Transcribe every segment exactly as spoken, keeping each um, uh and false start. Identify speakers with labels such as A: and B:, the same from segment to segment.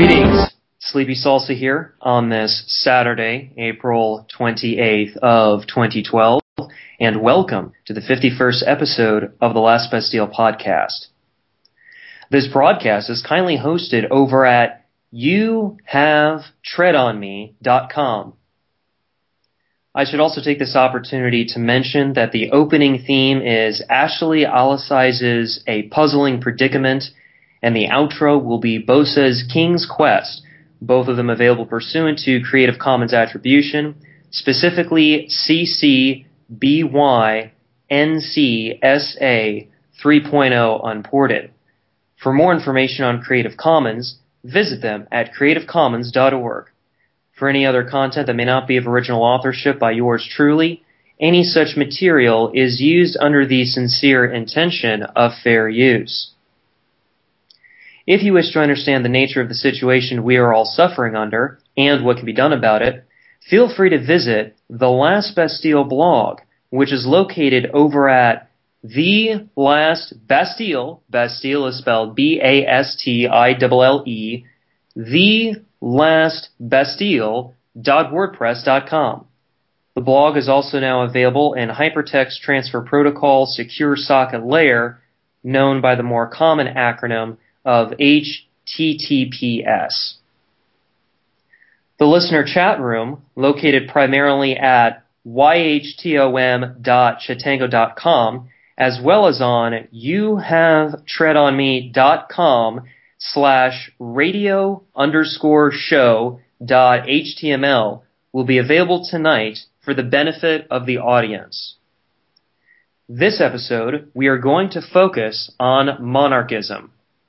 A: Greetings, Sleepy Salsa here on this Saturday, April twenty-eighth of twenty twelve, and welcome to the fifty-first episode of the Last Bastille podcast. This broadcast is kindly hosted over at you have tread on me dot com. I should also take this opportunity to mention that the opening theme is Ashley Alicize's A Puzzling Predicament, and the outro will be Bosa's King's Quest, both of them available pursuant to Creative Commons Attribution, specifically C C B Y N C S A three point oh unported. For more information on Creative Commons, visit them at creative commons dot org. For any other content that may not be of original authorship by yours truly, any such material is used under the sincere intention of fair use. If you wish to understand the nature of the situation we are all suffering under, and what can be done about it, feel free to visit the Last Bastille blog, which is located over at The Last Bastille, Bastille is spelled B A S T I L L E, The Last Bastille dot wordpress dot com. The blog is also now available in Hypertext Transfer Protocol Secure Socket Layer, known by the more common acronym of H T T P S. The listener chat room, located primarily at y h tom dot chatango dot com, as well as on you have tread on me dot com slash radio underscore show dot html, will be available tonight for the benefit of the audience. This episode, we are going to focus on monarchism.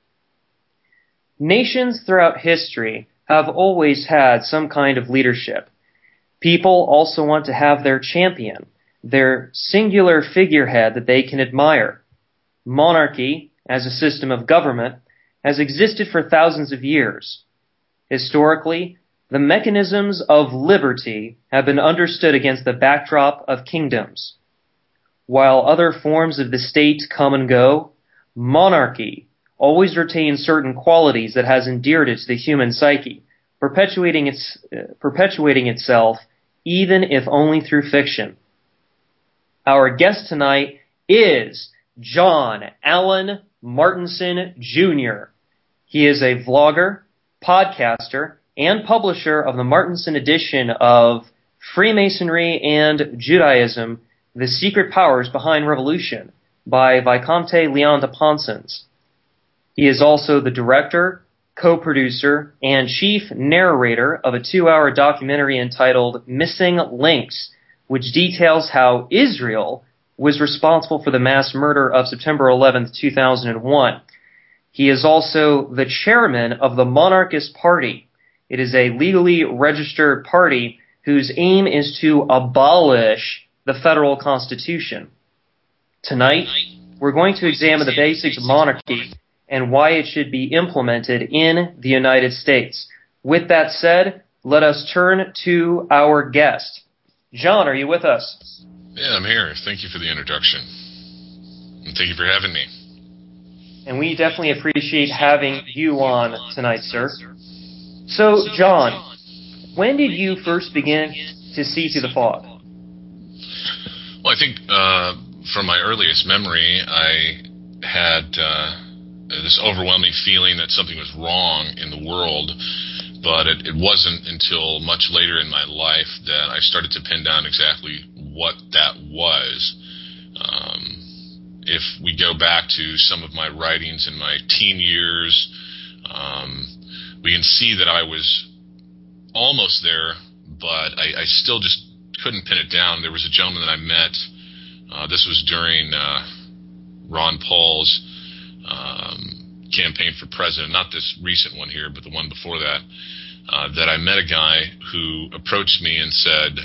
A: Nations throughout history have always had some kind of leadership. People also want to have their champion, their singular figurehead that they can admire. Monarchy, as a system of government, has existed for thousands of years. Historically, the mechanisms of liberty have been understood against the backdrop of kingdoms. While other forms of the state come and go, monarchy always retains certain qualities that has endeared it to the human psyche, perpetuating its uh, perpetuating itself, even if only through fiction. Our guest tonight is John Allen Martinson Junior He is a vlogger, podcaster, and publisher of the Martinson edition of Freemasonry and Judaism, The Secret Powers Behind Revolution by Vicomte Leon de Ponsonby. He is also the director, co-producer, and chief narrator of a two-hour documentary entitled Missing Links, which details how Israel was responsible for the mass murder of September eleventh, two thousand one. He is also the chairman of the Monarchist Party. It is a legally registered party whose aim is to abolish the federal constitution. Tonight, we're going to examine the basics of monarchy and why it should be implemented in the United States. With that said, let us turn to our guest. John, are you with us?
B: Yeah, I'm here. Thank you for the introduction. And thank you for having me.
A: And we definitely appreciate having you on tonight, sir. So, John, when did you first begin to see through the fog?
B: Well, I think uh, from my earliest memory, I had uh, this overwhelming feeling that something was wrong in the world, but it, it wasn't until much later in my life that I started to pin down exactly what that was. Um, if we go back to some of my writings in my teen years, um, we can see that I was almost there, but I, I still just couldn't pin it down. There was a gentleman that I met, uh, this was during uh, Ron Paul's um, campaign for president, not this recent one here, but the one before that, uh, that I met a guy who approached me and said,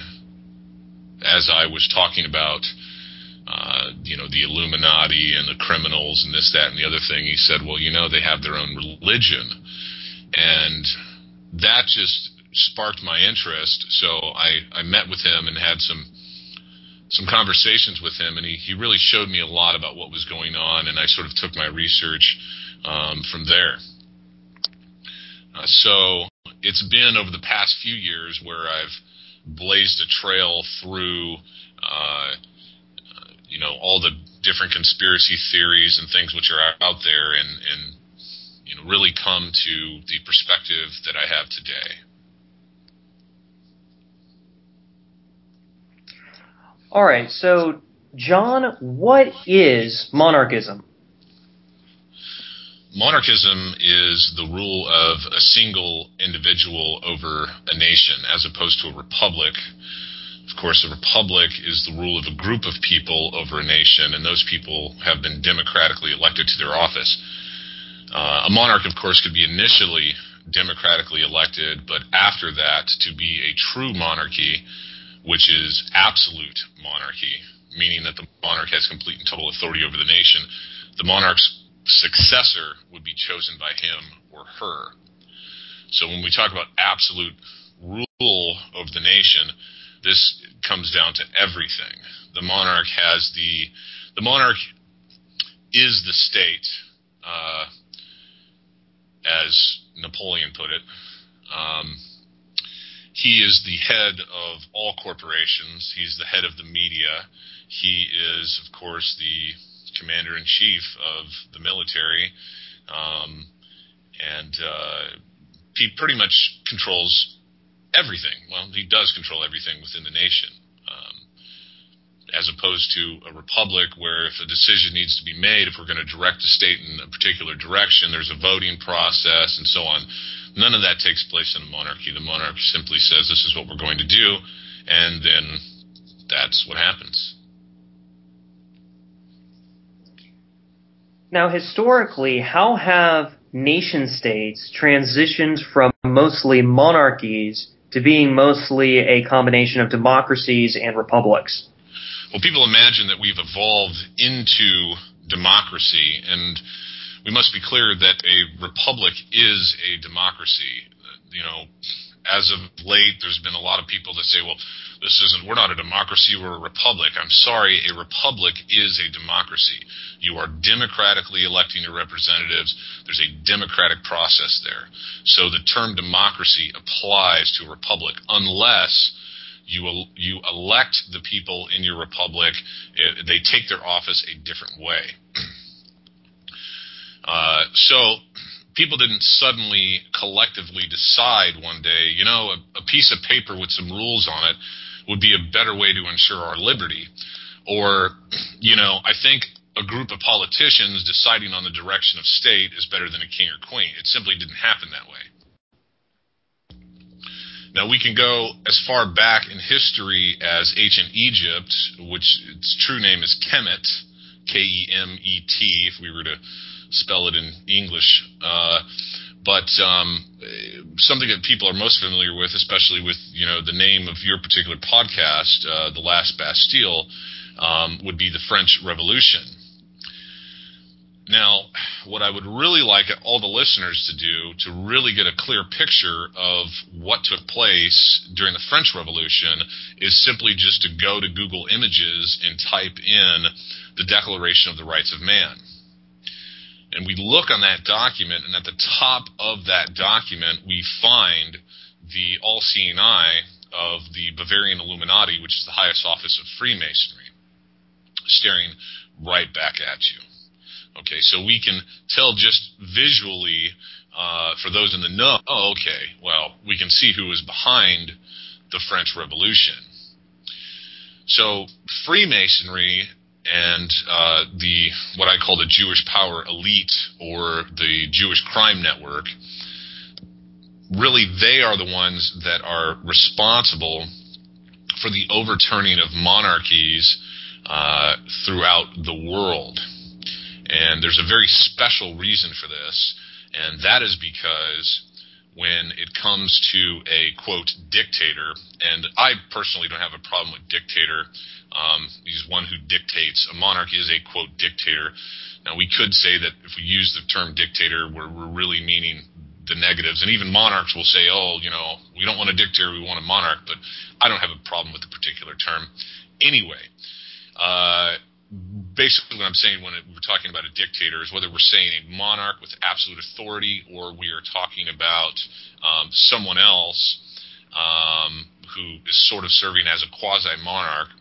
B: as I was talking about Uh, you know, the Illuminati and the criminals and this, that, and the other thing, he said, well, you know, they have their own religion. And that just sparked my interest. So I, I met with him and had some some conversations with him, and he, he really showed me a lot about what was going on, and I sort of took my research um, from there. Uh, so it's been over the past few years where I've blazed a trail through, uh, you know, all the different conspiracy theories and things which are out there, and, and you know, really come to the perspective that I have today.
A: All right, so John, what is monarchism?
B: Monarchism is the rule of a single individual over a nation, as opposed to a republic. Of course, a republic is the rule of a group of people over a nation, and those people have been democratically elected to their office. Uh, a monarch, of course, could be initially democratically elected, but after that, to be a true monarchy, which is absolute monarchy, meaning that the monarch has complete and total authority over the nation, the monarch's successor would be chosen by him or her. So when we talk about absolute rule over the nation, this comes down to everything. The monarch has the the monarch is the state, uh, as Napoleon put it. Um, he is the head of all corporations. He's the head of the media. He is, of course, the commander-in-chief of the military, um, and uh, he pretty much controls everything. Well, he does control everything within the nation, um, as opposed to a republic where if a decision needs to be made, if we're going to direct the state in a particular direction, there's a voting process and so on. None of that takes place in a monarchy. The monarch simply says, this is what we're going to do, and then that's what happens.
A: Now, historically, how have nation-states transitioned from mostly monarchies to being mostly a combination of democracies and republics?
B: Well, people imagine that we've evolved into democracy, and we must be clear that a republic is a democracy. You know, as of late, there's been a lot of people that say, well, this isn't, we're not a democracy, we're a republic. I'm sorry, a republic is a democracy. You are democratically electing your representatives. There's a democratic process there. So the term democracy applies to a republic unless you you elect the people in your republic. They take their office a different way. Uh, so people didn't suddenly collectively decide one day, you know, a, a piece of paper with some rules on it would be a better way to ensure our liberty. Or, you know, I think a group of politicians deciding on the direction of state is better than a king or queen. It simply didn't happen that way. Now, we can go as far back in history as ancient Egypt, which its true name is Kemet, K E M E T, if we were to spell it in English. Uh, but um, something that people are most familiar with, especially with, you know, the name of your particular podcast, uh, The Last Bastille, um, would be the French Revolution. Now, what I would really like all the listeners to do to really get a clear picture of what took place during the French Revolution is simply just to go to Google Images and type in the Declaration of the Rights of Man. And we look on that document, and at the top of that document, we find the all-seeing eye of the Bavarian Illuminati, which is the highest office of Freemasonry, staring right back at you. Okay, so we can tell just visually, uh, for those in the know, oh, okay, well, we can see who was behind the French Revolution. So Freemasonry and uh, the what I call the Jewish power elite, or the Jewish crime network, really they are the ones that are responsible for the overturning of monarchies uh, throughout the world. And there's a very special reason for this, and that is because when it comes to a, quote, dictator, and I personally don't have a problem with dictator. Um, he's one who dictates. A monarch is a, quote, dictator. Now, we could say that if we use the term dictator, we're, we're really meaning the negatives. And even monarchs will say, oh, you know, we don't want a dictator, we want a monarch. But I don't have a problem with the particular term. Anyway, uh, basically what I'm saying when it, we're talking about a dictator is whether we're saying a monarch with absolute authority or we are talking about um, someone else um, who is sort of serving as a quasi-monarch.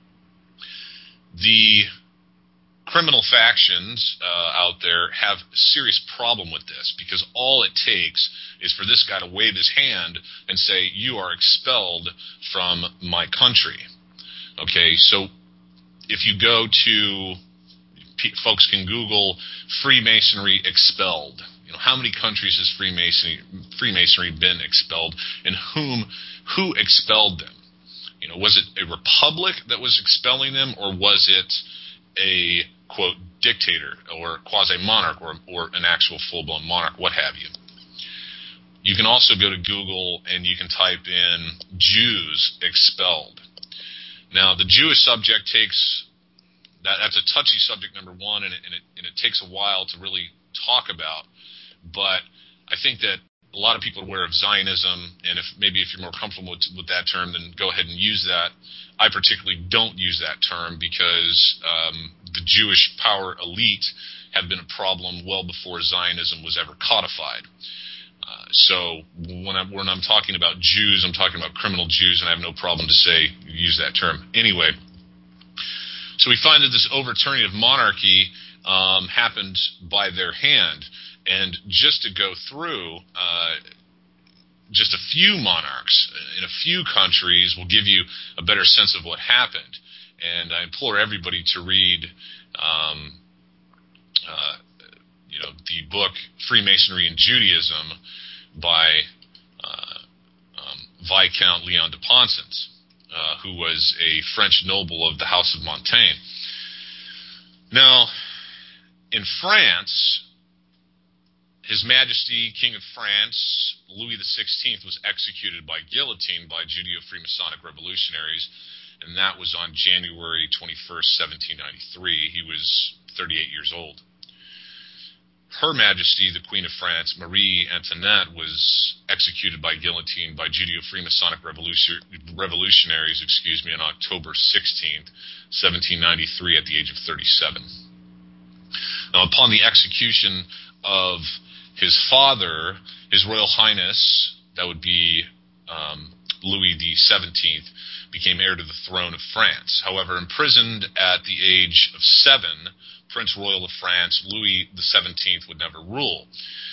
B: The criminal factions uh, out there have a serious problem with this because all it takes is for this guy to wave his hand and say, you are expelled from my country. Okay, so if you go to, folks can Google Freemasonry expelled. You know, how many countries has Freemasonry, Freemasonry been expelled, and whom, who expelled them? You know, was it a republic that was expelling them, or was it a, quote, dictator or quasi-monarch or, or an actual full-blown monarch, what have you? You can also go to Google and you can type in Jews expelled. Now, the Jewish subject takes, that, that's a touchy subject, number one, and it, and, it, and it takes a while to really talk about. But I think that a lot of people are aware of Zionism, and if maybe if you're more comfortable with, with that term, then go ahead and use that. I particularly don't use that term because um, the Jewish power elite have been a problem well before Zionism was ever codified. Uh, so when I'm, when I'm talking about Jews, I'm talking about criminal Jews, and I have no problem to say use that term. Anyway, so we find that this overturning of monarchy um, happened by their hand. And just to go through, uh, just a few monarchs in a few countries will give you a better sense of what happened. And I implore everybody to read um, uh, you know, the book Freemasonry and Judaism by uh, um, Viscount Leon de Ponsonby, uh, who was a French noble of the House of Montaigne. Now, in France, His Majesty, King of France, Louis the sixteenth, was executed by guillotine by Judeo-Freemasonic revolutionaries, and that was on January twenty-first, seventeen ninety-three. He was thirty-eight years old. Her Majesty, the Queen of France, Marie Antoinette, was executed by guillotine by Judeo-Freemasonic revolution, revolutionaries excuse me, on October sixteenth, seventeen ninety-three, at the age of thirty-seven. Now, upon the execution of his father, His Royal Highness, that would be um, Louis the seventeenth, became heir to the throne of France. However, imprisoned at the age of seven, Prince Royal of France, Louis the seventeenth, would never rule.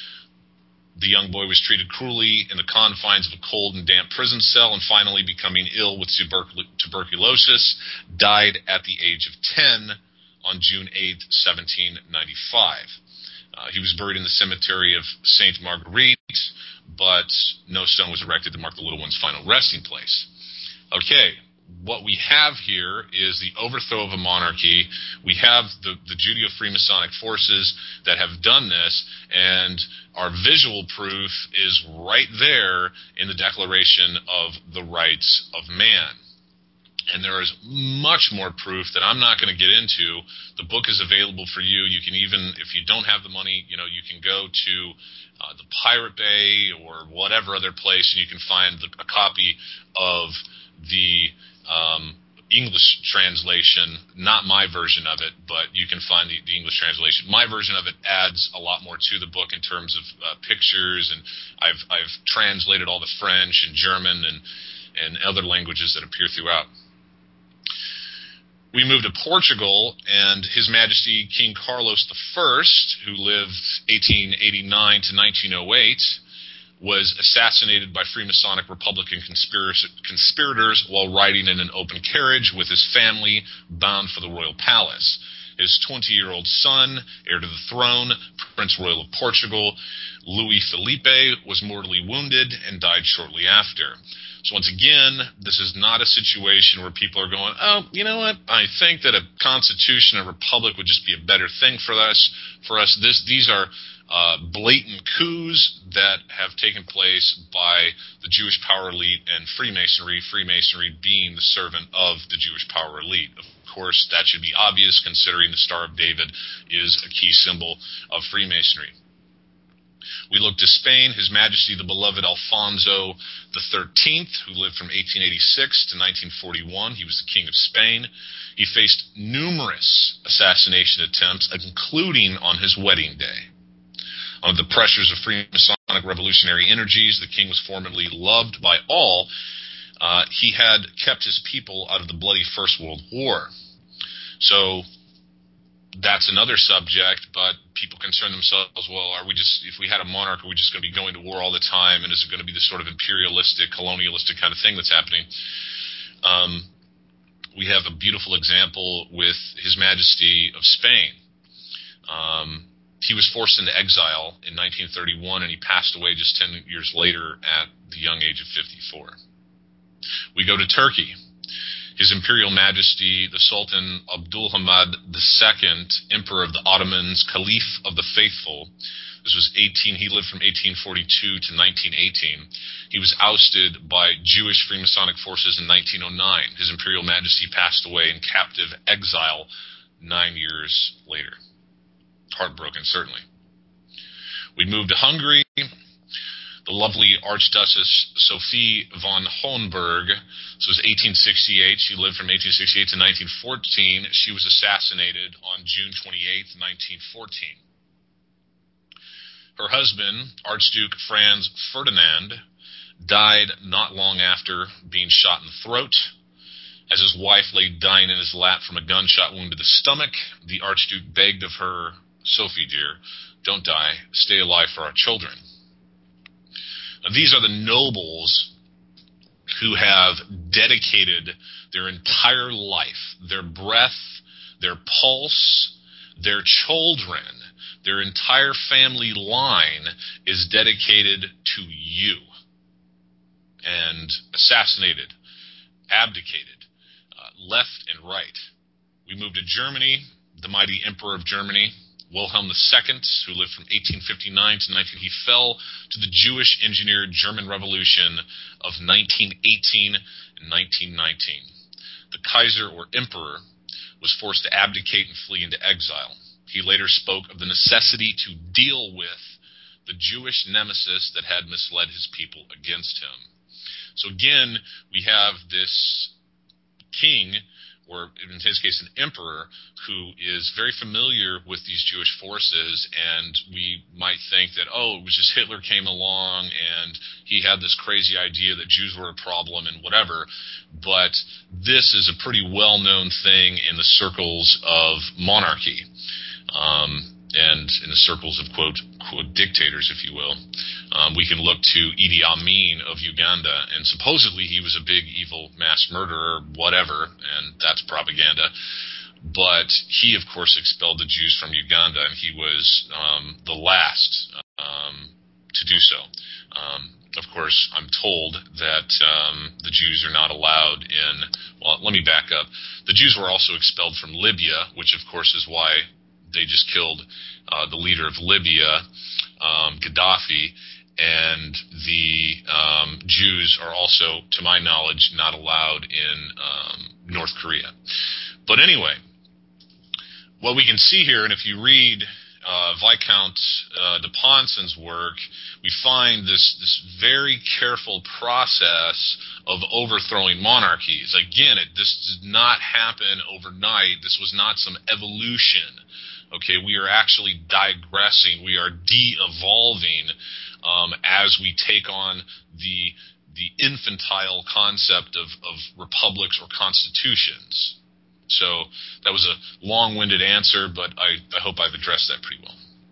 B: The young boy was treated cruelly in the confines of a cold and damp prison cell, and finally, becoming ill with tubercul- tuberculosis, died at the age of ten on June eighth, seventeen ninety-five. Uh, he was buried in the cemetery of Sainte Marguerite, but no stone was erected to mark the little one's final resting place. Okay, what we have here is the overthrow of a monarchy. We have the, the Judeo-Freemasonic forces that have done this, and our visual proof is right there in the Declaration of the Rights of Man. And there is much more proof that I'm not going to get into. The book is available for you. You can even, if you don't have the money, you know, you can go to uh, the Pirate Bay or whatever other place, and you can find the, a copy of the um, English translation, not my version of it, but you can find the, the English translation. My version of it adds a lot more to the book in terms of uh, pictures, and I've I've translated all the French and German and and other languages that appear throughout. We moved to Portugal, and His Majesty King Carlos the First, who lived eighteen eighty-nine to nineteen oh eight, was assassinated by Freemasonic Republican conspirators while riding in an open carriage with his family bound for the royal palace. His twenty-year-old son, heir to the throne, Prince Royal of Portugal, Louis Felipe, was mortally wounded and died shortly after. So once again, this is not a situation where people are going, oh, you know what, I think that a constitution, a republic would just be a better thing for us. For us, this these are uh, blatant coups that have taken place by the Jewish power elite and Freemasonry, Freemasonry being the servant of the Jewish power elite. Of course, that should be obvious considering the Star of David is a key symbol of Freemasonry. We look to Spain, His Majesty the beloved Alfonso the thirteenth, who lived from eighteen eighty-six to nineteen forty-one. He was the King of Spain. He faced numerous assassination attempts, including on his wedding day. Under the pressures of Freemasonic revolutionary energies, the king was formerly loved by all. Uh, he had kept his people out of the bloody First World War. So that's another subject, but people concern themselves, well, are we just, if we had a monarch, are we just going to be going to war all the time, and is it going to be this sort of imperialistic, colonialistic kind of thing that's happening? Um, we have a beautiful example with His Majesty of Spain. Um, he was forced into exile in nineteen thirty-one, and he passed away just ten years later at the young age of fifty-four. We go to Turkey. His Imperial Majesty, the Sultan Abdulhamid the Second, Emperor of the Ottomans, Caliph of the Faithful. This was eighteen. He lived from eighteen forty-two to nineteen eighteen. He was ousted by Jewish Freemasonic forces in nineteen oh nine. His Imperial Majesty passed away in captive exile nine years later. Heartbroken, certainly. We moved to Hungary. The lovely Archduchess Sophie von Hohenberg. This was eighteen sixty-eight. She lived from eighteen sixty-eight to nineteen fourteen. She was assassinated on June twenty-eighth, nineteen fourteen. Her husband, Archduke Franz Ferdinand, died not long after being shot in the throat. As his wife lay dying in his lap from a gunshot wound to the stomach, the Archduke begged of her, "Sophie, dear, don't die. Stay alive for our children." Now, these are the nobles who have dedicated their entire life, their breath, their pulse, their children, their entire family line is dedicated to you, and assassinated, abdicated, uh, left and right. We move to Germany, the mighty Emperor of Germany, Wilhelm the Second, who lived from eighteen fifty-nine to nineteen. He fell to the Jewish-engineered German Revolution of nineteen eighteen and nineteen nineteen. The Kaiser, or Emperor, was forced to abdicate and flee into exile. He later spoke of the necessity to deal with the Jewish nemesis that had misled his people against him. So again, we have this king, or in his case an emperor, who is very familiar with these Jewish forces, and we might think that, oh, it was just Hitler came along and he had this crazy idea that Jews were a problem and whatever, but this is a pretty well-known thing in the circles of monarchy, um, and in the circles of, quote, quote, dictators, if you will. Um, we can look to Idi Amin of Uganda, and supposedly he was a big evil mass murderer, whatever, and that's propaganda. But he, of course, expelled the Jews from Uganda, and he was um, the last um, to do so. Um, of course, I'm told that um, the Jews are not allowed in, well, let me back up. The Jews were also expelled from Libya, which, of course, is why they just killed uh, the leader of Libya, um, Gaddafi, and the um, Jews are also, to my knowledge, not allowed in um, North Korea. But anyway, what we can see here, and if you read uh, Viscount uh, de Ponson's work, we find this, this very careful process of overthrowing monarchies. Again, it, this did not happen overnight. This was not some evolution. Okay, we are actually digressing. We are de-evolving um, as we take on the the infantile concept of, of republics or constitutions. So that was a long-winded answer, but I, I hope I've addressed that pretty well.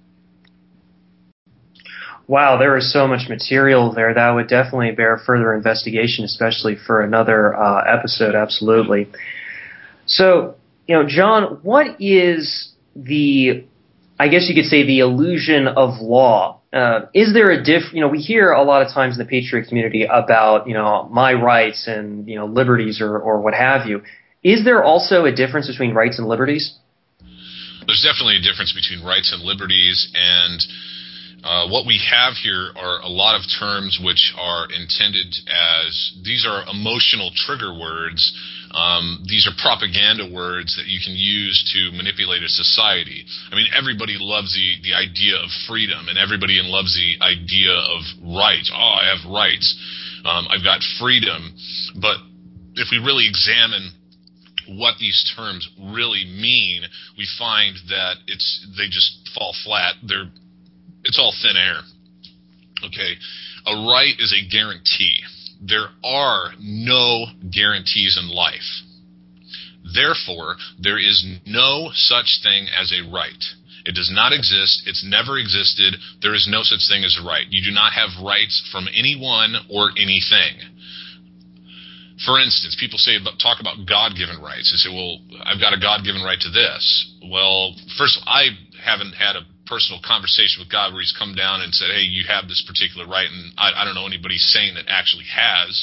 A: Wow, there is so much material there. That would definitely bear further investigation, especially for another uh, episode, absolutely. So, you know, John, what is the, I guess you could say, the illusion of law? Uh, is there a diff, you know, we hear a lot of times in the Patriot community about, you know, my rights and, you know, liberties or, or what have you. Is there also a difference between rights and liberties?
B: There's definitely a difference between rights and liberties, and uh, what we have here are a lot of terms which are intended as, these are emotional trigger words. Um, these are propaganda words that you can use to manipulate a society. I mean, everybody loves the, the idea of freedom, and everybody loves the idea of rights. Oh, I have rights. Um, I've got freedom. But if we really examine what these terms really mean, we find that it's they just fall flat. They're it's all thin air. Okay, a right is a guarantee. There are no guarantees in life. Therefore, there is no such thing as a right. It does not exist. It's never existed. There is no such thing as a right. You do not have rights from anyone or anything. For instance, people say talk about God-given rights. They say, well, I've got a God-given right to this. Well, first of all, I haven't had a personal conversation with God where he's come down and said, hey, you have this particular right, and I, I don't know anybody saying that actually has.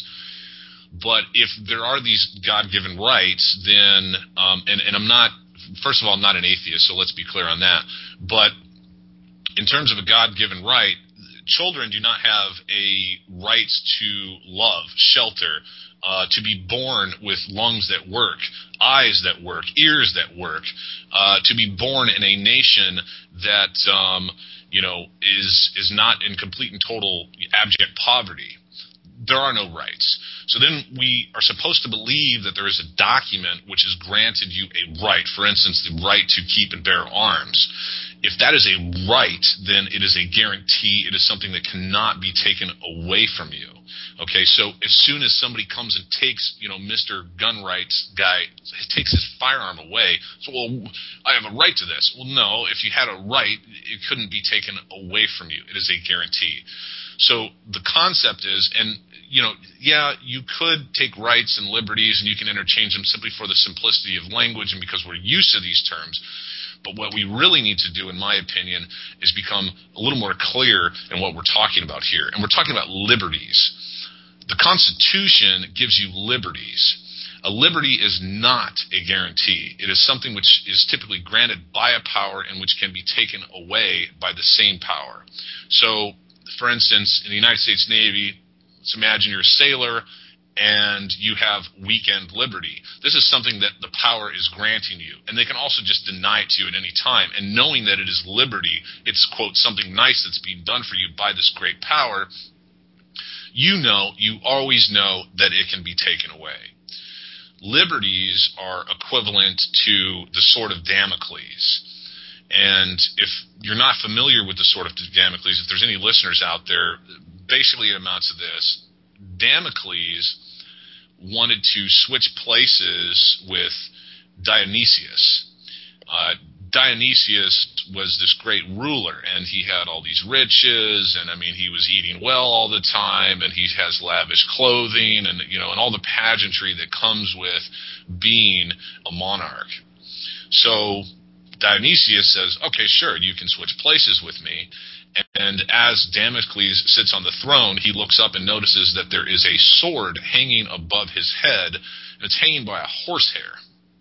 B: But if there are these God-given rights, then, um, and, and I'm not, first of all, I'm not an atheist, so let's be clear on that. But in terms of a God-given right, children do not have a right to love, shelter, Uh, to be born with lungs that work, eyes that work, ears that work, uh, to be born in a nation that um, you know is is not in complete and total abject poverty. There are no rights. So then we are supposed to believe that there is a document which has granted you a right, for instance, the right to keep and bear arms. If that is a right, then it is a guarantee. It is something that cannot be taken away from you. Okay, so as soon as somebody comes and takes, you know, Mister Gun Rights guy, takes his firearm away, so, well, I have a right to this. Well, no, if you had a right, it couldn't be taken away from you. It is a guarantee. So the concept is, and, you know, yeah, you could take rights and liberties and you can interchange them simply for the simplicity of language and because we're used to these terms. But what we really need to do, in my opinion, is become a little more clear in what we're talking about here. And we're talking about liberties. The Constitution gives you liberties. A liberty is not a guarantee. It is something which is typically granted by a power and which can be taken away by the same power. So, for instance, in the United States Navy, let's imagine you're a sailor and you have weekend liberty. This is something that the power is granting you. And they can also just deny it to you at any time. And knowing that it is liberty, it's, quote, something nice that's being done for you by this great power, you know, you always know that it can be taken away. Liberties are equivalent to the sword of Damocles. And if you're not familiar with the sword of Damocles, if there's any listeners out there, basically it amounts to this. Damocles wanted to switch places with Dionysius. Uh, Dionysius was this great ruler, and he had all these riches, and I mean, he was eating well all the time, and he has lavish clothing, and you know, and all the pageantry that comes with being a monarch. So Dionysius says, okay, sure, you can switch places with me. And as Damocles sits on the throne, he looks up and notices that there is a sword hanging above his head, and it's hanging by a horsehair.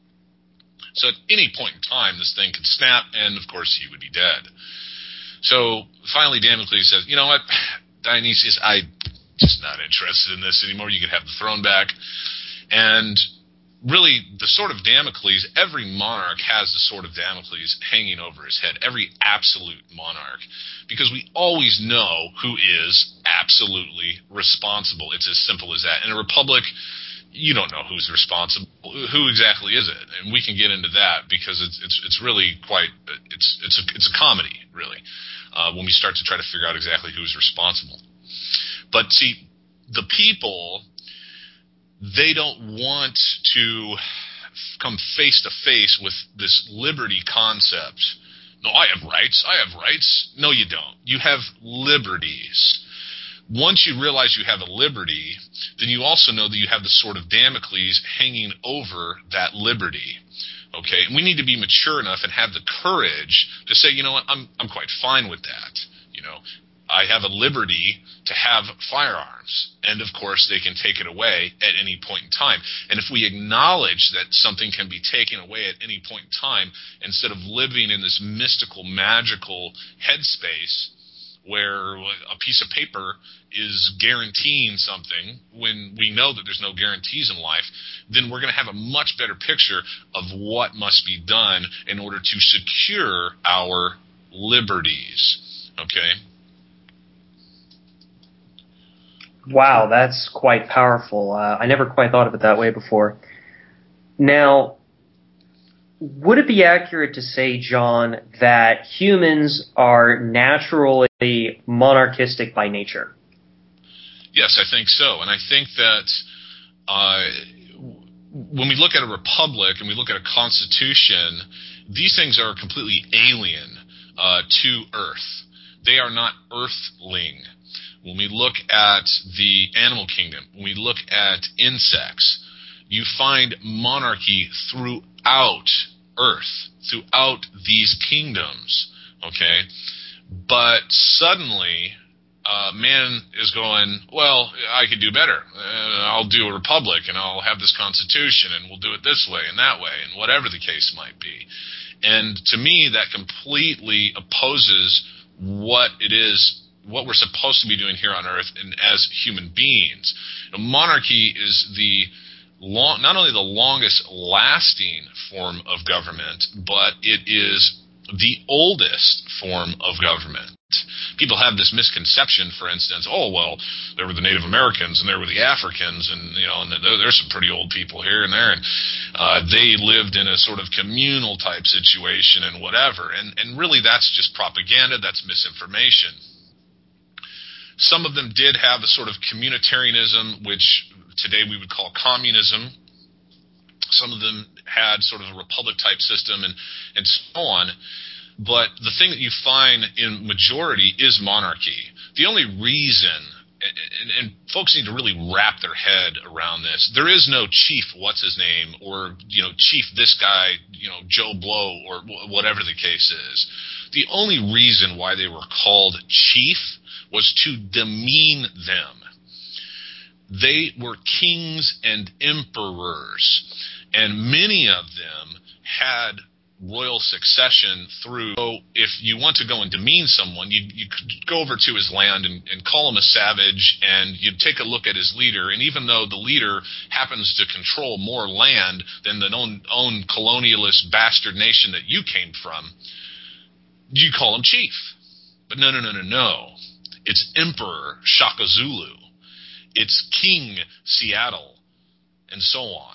B: So at any point in time, this thing could snap, and of course he would be dead. So finally Damocles says, you know what, Dionysius, I'm just not interested in this anymore. You can have the throne back. And really, the sword of Damocles, every monarch has the sword of Damocles hanging over his head, every absolute monarch, because we always know who is absolutely responsible. It's as simple as that. In a republic, you don't know who's responsible. Who exactly is it? And we can get into that because it's it's, it's really quite it's it's a it's a comedy, really, uh, when we start to try to figure out exactly who's responsible. But see, the people, they don't want to come face to face with this liberty concept. No, I have rights. I have rights. No, you don't. You have liberties. Once you realize you have a liberty, then you also know that you have the sword of Damocles hanging over that liberty. Okay, and we need to be mature enough and have the courage to say, you know what, I'm I'm quite fine with that. You know, I have a liberty to have firearms, and of course they can take it away at any point in time. And if we acknowledge that something can be taken away at any point in time, instead of living in this mystical, magical headspace where a piece of paper is guaranteeing something when we know that there's no guarantees in life, then we're going to have a much better picture of what must be done in order to secure our liberties. Okay?
A: Wow, that's quite powerful. Uh, I never quite thought of it that way before. Now, would it be accurate to say, John, that humans are naturally monarchistic by nature?
B: Yes, I think so. And I think that uh, when we look at a republic and we look at a constitution, these things are completely alien uh, to Earth. They are not earthling. When we look at the animal kingdom, when we look at insects, you find monarchy throughout Earth, throughout these kingdoms, okay? But suddenly, uh, man is going, well, I could do better. Uh, I'll do a republic, and I'll have this constitution, and we'll do it this way and that way, and whatever the case might be. And to me, that completely opposes what it is, what we're supposed to be doing here on Earth and as human beings. You know, monarchy is the long, not only the longest lasting form of government, but it is the oldest form of government. People have this misconception, for instance, oh, well, there were the Native Americans and there were the Africans, and, you know, and there's some pretty old people here and there, and uh, they lived in a sort of communal type situation and whatever. And, and really that's just propaganda, that's misinformation. Some of them did have a sort of communitarianism, which today we would call communism. Some of them had sort of a republic-type system and, and so on. But the thing that you find in majority is monarchy. The only reason, and, and folks need to really wrap their head around this, there is no chief what's-his-name or, you know, chief this guy, you know, Joe Blow or whatever the case is. The only reason why they were called chief was to demean them. They were kings and emperors, and many of them had royal succession through. So if you want to go and demean someone, you you could go over to his land and, and call him a savage, and you'd take a look at his leader, and even though the leader happens to control more land than the own, own colonialist bastard nation that you came from, you call him chief. But no, no, no, no, no. It's Emperor Shaka Zulu. It's King Seattle, and so on.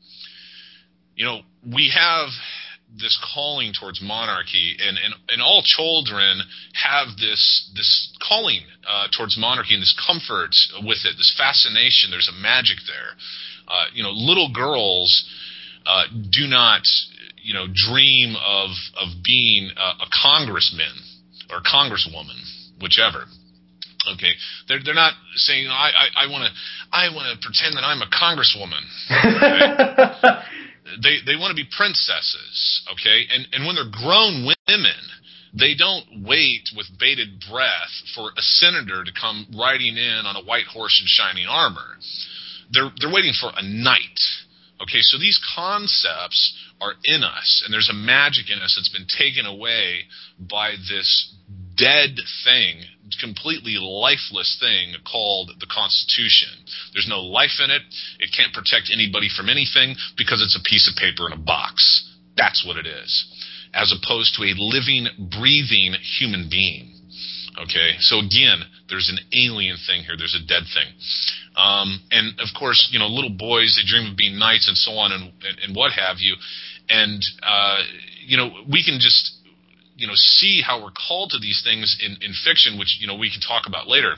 B: You know, we have this calling towards monarchy, and, and, and all children have this this calling uh, towards monarchy and this comfort with it, this fascination. There's a magic there. Uh, you know, little girls uh, do not, you know, dream of of being a, a congressman or a congresswoman, whichever. Okay, they're they're not saying, I I want to I want to pretend that I'm a congresswoman. Okay? They they want to be princesses, okay? And and when they're grown women, they don't wait with bated breath for a senator to come riding in on a white horse in shining armor. They're they're waiting for a knight. Okay, so these concepts are in us, and there's a magic in us that's been taken away by this dead thing, completely lifeless thing called the Constitution. There's no life in it. It can't protect anybody from anything because it's a piece of paper in a box. That's what it is, as opposed to a living, breathing human being. Okay, so again, there's an alien thing here. There's a dead thing. Um, and, of course, you know, little boys, they dream of being knights and so on and, and, and what have you. And, uh, you know, we can just, you know, see how we're called to these things in, in fiction, which, you know, we can talk about later.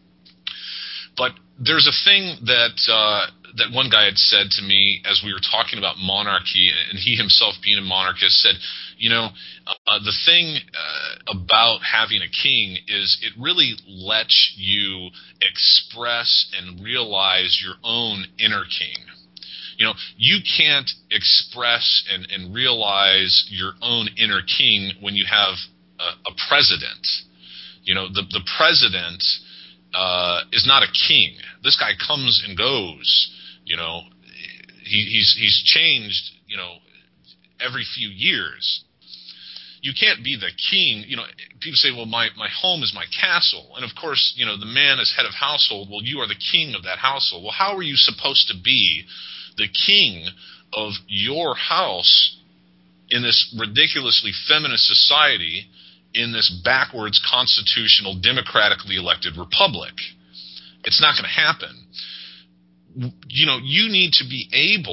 B: But there's a thing that uh, that one guy had said to me as we were talking about monarchy, and he himself being a monarchist, said, you know, uh, the thing uh, about having a king is it really lets you express and realize your own inner king. You know, you can't express and, and realize your own inner king when you have a, a president. You know, the, the president uh, is not a king. This guy comes and goes. You know, he, he's he's changed, you know, every few years. You can't be the king. You know, people say, well, my, my home is my castle. And, of course, you know, the man is head of household. Well, you are the king of that household. Well, how are you supposed to be the king of your house in this ridiculously feminist society, in this backwards constitutional democratically elected republic? It's not going to happen. You know, you need to be able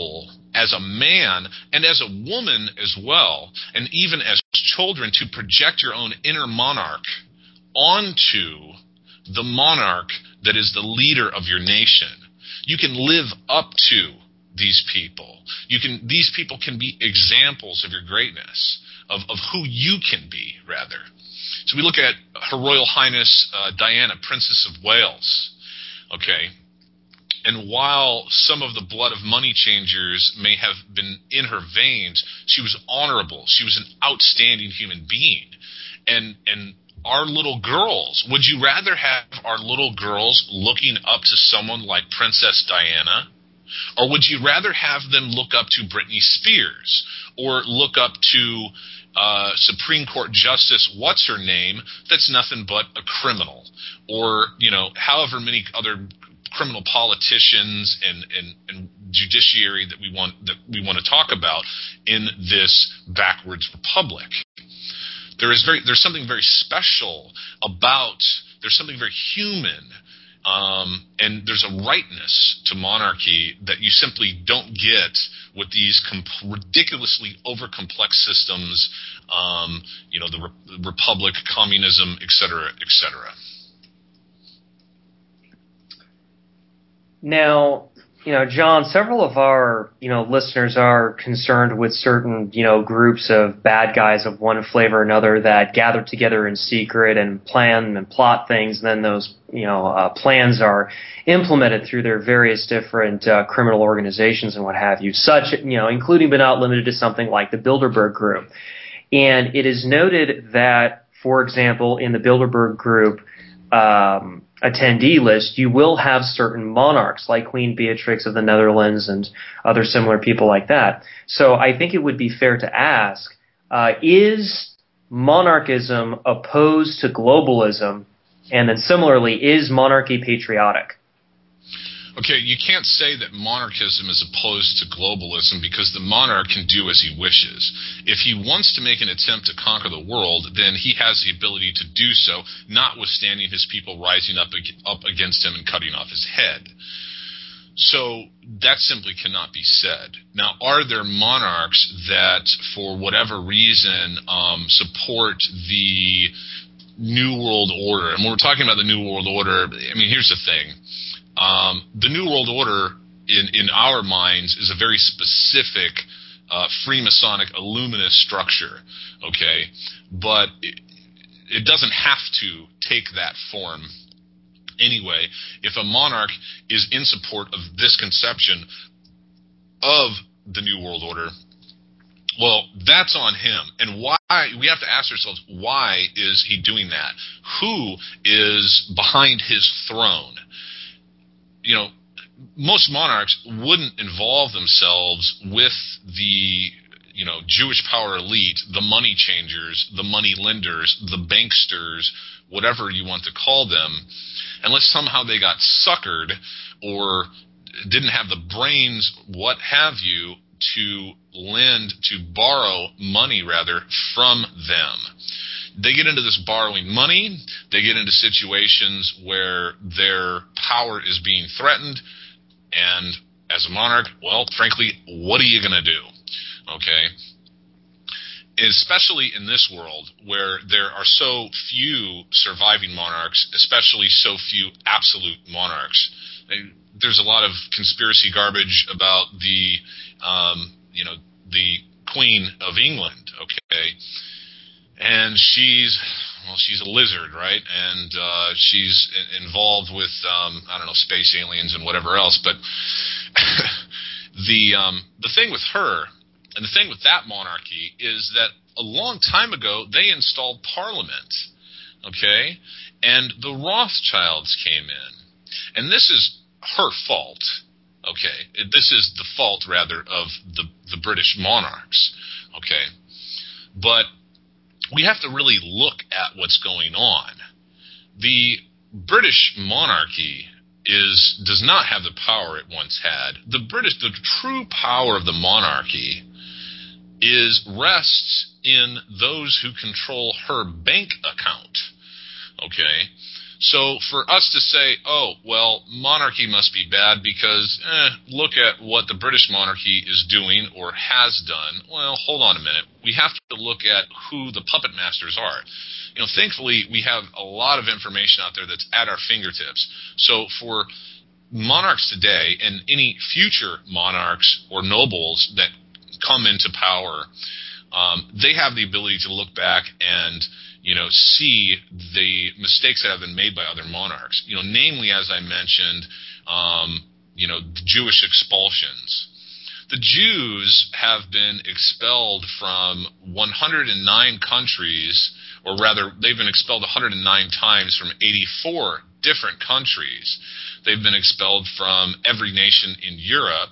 B: as a man and as a woman as well, and even as children, to project your own inner monarch onto the monarch that is the leader of your nation. You can live up to these people. You can; these people can be examples of your greatness, of, of who you can be, rather. So we look at Her Royal Highness uh, Diana, Princess of Wales. Okay. And while some of the blood of money changers may have been in her veins, she was honorable. She was an outstanding human being. And and our little girls, would you rather have our little girls looking up to someone like Princess Diana? Or would you rather have them look up to Britney Spears? Or look up to uh, Supreme Court Justice what's-her-name that's nothing but a criminal? Or, you know, however many other criminal politicians and, and, and judiciary that we want that we want to talk about in this backwards republic. There is very there's something very special about there's something very human, um, and there's a rightness to monarchy that you simply don't get with these comp- ridiculously over-complex systems, um, you know, the re- republic, communism, et cetera, et cetera.
A: Now, you know, John, several of our, you know, listeners are concerned with certain, you know, groups of bad guys of one flavor or another that gather together in secret and plan and plot things. And then those, you know, uh, plans are implemented through their various different uh, criminal organizations and what have you, such, you know, including but not limited to something like the Bilderberg Group. And it is noted that, for example, in the Bilderberg Group, um, attendee list, you will have certain monarchs like Queen Beatrix of the Netherlands and other similar people like that. So I think it would be fair to ask, uh, is monarchism opposed to globalism? And then similarly, is monarchy patriotic?
B: Okay, you can't say that monarchism is opposed to globalism because the monarch can do as he wishes. If he wants to make an attempt to conquer the world, then he has the ability to do so, notwithstanding his people rising up up against him and cutting off his head. So that simply cannot be said. Now, are there monarchs that, for whatever reason, um, support the New World Order? And when we're talking about the New World Order, I mean, here's the thing. Um, the New World Order, in, in our minds, is a very specific uh, Freemasonic Illuminist structure, okay? But it, it doesn't have to take that form anyway. If a monarch is in support of this conception of the New World Order, well, that's on him. And why? We have to ask ourselves, why is he doing that? Who is behind his throne? You know, most monarchs wouldn't involve themselves with the, you know, Jewish power elite, the money changers, the money lenders, the banksters, whatever you want to call them, unless somehow they got suckered or didn't have the brains, what have you, to lend, to borrow money, rather, from them. They get into this borrowing money, they get into situations where their power is being threatened, and as a monarch, well, frankly, what are you going to do? Okay? Especially in this world where there are so few surviving monarchs, especially so few absolute monarchs. There's a lot of conspiracy garbage about the, um, you know, the Queen of England, okay? And she's, well, she's a lizard, right? And uh, she's involved with, um, I don't know, space aliens and whatever else. But the um, the thing with her, and the thing with that monarchy, is that a long time ago they installed Parliament, okay? And the Rothschilds came in. And this is her fault, okay? This is the fault, rather, of the, the British monarchs, okay? But we have to really look at what's going on. The British monarchy is does not have the power it once had. The British, the true power of the monarchy is rests in those who control her bank account. Okay? So for us to say, oh, well, monarchy must be bad because, eh, look at what the British monarchy is doing or has done. Well, hold on a minute. We have to look at who the puppet masters are. You know, thankfully, we have a lot of information out there that's at our fingertips. So for monarchs today and any future monarchs or nobles that come into power, um, they have the ability to look back and, you know, see the mistakes that have been made by other monarchs. You know, namely, as I mentioned, um, you know, the Jewish expulsions. The Jews have been expelled from one hundred nine countries, or rather, they've been expelled one hundred nine times from eighty-four different countries. They've been expelled from every nation in Europe.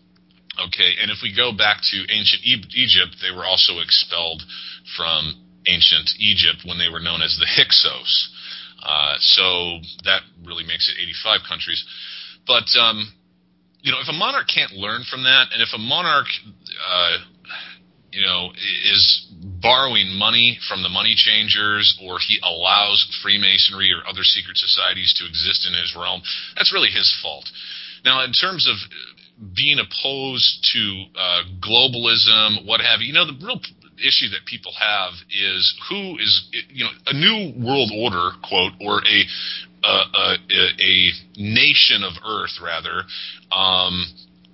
B: Okay, and if we go back to ancient Egypt, they were also expelled from ancient Egypt when they were known as the Hyksos. Uh, so that really makes it eighty-five countries. But, um, you know, if a monarch can't learn from that, and if a monarch, uh, you know, is borrowing money from the money changers, or he allows Freemasonry or other secret societies to exist in his realm, that's really his fault. Now, in terms of being opposed to uh, globalism, what have you, you know, the real issue that people have is who is, you know, a new world order, quote, or a uh, a, a nation of Earth, rather. Um,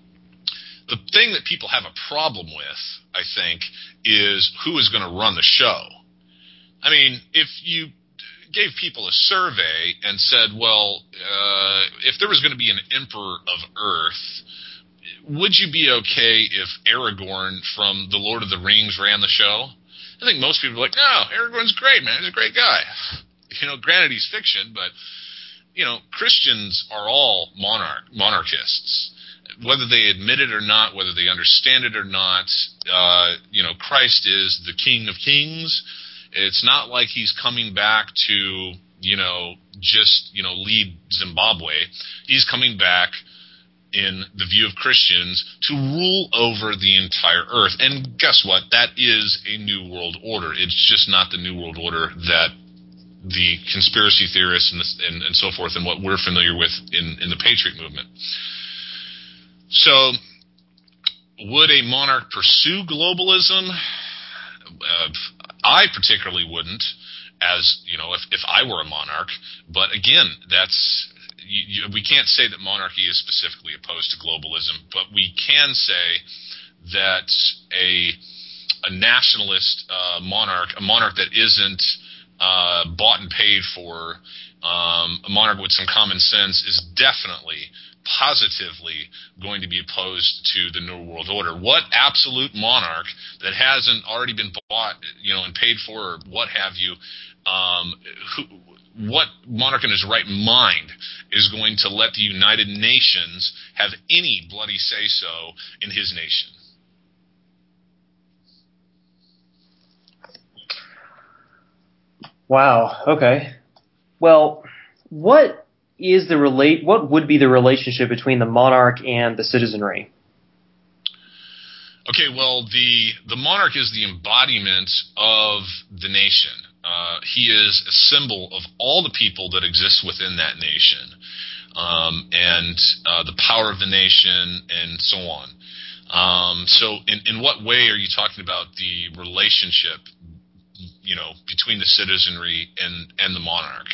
B: the thing that people have a problem with, I think, is who is going to run the show. I mean, if you gave people a survey and said, well, uh, if there was going to be an emperor of Earth, would you be okay if Aragorn from The Lord of the Rings ran the show? I think most people are like, no, Aragorn's great, man. He's a great guy. You know, granted, he's fiction, but, you know, Christians are all monarch monarchists. Whether they admit it or not, whether they understand it or not, uh, you know, Christ is the King of Kings. It's not like he's coming back to, you know, just, you know, lead Zimbabwe. He's coming back, in the view of Christians, to rule over the entire earth. And guess what? That is a new world order. It's just not the new world order that the conspiracy theorists and, the, and, and so forth and what we're familiar with in, in the Patriot movement. So, would a monarch pursue globalism? Uh, I particularly wouldn't, as, you know, if, if I were a monarch. But again, that's... You, you, we can't say that monarchy is specifically opposed to globalism, but we can say that a a nationalist uh, monarch, a monarch that isn't uh, bought and paid for, um, a monarch with some common sense, is definitely, positively going to be opposed to the New World Order. What absolute monarch that hasn't already been bought, you know, and paid for, or what have you, um, who, what monarch in his right mind is going to let the United Nations have any bloody say-so in his nation?
A: Wow. Okay. Well, what is the relate? What would be the relationship between the monarch and the citizenry?
B: Okay. Well, the the monarch is the embodiment of the nation. Uh, he is a symbol of all the people that exist within that nation, um, and uh, the power of the nation, and so on. Um, so, in, in what way are you talking about the relationship, you know, between the citizenry and, and the monarch?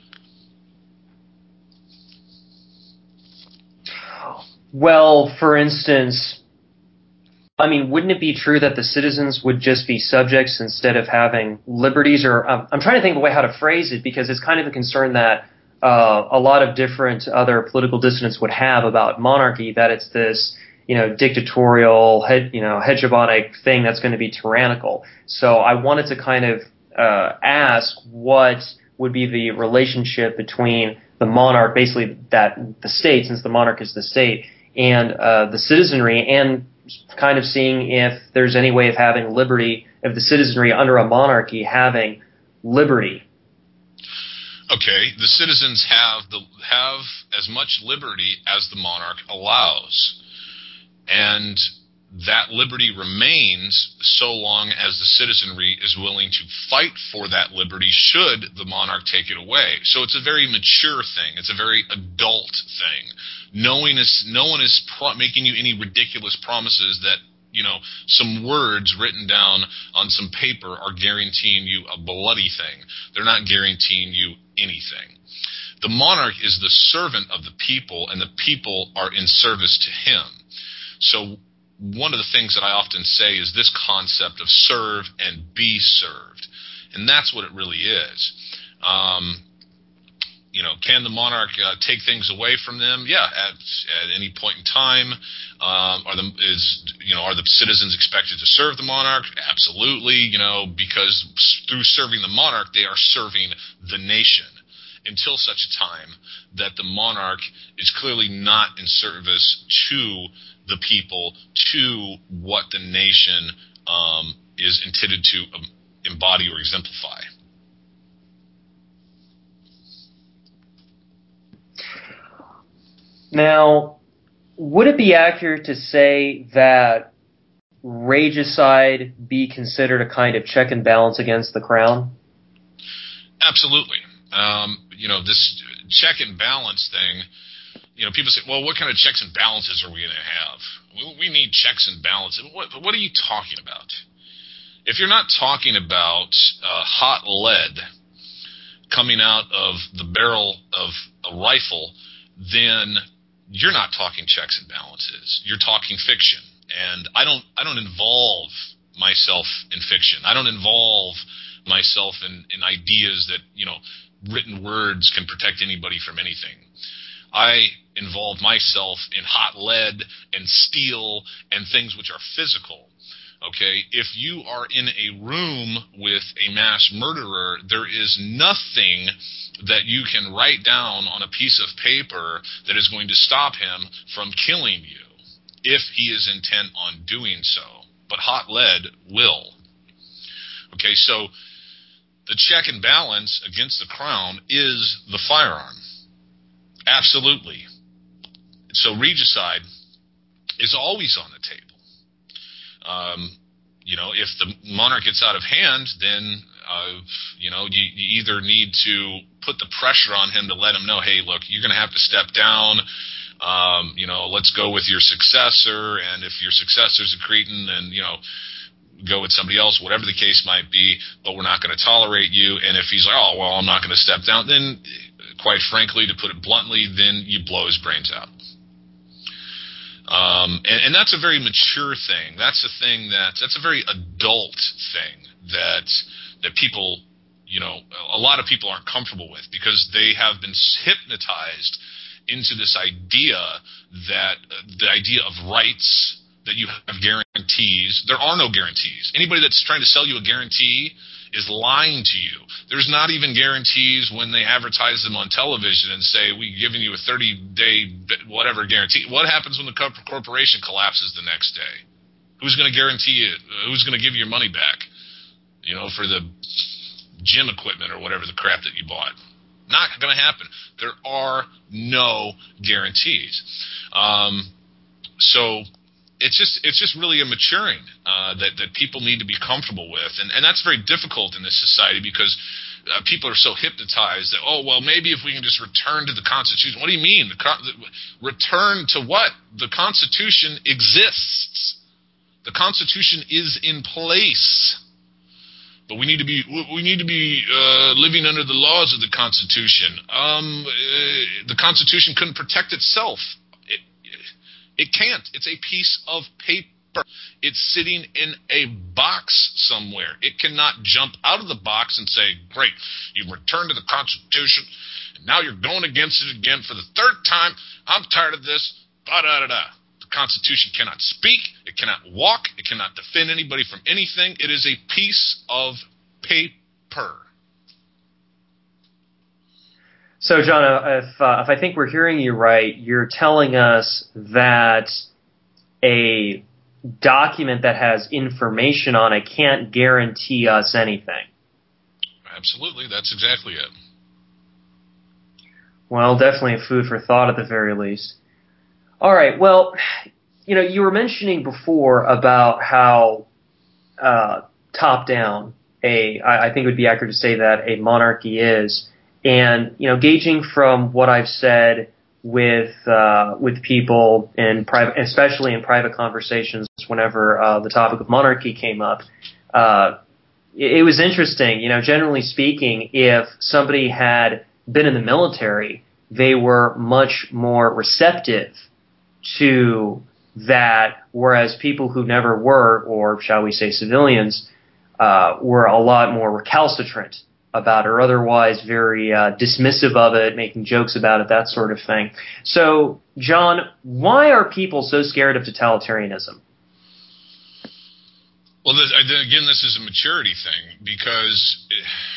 A: Well, for instance, I mean, wouldn't it be true that the citizens would just be subjects instead of having liberties? Or um, I'm trying to think of a way how to phrase it, because it's kind of a concern that uh, a lot of different other political dissidents would have about monarchy, that it's this, you know, dictatorial, head, you know, hegemonic thing that's going to be tyrannical. So I wanted to kind of uh, ask what would be the relationship between the monarch, basically that the state, since the monarch is the state, and uh, the citizenry, and kind of seeing if there's any way of having liberty, of the citizenry under a monarchy having liberty.
B: Okay, the citizens have the have as much liberty as the monarch allows. And that liberty remains so long as the citizenry is willing to fight for that liberty should the monarch take it away. So it's a very mature thing. It's a very adult thing. Knowing is, no one is pro- making you any ridiculous promises that, you know, some words written down on some paper are guaranteeing you a bloody thing. They're not guaranteeing you anything. The monarch is the servant of the people, and the people are in service to him. So one of the things that I often say is this concept of serve and be served. And that's what it really is. Um, you know, can the monarch uh, take things away from them? Yeah, at, at any point in time. Um, are the is you know are the citizens expected to serve the monarch? Absolutely. You know, because through serving the monarch, they are serving the nation. Until such a time that the monarch is clearly not in service to the people, to what the nation um, is intended to um, embody or exemplify.
A: Now, would it be accurate to say that regicide be considered a kind of check and balance against the crown?
B: Absolutely. Um, you know, this check and balance thing, you know, people say, well, what kind of checks and balances are we going to have? We, we need checks and balances. What, what are you talking about? If you're not talking about uh, hot lead coming out of the barrel of a rifle, then you're not talking checks and balances. You're talking fiction. And I don't I don't involve myself in fiction. I don't involve myself in, in ideas that, you know, written words can protect anybody from anything. I involve myself in hot lead and steel and things which are physical. Okay, if you are in a room with a mass murderer, there is nothing that you can write down on a piece of paper that is going to stop him from killing you if he is intent on doing so. But hot lead will. Okay, so the check and balance against the crown is the firearm. Absolutely. So regicide is always on the table. Um, you know, if the monarch gets out of hand, then, uh, you know, you, you either need to put the pressure on him to let him know, hey, look, you're going to have to step down. Um, you know, let's go with your successor. And if your successor's a cretin, then, you know, go with somebody else, whatever the case might be, but we're not going to tolerate you. And if he's like, oh, well, I'm not going to step down, then quite frankly, to put it bluntly, then you blow his brains out. Um, and, and that's a very mature thing. That's a thing that, that's a very adult thing that, that people, you know, a lot of people aren't comfortable with because they have been hypnotized into this idea that uh, the idea of rights, that you have guarantees. There are no guarantees. Anybody that's trying to sell you a guarantee is lying to you. There's not even guarantees when they advertise them on television and say, we've given you a thirty-day whatever guarantee. What happens when the corporation collapses the next day? Who's going to guarantee it? Who's going to give you your money back? You know, for the gym equipment or whatever the crap that you bought. Not going to happen. There are no guarantees. Um, so... It's just it's just really a maturing uh, that, that people need to be comfortable with. And, and that's very difficult in this society because uh, people are so hypnotized that, oh, well, maybe if we can just return to the Constitution. What do you mean? The, the, return to what? The Constitution exists. The Constitution is in place. But we need to be we need to be uh, living under the laws of the Constitution. Um, uh, the Constitution couldn't protect itself. It can't. It's a piece of paper. It's sitting in a box somewhere. It cannot jump out of the box and say, great, you've returned to the Constitution, and now you're going against it again for the third time. I'm tired of this. Da-da-da-da. The Constitution cannot speak. It cannot walk. It cannot defend anybody from anything. It is a piece of paper.
A: So, John, if uh, if I think we're hearing you right, you're telling us that a document that has information on it can't guarantee us anything.
B: Absolutely, that's exactly it.
A: Well, definitely food for thought at the very least. All right, well, you know, you were mentioning before about how uh, top down a I, I think it would be accurate to say that a monarchy is, and you know, gauging from what I've said with uh, with people in private, especially in private conversations, whenever uh, the topic of monarchy came up, uh, it, it was interesting. You know, generally speaking, if somebody had been in the military, they were much more receptive to that, whereas people who never were, or shall we say civilians, uh, were a lot more recalcitrant about it, or otherwise very uh, dismissive of it, making jokes about it, that sort of thing. So, John, why are people so scared of totalitarianism?
B: Well, this, again, this is a maturity thing because,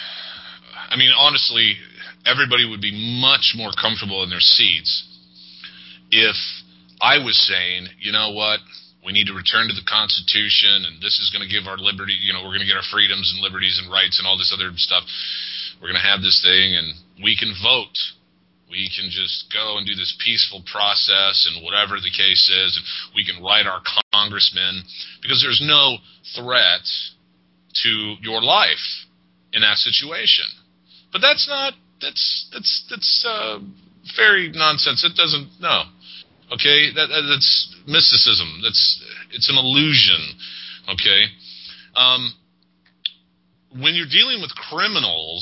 B: I mean, honestly, everybody would be much more comfortable in their seats if I was saying, you know what, we need to return to the Constitution, and this is going to give our liberty, you know, we're going to get our freedoms and liberties and rights and all this other stuff. We're going to have this thing, and we can vote. We can just go and do this peaceful process and whatever the case is, and we can write our congressmen, because there's no threat to your life in that situation. But that's not, that's, that's, that's uh, very nonsense. It doesn't, no. Okay, that, that that's mysticism. That's it's an illusion. Okay, um, when you're dealing with criminals,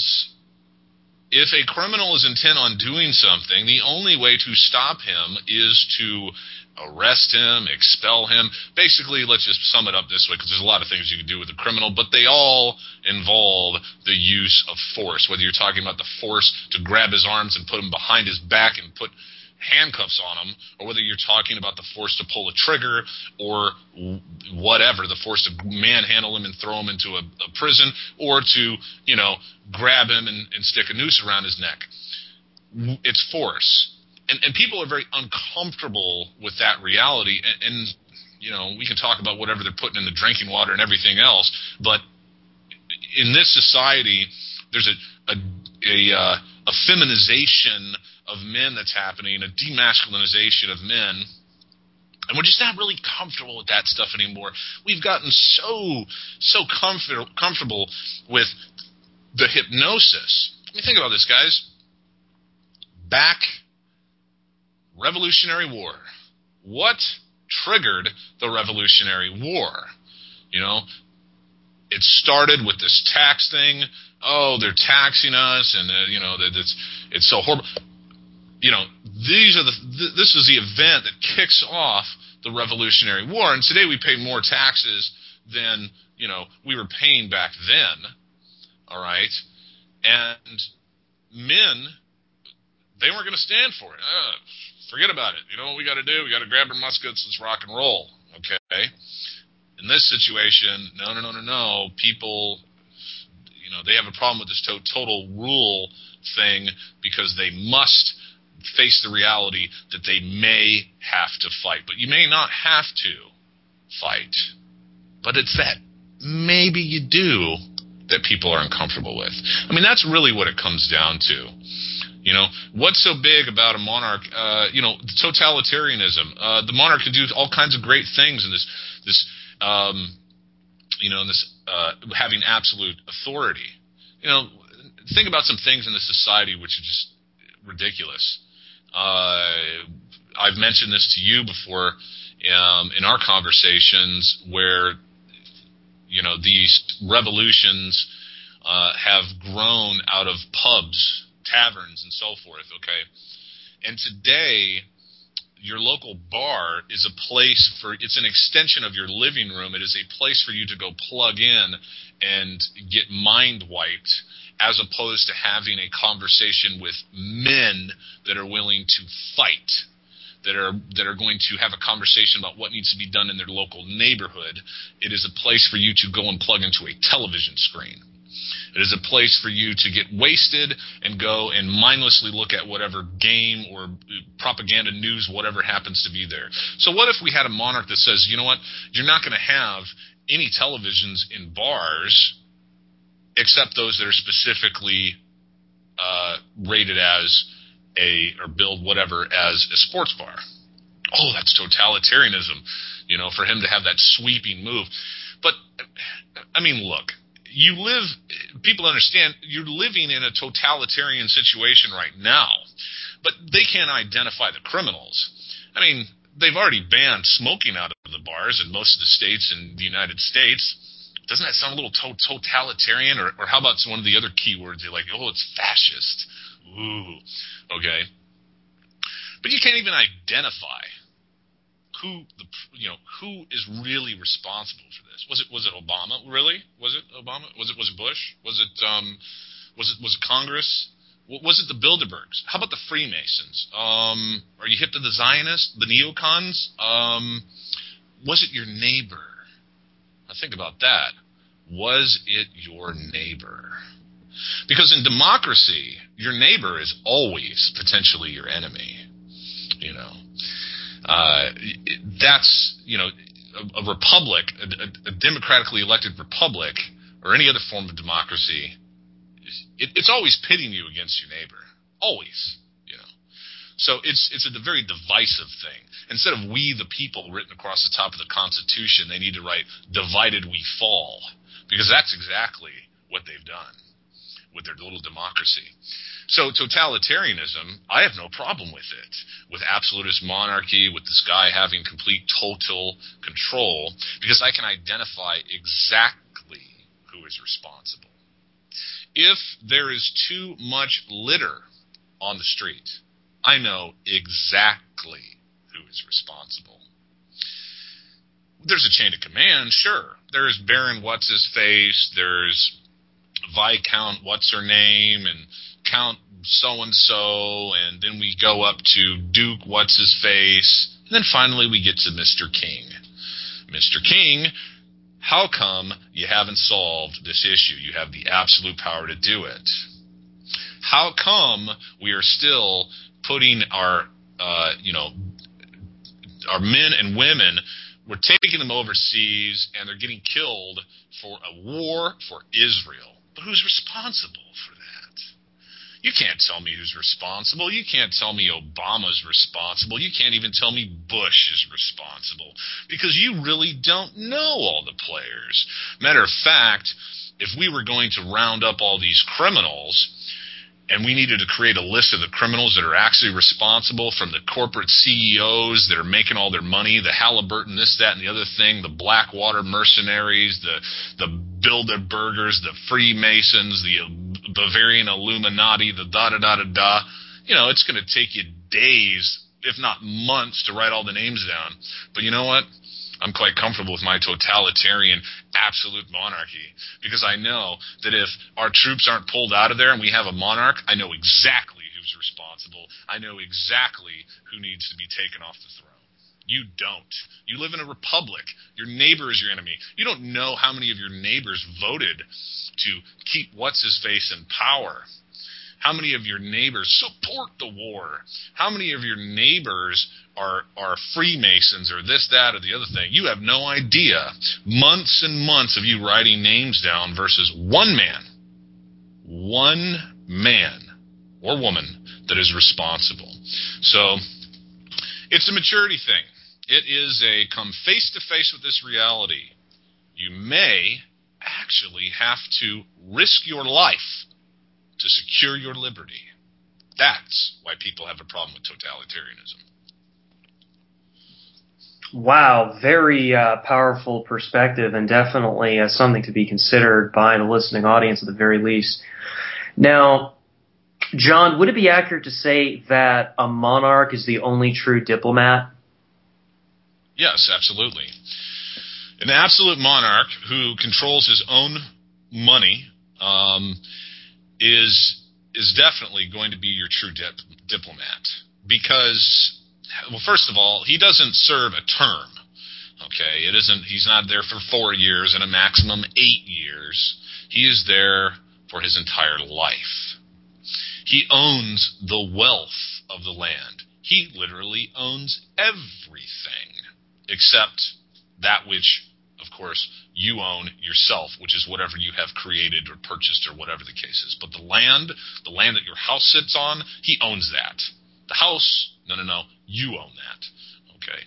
B: if a criminal is intent on doing something, the only way to stop him is to arrest him, expel him. Basically, let's just sum it up this way, because there's a lot of things you can do with a criminal, but they all involve the use of force. Whether you're talking about the force to grab his arms and put him behind his back and put handcuffs on him, or whether you're talking about the force to pull a trigger, or whatever, the force to manhandle him and throw him into a, a prison, or to, you know, grab him and, and stick a noose around his neck. It's force. And, and people are very uncomfortable with that reality, and, and, you know, we can talk about whatever they're putting in the drinking water and everything else, but in this society, there's a, a, a, uh, a feminization of men that's happening, a demasculinization of men, and we're just not really comfortable with that stuff anymore. We've gotten so so comfort, comfortable with the hypnosis. I mean, think about this, guys. Back, Revolutionary War. What triggered the Revolutionary War? You know, it started with this tax thing. Oh, they're taxing us, and uh, you know that it's it's so horrible. You know, these are the th- this is the event that kicks off the Revolutionary War, and today we pay more taxes than, you know, we were paying back then. All right, and men, they weren't going to stand for it. Uh, forget about it. You know what we got to do? We got to grab our muskets. Let's rock and roll. Okay. In this situation, no, no, no, no, no. People, you know, they have a problem with this to- total rule thing because they must face the reality that they may have to fight. But you may not have to fight. But it's that maybe you do that people are uncomfortable with. I mean, that's really what it comes down to. You know, what's so big about a monarch? Uh, you know, totalitarianism. Uh, the monarch can do all kinds of great things in this, this, um, you know, in this uh, having absolute authority. You know, think about some things in this society which are just ridiculous. Uh, I've mentioned this to you before um, in our conversations, where, you know, these revolutions uh, have grown out of pubs, taverns, and so forth, okay? And today, your local bar is a place for, it's an extension of your living room. It is a place for you to go plug in and get mind wiped, as opposed to having a conversation with men that are willing to fight, that are that are going to have a conversation about what needs to be done in their local neighborhood. It is a place for you to go and plug into a television screen. It is a place for you to get wasted and go and mindlessly look at whatever game or propaganda news, whatever happens to be there. So what if we had a monarch that says, you know what, you're not going to have any televisions in bars except those that are specifically uh, rated as a, or billed whatever as a sports bar. oh, that's totalitarianism, you know, for him to have that sweeping move. But, I mean, look, you live, people understand you're living in a totalitarian situation right now, but they can't identify the criminals. I mean, they've already banned smoking out of the bars in most of the states in the United States. Doesn't that sound a little to- totalitarian? Or, or how about one of the other keywords? You're like, oh, it's fascist. Ooh, okay. But you can't even identify who the you know who is really responsible for this. Was it was it Obama? Really? Was it Obama? Was it was it Bush? Was it um was it was it Congress? Was it the Bilderbergs? How about the Freemasons? Um, are you hip to the Zionists, the neocons? Um, was it your neighbor? Now think about that. Was it your neighbor? Because in democracy, your neighbor is always potentially your enemy. You know, uh, that's, you know, a, a republic, a, a democratically elected republic, or any other form of democracy, it, it's always pitting you against your neighbor. Always, you know. So it's it's a very divisive thing. Instead of "we the people" written across the top of the Constitution, they need to write "divided we fall," because that's exactly what they've done with their little democracy. So totalitarianism, I have no problem with it. With absolutist monarchy, with this guy having complete total control, because I can identify exactly who is responsible. If there is too much litter on the street, I know exactly who is responsible. There's a chain of command, sure. There's Baron What's-His-Face, there's Viscount What's-Her-Name, and Count so-and-so, and then we go up to Duke What's-His-Face, and then finally we get to Mister King. Mister King, how come you haven't solved this issue? You have the absolute power to do it. How come we are still putting our, uh, you know, our men and women, we're taking them overseas, and they're getting killed for a war for Israel? But who's responsible for that? You can't tell me who's responsible. You can't tell me Obama's responsible. You can't even tell me Bush is responsible, because you really don't know all the players. Matter of fact, if we were going to round up all these criminals, and we needed to create a list of the criminals that are actually responsible, from the corporate C E Os that are making all their money, the Halliburton, this, that, and the other thing, the Blackwater mercenaries, the the Bilderbergers, the Freemasons, the Bavarian Illuminati, the da-da-da-da-da. You know, it's going to take you days, if not months, to write all the names down. But you know what? I'm quite comfortable with my totalitarian absolute monarchy, because I know that if our troops aren't pulled out of there and we have a monarch, I know exactly who's responsible. I know exactly who needs to be taken off the throne. You don't. You live in a republic. Your neighbor is your enemy. You don't know how many of your neighbors voted to keep What's-His-Face in power. How many of your neighbors support the war? How many of your neighbors are are Freemasons or this, that, or the other thing? You have no idea. Months and months of you writing names down versus one man, one man or woman that is responsible. So it's a maturity thing. It is a come face to face with this reality. You may actually have to risk your life to secure your liberty. That's why people have a problem with totalitarianism.
A: Wow, very uh, powerful perspective, and definitely uh, something to be considered by the listening audience at the very least. Now, John, would it be accurate to say that a monarch is the only true diplomat?
B: Yes, absolutely. An absolute monarch who controls his own money um, is is definitely going to be your true dip, diplomat. Because, well, first of all, he doesn't serve a term. Okay, it isn't. He's not there for four years and a maximum eight years. He is there for his entire life. He owns the wealth of the land. He literally owns everything except that which, of course, you own yourself, which is whatever you have created or purchased or whatever the case is. But the land, the land that your house sits on, he owns that. The house, no, no, no, you own that. Okay.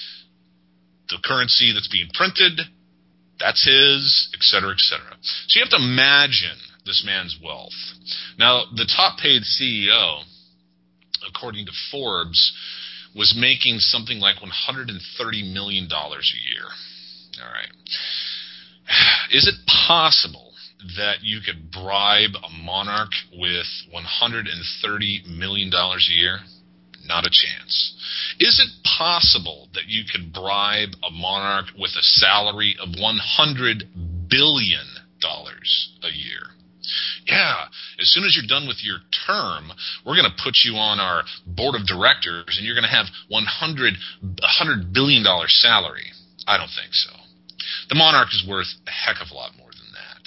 B: The currency that's being printed, that's his, et cetera, et cetera. So you have to imagine this man's wealth. Now, the top-paid C E O, according to Forbes, was making something like one hundred thirty million dollars a year. All right. Is it possible that you could bribe a monarch with one hundred thirty million dollars a year? Not a chance. Is it possible that you could bribe a monarch with a salary of one hundred billion dollars a year? Yeah, as soon as you're done with your term, we're going to put you on our board of directors, and you're going to have one hundred billion dollars salary. I don't think so. The monarch is worth a heck of a lot more than that.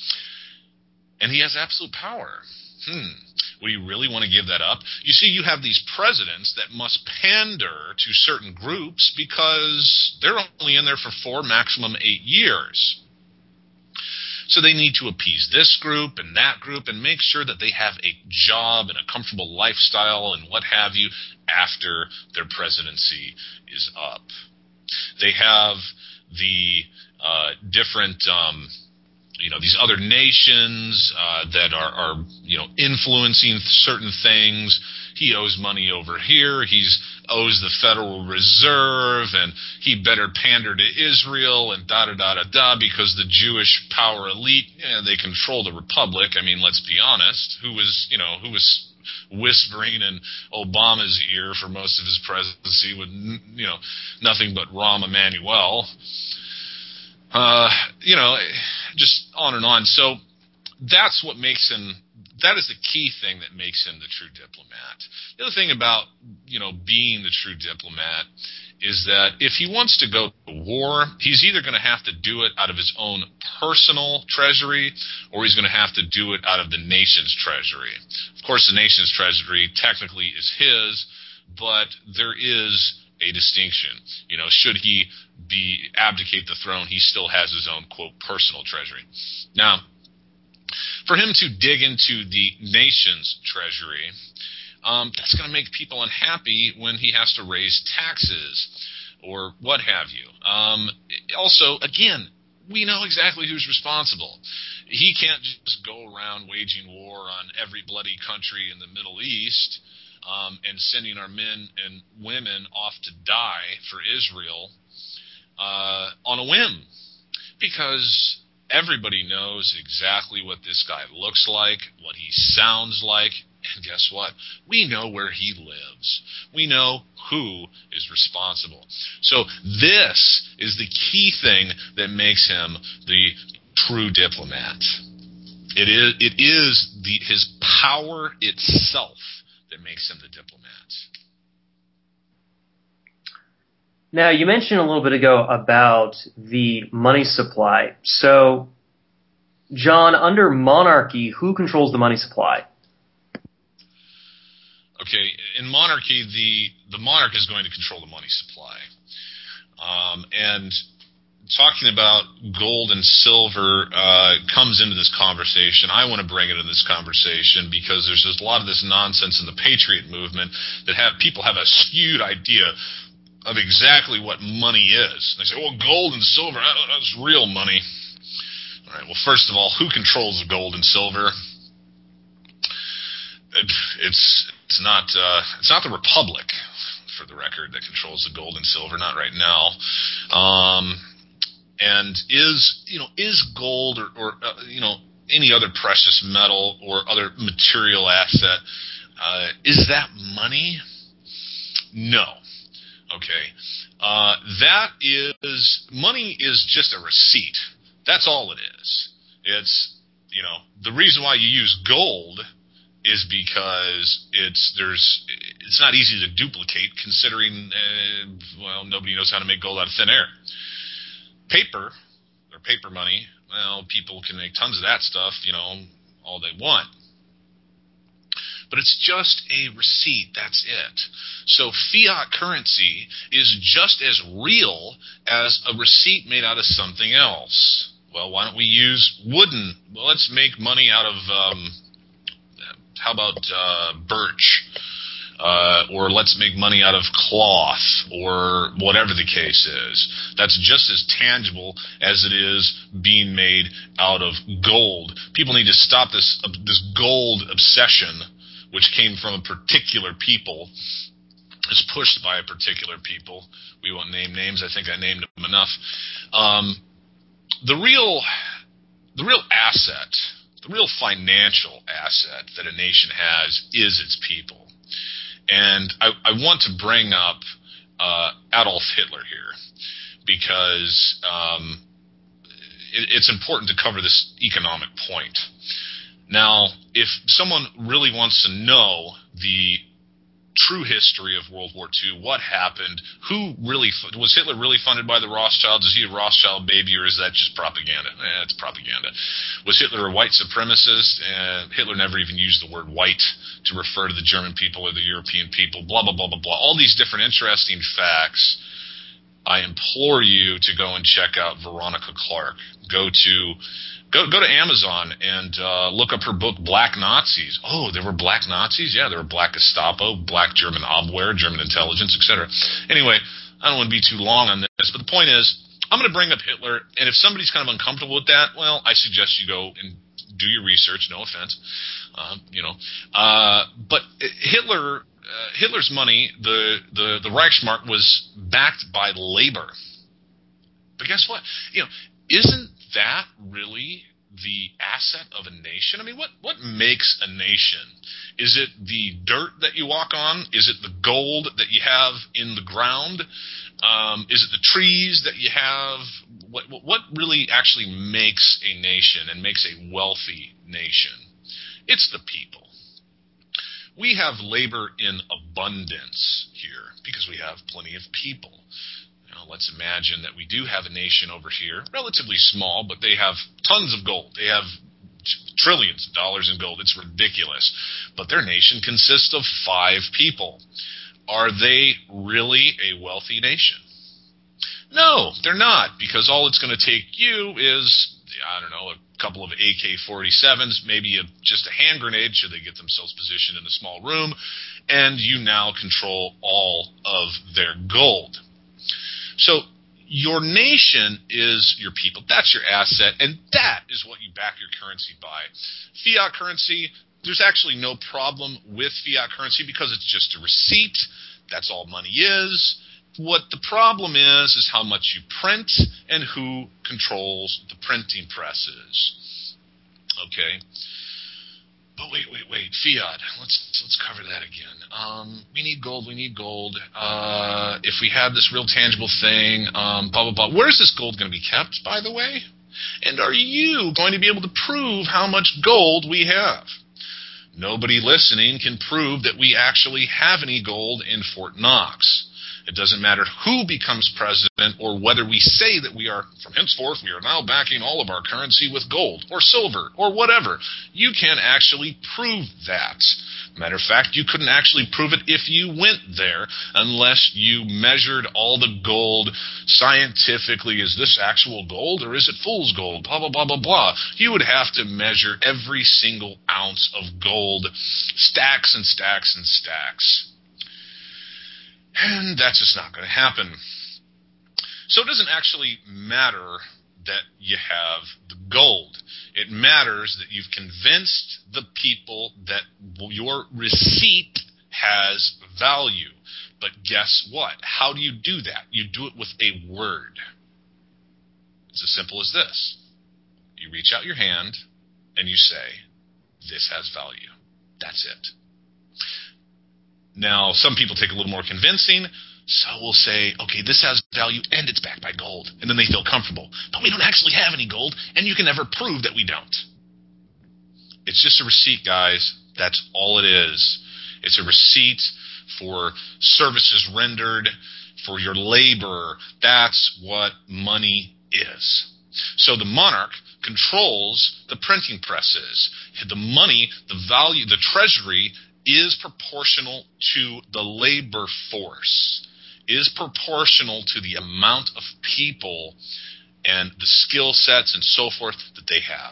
B: And he has absolute power. Hmm. Would you really want to give that up? You see, you have these presidents that must pander to certain groups because they're only in there for four, maximum eight years. So they need to appease this group and that group and make sure that they have a job and a comfortable lifestyle and what have you after their presidency is up. They have the uh, different... Um, You know, these other nations uh, that are, are, you know, influencing certain things. He owes money over here. He owes the Federal Reserve, and he better pander to Israel, and da-da-da-da-da, because the Jewish power elite, yeah, they control the republic. I mean, let's be honest. Who was, you know, who was whispering in Obama's ear for most of his presidency with, you know, nothing but Rahm Emanuel. Uh, you know, just on and on. So that's what makes him, that is the key thing that makes him the true diplomat. The other thing about, you know, being the true diplomat is that if he wants to go to war, he's either going to have to do it out of his own personal treasury, or he's going to have to do it out of the nation's treasury. Of course, the nation's treasury technically is his, but there is a distinction. You know, should he be abdicate the throne, he still has his own, quote, personal treasury. Now, for him to dig into the nation's treasury, um, that's going to make people unhappy when he has to raise taxes or what have you. Um, also, again, we know exactly who's responsible. He can't just go around waging war on every bloody country in the Middle East um, and sending our men and women off to die for Israel uh, on a whim, because everybody knows exactly what this guy looks like, what he sounds like, and guess what? We know where he lives. We know who is responsible. So this is the key thing that makes him the true diplomat. It is it is the his power itself that makes him the diplomat.
A: Now, you mentioned a little bit ago about the money supply. So, John, under monarchy, who controls the money supply?
B: Okay, in monarchy, the, the monarch is going to control the money supply. Um, and talking about gold and silver uh, comes into this conversation. I want to bring it into this conversation because there's just a lot of this nonsense in the Patriot movement that have people have a skewed idea of exactly what money is. They say, well, gold and silver, that's real money. All right, well, first of all, who controls the gold and silver? It, it's it's not uh, it's not the Republic, for the record, that controls the gold and silver. Not right now. Um, and is you know is gold or, or uh, you know any other precious metal or other material asset, uh, is that money? No. Okay. Uh, that is money is just a receipt. That's all it is. It's you know the reason why you use gold is because it's there's it's not easy to duplicate, considering uh, well nobody knows how to make gold out of thin air. Paper or paper money, well, people can make tons of that stuff, you know, all they want. But it's just a receipt, that's it. So fiat currency is just as real as a receipt made out of something else. Well, why don't we use wooden? Well, let's make money out of um, how about uh, birch? uh, or let's make money out of cloth, or whatever the case is. That's just as tangible as it is being made out of gold. People need to stop this uh, this gold obsession, which came from a particular people, is pushed by a particular people. We won't name names. I think I named them enough. Um, the real, the real asset, the real financial asset that a nation has is its people. And I, I want to bring up uh, Adolf Hitler here because um, it, it's important to cover this economic point. Now, if someone really wants to know the true history of World War Two, what happened, who really, was Hitler really funded by the Rothschilds? Is he a Rothschild baby, or is that just propaganda? Eh, it's propaganda. Was Hitler a white supremacist? Uh, Hitler never even used the word white to refer to the German people or the European people, blah, blah, blah, blah, blah. All these different interesting facts. I implore you to go and check out Veronica Clark. Go to Go go to Amazon and uh, look up her book, Black Nazis. Oh, there were black Nazis? Yeah, there were black Gestapo, black German Abwehr, German intelligence, et cetera. Anyway, I don't want to be too long on this, but the point is, I'm going to bring up Hitler, and if somebody's kind of uncomfortable with that, well, I suggest you go and do your research, no offense. Uh, you know, uh, but Hitler, uh, Hitler's money, the, the, the Reichsmark, was backed by labor. But guess what? You know, isn't that really the asset of a nation? I mean, what, what makes a nation? Is it the dirt that you walk on? Is it the gold that you have in the ground? Um, is it the trees that you have? What, what really actually makes a nation and makes a wealthy nation? It's the people. We have labor in abundance here because we have plenty of people. Now, let's imagine that we do have a nation over here, relatively small, but they have tons of gold. They have trillions of dollars in gold. It's ridiculous. But their nation consists of five people. Are they really a wealthy nation? No, they're not, because all it's going to take you is, I don't know, a couple of A K forty-sevens, maybe a, just a hand grenade should they get themselves positioned in a small room, and you now control all of their gold. So your nation is your people. That's your asset, and that is what you back your currency by. Fiat currency, there's actually no problem with fiat currency because it's just a receipt. That's all money is. What the problem is is how much you print and who controls the printing presses. Okay? But wait, wait, wait. Fiat. Let's let's cover that again. Um, we need gold. We need gold. Uh, if we had this real tangible thing, um, blah, blah, blah. Where is this gold going to be kept, by the way? And are you going to be able to prove how much gold we have? Nobody listening can prove that we actually have any gold in Fort Knox. It doesn't matter who becomes president or whether we say that we are, from henceforth, we are now backing all of our currency with gold or silver or whatever. You can't actually prove that. Matter of fact, you couldn't actually prove it if you went there unless you measured all the gold scientifically. Is this actual gold or is it fool's gold? Blah, blah, blah, blah, blah. You would have to measure every single ounce of gold, stacks and stacks and stacks. And that's just not going to happen. So it doesn't actually matter that you have the gold. It matters that you've convinced the people that your receipt has value. But guess what? How do you do that? You do it with a word. It's as simple as this. You reach out your hand and you say, this has value. That's it. Now, some people take a little more convincing, so we'll say, okay, this has value and it's backed by gold. And then they feel comfortable. But we don't actually have any gold, and you can never prove that we don't. It's just a receipt, guys. That's all it is. It's a receipt for services rendered, for your labor. That's what money is. So the monarch controls the printing presses. The money, the value, the treasury is proportional to the labor force, is proportional to the amount of people and the skill sets and so forth that they have.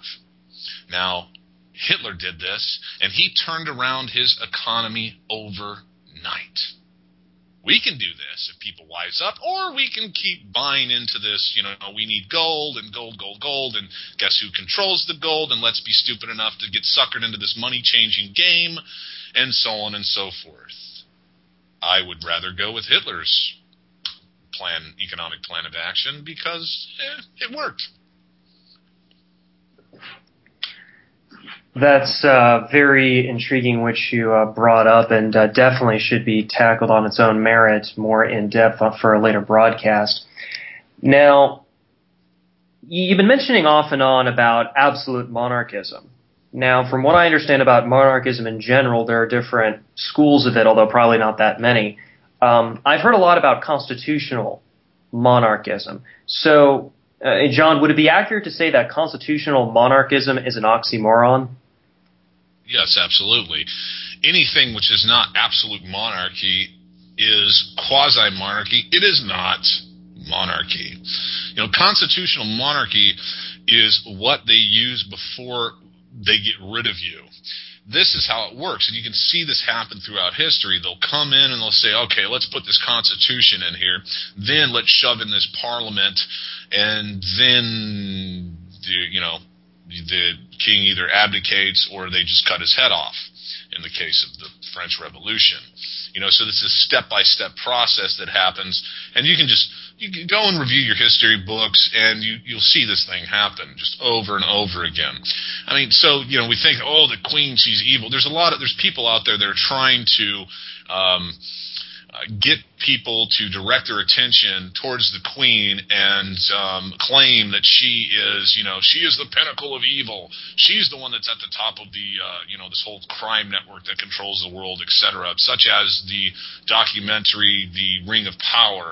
B: Now, Hitler did this, and he turned around his economy overnight. night. We can do this if people wise up, or we can keep buying into this, you know, we need gold and gold, gold, gold, and guess who controls the gold, and let's be stupid enough to get suckered into this money-changing game, and so on and so forth. I would rather go with Hitler's plan, economic plan of action, because eh, it worked.
A: That's uh, very intriguing, which you uh, brought up, and uh, definitely should be tackled on its own merit more in depth for a later broadcast. Now, you've been mentioning off and on about absolute monarchism. Now, from what I understand about monarchism in general, there are different schools of it, although probably not that many. Um, I've heard a lot about constitutional monarchism. So, uh, John, would it be accurate to say that constitutional monarchism is an oxymoron?
B: Yes, absolutely. Anything which is not absolute monarchy is quasi-monarchy. It is not monarchy. You know, constitutional monarchy is what they use before they get rid of you. This is how it works, and you can see this happen throughout history. They'll come in and they'll say, okay, let's put this Constitution in here, then let's shove in this Parliament, and then, you know, the king either abdicates or they just cut his head off in the case of the French Revolution. You know, so this is a step-by-step process that happens, and you can just you can go and review your history books, and you, you'll see this thing happen just over and over again. I mean, so, you know, we think, oh, the queen, she's evil. There's a lot of, there's people out there that are trying to um, uh, get people to direct their attention towards the queen and um, claim that she is, you know, she is the pinnacle of evil. She's the one that's at the top of the, uh, you know, this whole crime network that controls the world, et cetera, such as the documentary The Ring of Power.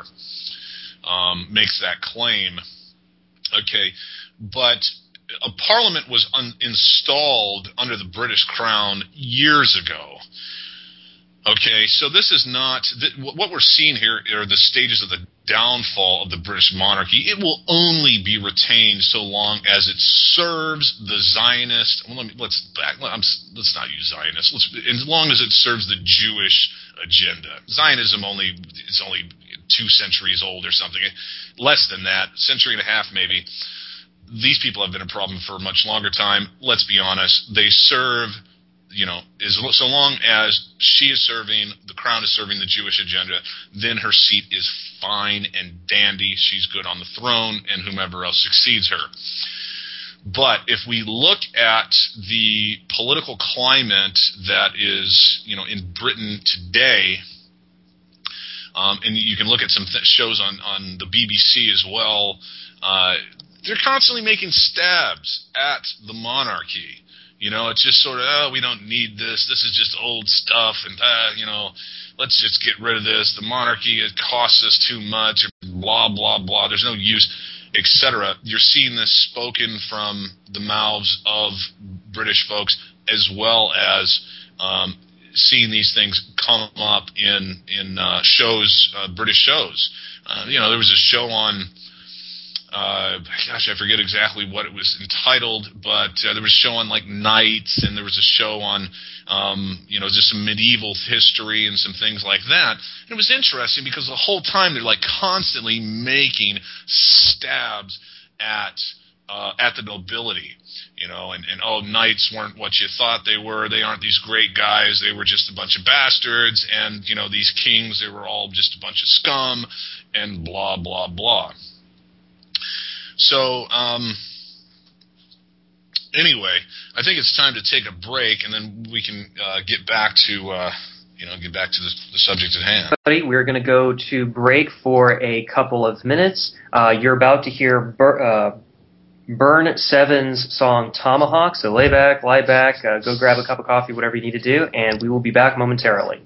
B: Um, makes that claim. Okay, but a parliament was un- installed under the British Crown years ago. Okay, so this is not th- what we're seeing here are the stages of the downfall of the British monarchy. It will only be retained so long as it serves the Zionist. Well, let me, let's back. I'm, let's not use Zionist. Let's, as long as it serves the Jewish agenda. Zionism only it's only two centuries old or something, less than that, century and a half maybe. These people have been a problem for a much longer time. Let's be honest. They serve. You know, as, so long as she is serving, the crown is serving the Jewish agenda, then her seat is fine and dandy. She's good on the throne, and whomever else succeeds her. But if we look at the political climate that is, you know, in Britain today, um, and you can look at some th- shows on, on the B B C as well, uh, they're constantly making stabs at the monarchy. You know, it's just sort of, oh, we don't need this. This is just old stuff, and, uh, you know, let's just get rid of this. The monarchy, it costs us too much, blah, blah, blah. There's no use, et cetera. You're seeing this spoken from the mouths of British folks as well as um, seeing these things come up in, in uh, shows, uh, British shows. Uh, you know, there was a show on... Uh, gosh, I forget exactly what it was entitled, but uh, there was a show on like knights, and there was a show on, um, you know, just some medieval history and some things like that. And it was interesting because the whole time they're like constantly making stabs at uh, at the nobility, you know, and, and oh, knights weren't what you thought they were. They aren't these great guys. They were just a bunch of bastards, and you know, these kings, they were all just a bunch of scum, and blah blah blah. So, um, anyway, I think it's time to take a break, and then we can uh, get back to, uh, you know, get back to the, the subject at hand.
A: We're going to go to break for a couple of minutes. Uh, you're about to hear Bur- uh, Burn Seven's song Tomahawk, so lay back, lie back, uh, go grab a cup of coffee, whatever you need to do, and we will be back momentarily.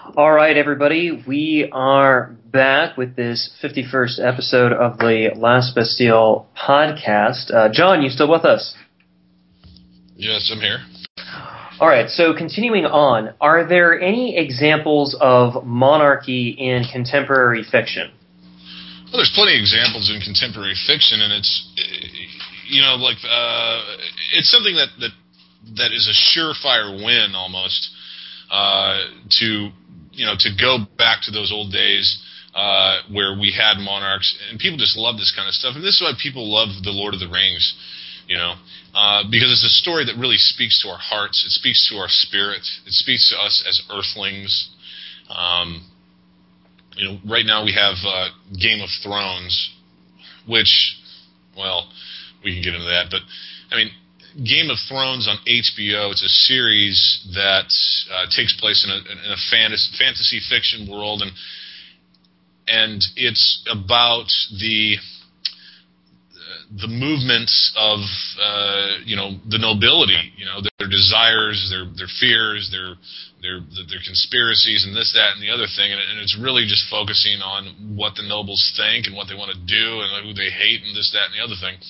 A: All right, everybody, we are back with this fifty-first episode of the Last Bastille podcast. Uh, John, you still with us?
B: Yes, I'm here.
A: All right, so continuing on, are there any examples of monarchy in contemporary fiction?
B: Well, there's plenty of examples in contemporary fiction, and it's, you know, like, uh, it's something that, that, that is a surefire win almost, uh, to, you know, to go back to those old days, uh, where we had monarchs, and people just love this kind of stuff, and this is why people love The Lord of the Rings, you know, uh, because it's a story that really speaks to our hearts, it speaks to our spirit, it speaks to us as earthlings. Um, you know, right now we have uh, Game of Thrones, which, well, we can get into that, but, I mean, Game of Thrones on H B O, it's a series that uh, takes place in a, in a fantasy, fantasy fiction world, and and it's about the the movements of uh, you know the nobility, you know their desires, their their fears, their their their conspiracies, and this, that, and the other thing, and, and it's really just focusing on what the nobles think and what they want to do and who they hate and this, that, and the other thing.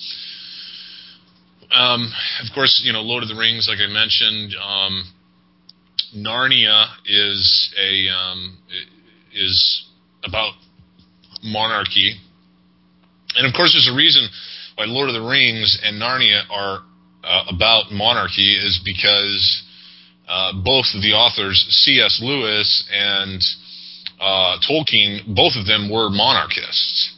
B: Um, of course, you know, Lord of the Rings, like I mentioned, um, Narnia is a um, is about monarchy, and of course, there's a reason why Lord of the Rings and Narnia are uh, about monarchy is because uh, both of the authors, C S Lewis and uh, Tolkien, both of them were monarchists.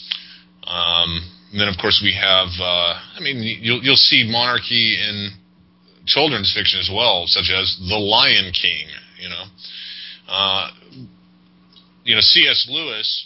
B: Um, And then, of course, we have, uh, I mean, you'll, you'll see monarchy in children's fiction as well, such as The Lion King, you know. Uh, you know, C S Lewis,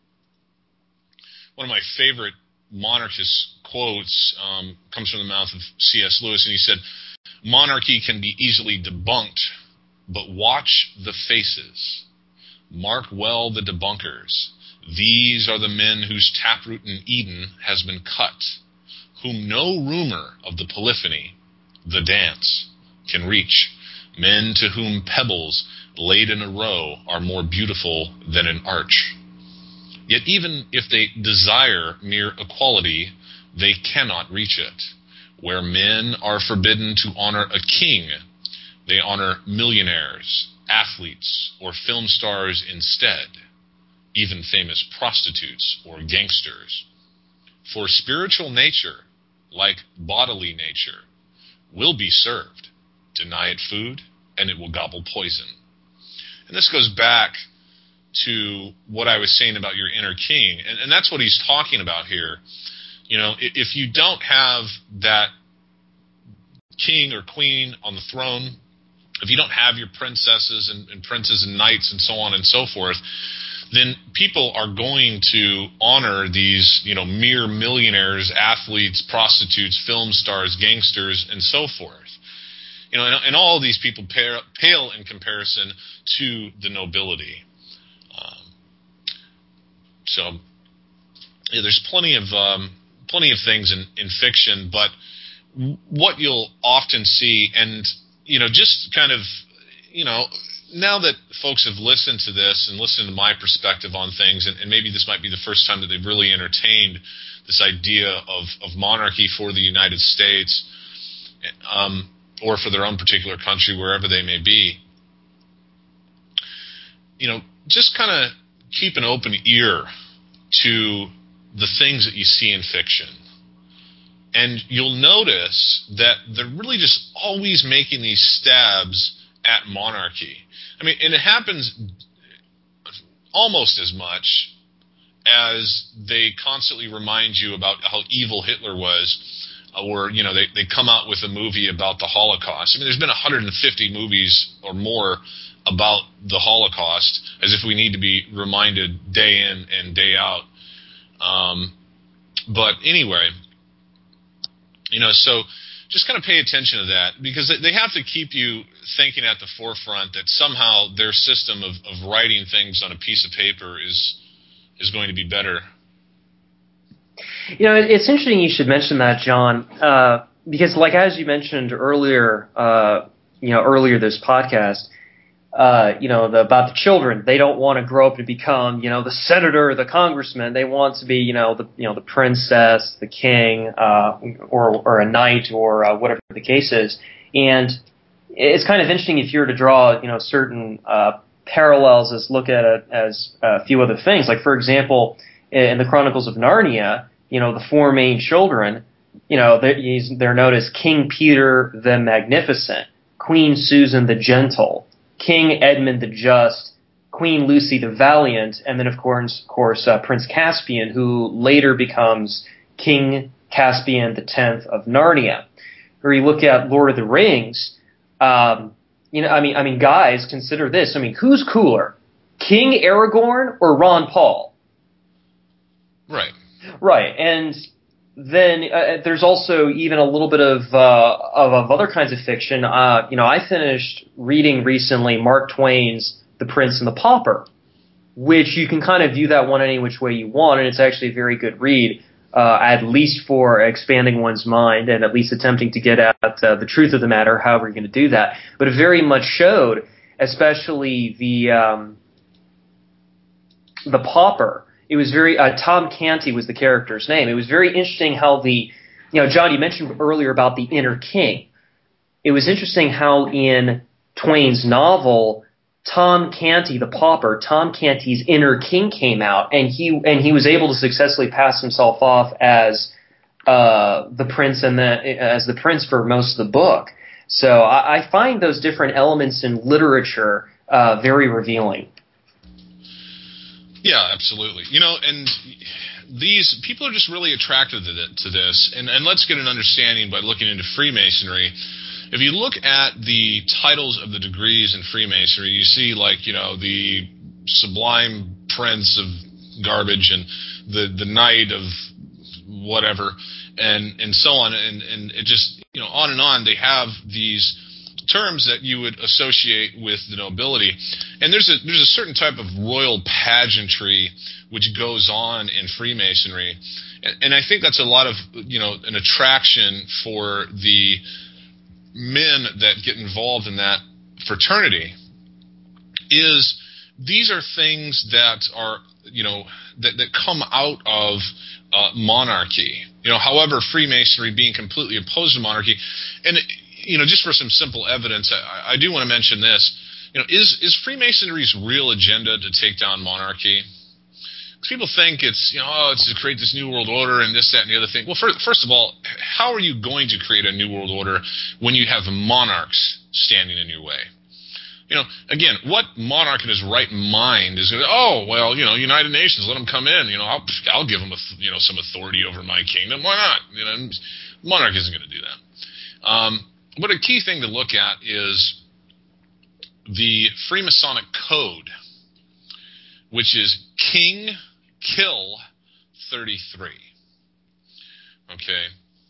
B: one of my favorite monarchist quotes um, comes from the mouth of C S Lewis, and he said, "Monarchy can be easily debunked, but watch the faces. Mark well the debunkers. These are the men whose taproot in Eden has been cut, whom no rumor of the polyphony, the dance, can reach, men to whom pebbles laid in a row are more beautiful than an arch. Yet even if they desire mere equality, they cannot reach it. Where men are forbidden to honor a king, they honor millionaires, athletes, or film stars instead, even famous prostitutes or gangsters. For spiritual nature, like bodily nature, will be served. Deny it food, and it will gobble poison." And this goes back to what I was saying about your inner king, and, and that's what he's talking about here. You know, if you don't have that king or queen on the throne, if you don't have your princesses and, and princes and knights and so on and so forth, then people are going to honor these, you know, mere millionaires, athletes, prostitutes, film stars, gangsters, and so forth. You know, and, and all of these people pale, pale in comparison to the nobility. Um, so, yeah, there's plenty of um, plenty of things in, in fiction, but what you'll often see, and you know, just kind of, you know, now that folks have listened to this and listened to my perspective on things, and, and maybe this might be the first time that they've really entertained this idea of, of monarchy for the United States, um, or for their own particular country, wherever they may be, you know, just kind of keep an open ear to the things that you see in fiction. And you'll notice that they're really just always making these stabs at monarchy. I mean, and it happens almost as much as they constantly remind you about how evil Hitler was, or, you know, they, they come out with a movie about the Holocaust. I mean, there's been one hundred fifty movies or more about the Holocaust, as if we need to be reminded day in and day out. Um, but anyway, you know, so just kind of pay attention to that, because they have to keep you thinking at the forefront that somehow their system of, of writing things on a piece of paper is is going to be better.
A: You know, it's interesting you should mention that, John, uh, because, like, as you mentioned earlier, uh, you know, earlier this podcast, uh, you know, the, about the children. They don't want to grow up to become, you know, the senator or the congressman. They want to be, you know, the, you know, the princess, the king, uh, or, or a knight, or uh, whatever the case is. And it's kind of interesting if you were to draw, you know, certain uh, parallels as look at it as a few other things. Like, for example, in the Chronicles of Narnia, you know, the four main children, you know, they're, they're known as King Peter the Magnificent, Queen Susan the Gentle, King Edmund the Just, Queen Lucy the Valiant, and then, of course, of course uh, Prince Caspian, who later becomes King Caspian the Tenth of Narnia. Or you look at Lord of the Rings, um, you know, I mean, I mean, guys, consider this. I mean, who's cooler, King Aragorn or Ron Paul?
B: Right.
A: Right, and then uh, there's also even a little bit of, uh, of of other kinds of fiction. Uh, you know, I finished reading recently Mark Twain's The Prince and the Pauper, which you can kind of view that one any which way you want, and it's actually a very good read, uh, at least for expanding one's mind and at least attempting to get at uh, the truth of the matter, however you're going to do that. But it very much showed, especially the um, the pauper. It was very, uh, Tom Canty was the character's name. It was very interesting how the, you know, John, you mentioned earlier about the inner king. It was interesting how in Twain's novel, Tom Canty, the pauper, Tom Canty's inner king came out, and he and he was able to successfully pass himself off as uh, the prince and the as the prince for most of the book. So I, I find those different elements in literature uh, very revealing.
B: Yeah, absolutely. You know, and these people are just really attracted to, the, to this. And, and let's get an understanding by looking into Freemasonry. If you look at the titles of the degrees in Freemasonry, you see, like, you know, the Sublime Prince of Garbage and the, the Knight of whatever, and, and so on. And, and it just, you know, on and on. They have these terms that you would associate with the nobility. And there's a there's a certain type of royal pageantry which goes on in Freemasonry. And, and I think that's a lot of, you know, an attraction for the men that get involved in that fraternity is these are things that are, you know, that, that come out of uh, monarchy. You know, however, Freemasonry being completely opposed to monarchy, and you know, just for some simple evidence, I, I do want to mention this. You know, is is Freemasonry's real agenda to take down monarchy? Because people think it's, you know, oh, it's to create this new world order and this, that, and the other thing. Well, first, first of all, how are you going to create a new world order when you have monarchs standing in your way? You know, again, what monarch in his right mind is going to, oh, well, you know, United Nations, let them come in. You know, I'll, I'll give them, a, you know, some authority over my kingdom. Why not? You know, monarch isn't going to do that. Um, But a key thing to look at is the Freemasonic Code, which is King Kill thirty-three. Okay.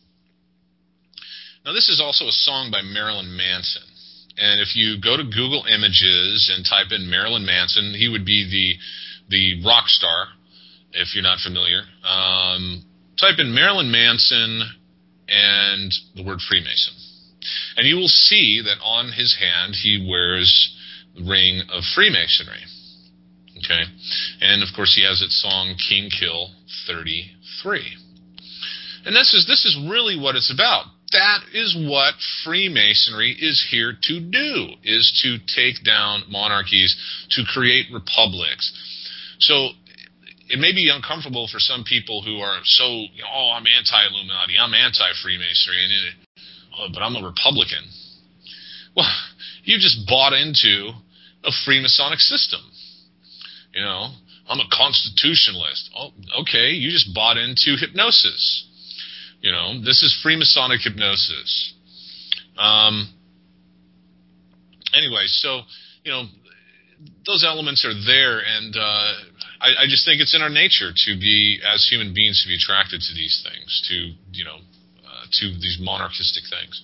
B: Now, this is also a song by Marilyn Manson. And if you go to Google Images and type in Marilyn Manson, he would be the the rock star, if you're not familiar. Um, type in Marilyn Manson and the word Freemason. And you will see that on his hand he wears the ring of Freemasonry. Okay? And, of course, he has that song, King Kill thirty-three. And this is this is really what it's about. That is what Freemasonry is here to do, is to take down monarchies, to create republics. So it may be uncomfortable for some people who are so, you know, oh, I'm anti-Illuminati, I'm anti-Freemasonry, and it, oh, but I'm a Republican. Well, you just bought into a Freemasonic system. You know, I'm a constitutionalist. Oh, okay, you just bought into hypnosis. You know, this is Freemasonic hypnosis. Um, anyway, so, you know, those elements are there, and uh, I, I just think it's in our nature to be, as human beings, to be attracted to these things, to, you know, uh, to these monarchistic things.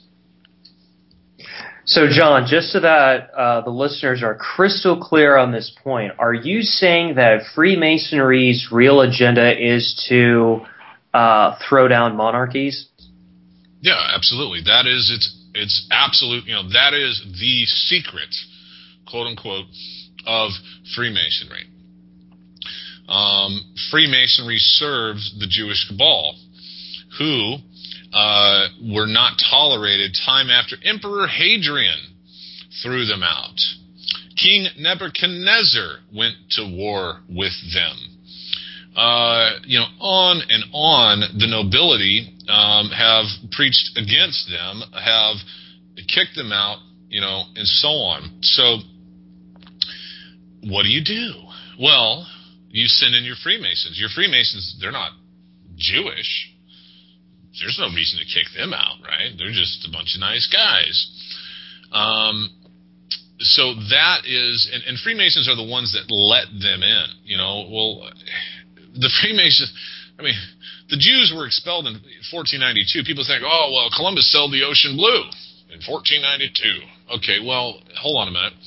A: So, John, just so that uh, the listeners are crystal clear on this point, are you saying that Freemasonry's real agenda is to uh, throw down monarchies?
B: Yeah, absolutely. That is its its absolute. You know, that is the secret quote unquote, of Freemasonry. Um, Freemasonry serves the Jewish cabal, who uh, were not tolerated time after Emperor Hadrian threw them out. King Nebuchadnezzar went to war with them. Uh, you know, on and on, the nobility um, have preached against them, have kicked them out, you know, and so on. So, what do you do? Well, you send in your Freemasons. Your Freemasons, they're not Jewish. There's no reason to kick them out, right? They're just a bunch of nice guys. Um, so that is, and, and Freemasons are the ones that let them in. You know, well, the Freemasons, I mean, the Jews were expelled in fourteen ninety-two. People think, oh, well, Columbus sailed the ocean blue in fourteen ninety-two. Okay, well, hold on a minute.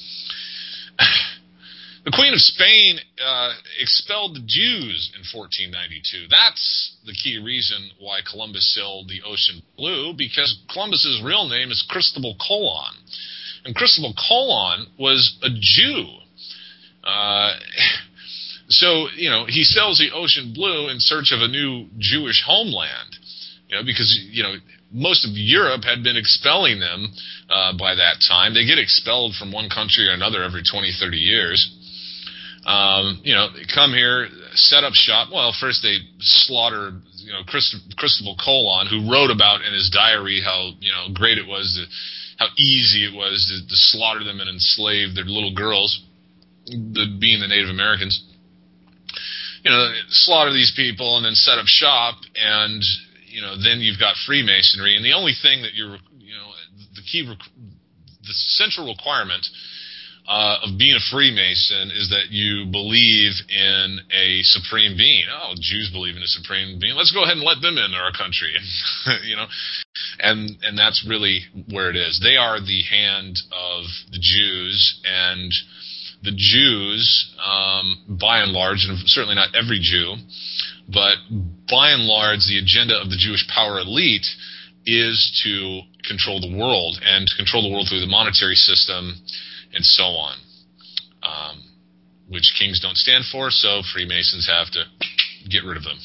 B: The Queen of Spain uh, expelled the Jews in fourteen ninety-two. That's the key reason why Columbus sailed the ocean blue, because Columbus's real name is Cristobal Colon. And Cristobal Colon was a Jew. Uh, so, you know, he sails the ocean blue in search of a new Jewish homeland, you know, because, you know, most of Europe had been expelling them uh, by that time. They get expelled from one country or another every twenty, thirty years. Um, you know, they come here, set up shop. Well, first they slaughter, you know, Christ- Cristobal Colon, who wrote about in his diary how, you know, great it was, to, how easy it was to, to slaughter them and enslave their little girls, the, being the Native Americans. You know, slaughter these people and then set up shop, and, you know, then you've got Freemasonry. And the only thing that you're, you know, the key, the central requirement Uh, of being a Freemason is that you believe in a supreme being. Oh, Jews believe in a supreme being. Let's go ahead and let them into our country, you know, and and that's really where it is. They are the hand of the Jews, and the Jews, um, by and large, and certainly not every Jew, but by and large, the agenda of the Jewish power elite is to control the world, and to control the world through the monetary system, and so on, um, which kings don't stand for, so Freemasons have to get rid of them.